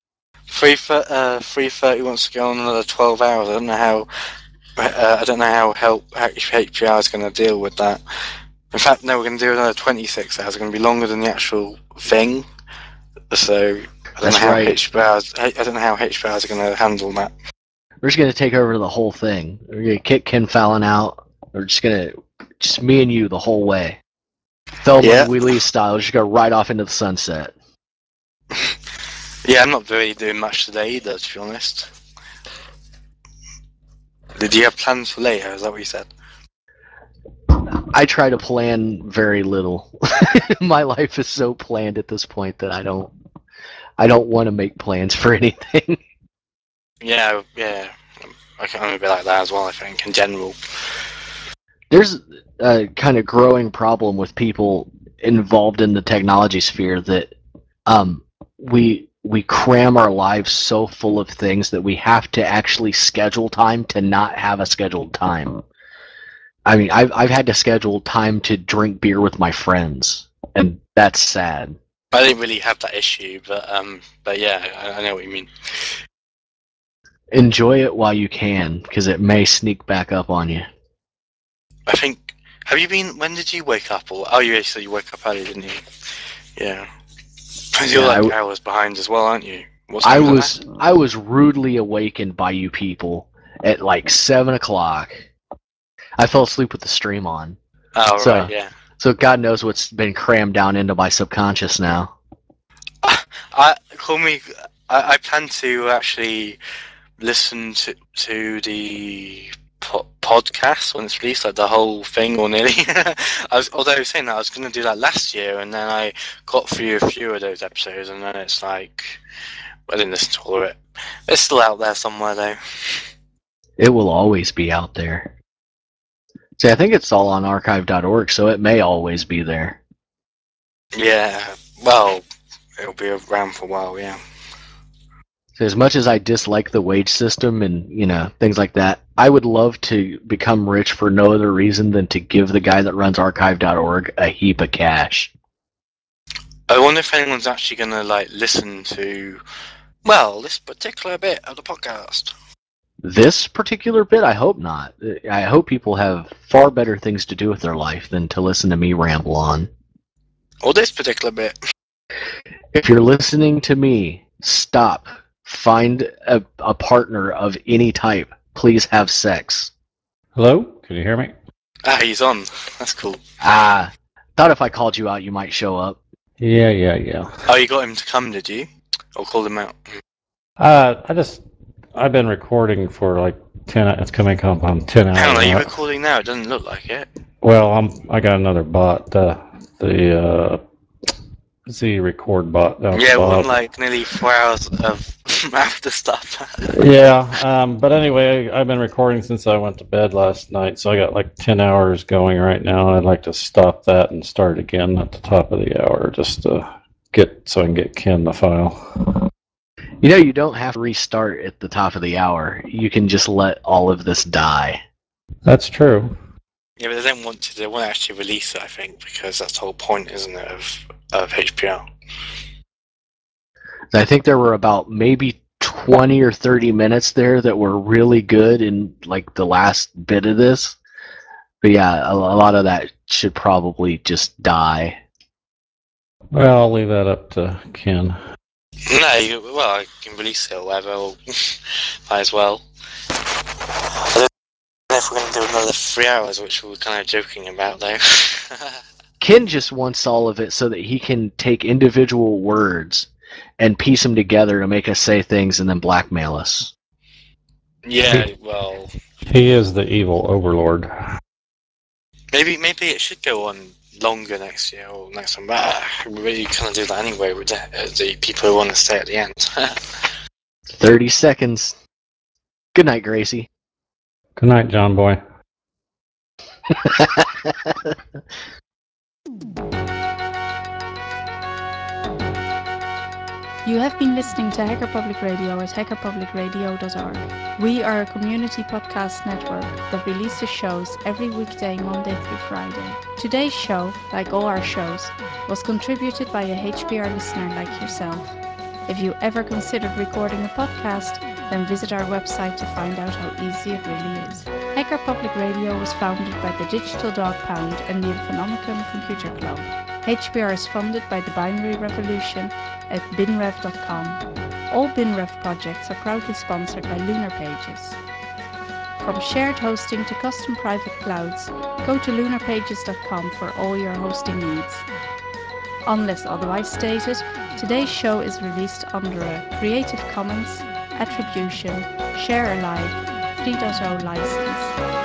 3:30 wants to go on another 12 hours. I don't know how HPR is going to deal with that. In fact, no, we're going to do another 26 hours. It's going to be longer than the actual thing. So I don't know how HPRs are going to handle that. We're just going to take over the whole thing. We're going to kick Ken Fallon out. We're just me and you the whole way. Thelma and Louise style. Just go right off into the sunset. Yeah, I'm not really doing much today either, to be honest. Did you have plans for later? Is that what you said? I try to plan very little. My life is so planned at this point that I don't want to make plans for anything. Yeah. I can be like that as well, I think, in general. There's a kind of growing problem with people involved in the technology sphere that we cram our lives so full of things that we have to actually schedule time to not have a scheduled time. I mean, I've had to schedule time to drink beer with my friends, and that's sad. I didn't really have that issue, but yeah, I know what you mean. Enjoy it while you can, because it may sneak back up on you. I think. Have you been? When did you wake up? Or so you woke up early, didn't you? Yeah. Because you're Yeah, like hours behind as well, aren't you? What I time is it I was rudely awakened by you people at like 7 o'clock. I fell asleep with the stream on. now? Oh, So- right, yeah. So God knows what's been crammed down into my subconscious now. I plan to actually listen to the podcast when it's released, like the whole thing or nearly. Although I was saying that I was going to do that last year, and then I got through a few of those episodes, and then it's like I didn't listen to all of it. It's still out there somewhere though. It will always be out there. See, I think it's all on archive.org, so it may always be there. Yeah, well, it'll be around for a while, yeah. So as much as I dislike the wage system and, things like that, I would love to become rich for no other reason than to give the guy that runs archive.org a heap of cash. I wonder if anyone's actually going to listen to, this particular bit of the podcast. This particular bit, I hope not. I hope people have far better things to do with their life than to listen to me ramble on. Or this particular bit. If you're listening to me, stop. Find a partner of any type. Please have sex. Hello? Can you hear me? Ah, he's on. That's cool. Thought if I called you out, you might show up. Yeah. Oh, you got him to come, did you? Or called him out? I've been recording for like 10. It's coming up on 10 hours. Hang on, are you recording now? It doesn't look like it. Well, I got another bot. The Z record bot. Yeah, it won like nearly 4 hours of after stuff. Yeah, but anyway, I've been recording since I went to bed last night, so I got like 10 hours going right now. I'd like to stop that and start again at the top of the hour, just to so I can get Ken the file. You don't have to restart at the top of the hour. You can just let all of this die. That's true. Yeah, but they don't want to. They won't actually release it, I think, because that's the whole point, isn't it, of HPR? I think there were about maybe 20 or 30 minutes there that were really good in like the last bit of this. But yeah, a lot of that should probably just die. Well, I'll leave that up to Ken. No, I can release it or whatever, or might as well. I don't know if we're going to do another 3 hours, which we were kind of joking about, though. Ken just wants all of it so that he can take individual words and piece them together to make us say things and then blackmail us. Yeah, well... He is the evil overlord. Maybe it should go on longer next year or next one, but we really kind of do that anyway with the people who want to stay at the end. 30 seconds. Good night, Gracie. Good night, John Boy. You have been listening to Hacker Public Radio at hackerpublicradio.org. We are a community podcast network that releases shows every weekday, Monday through Friday. Today's show, like all our shows, was contributed by a HPR listener like yourself. If you ever considered recording a podcast, then visit our website to find out how easy it really is. Hacker Public Radio was founded by the Digital Dog Pound and the Infonomicon Computer Club. HPR is funded by the Binary Revolution at binrev.com. All BinRev projects are proudly sponsored by Lunar Pages. From shared hosting to custom private clouds, go to lunarpages.com for all your hosting needs. Unless otherwise stated, today's show is released under a Creative Commons Attribution Share Alike 3.0 license.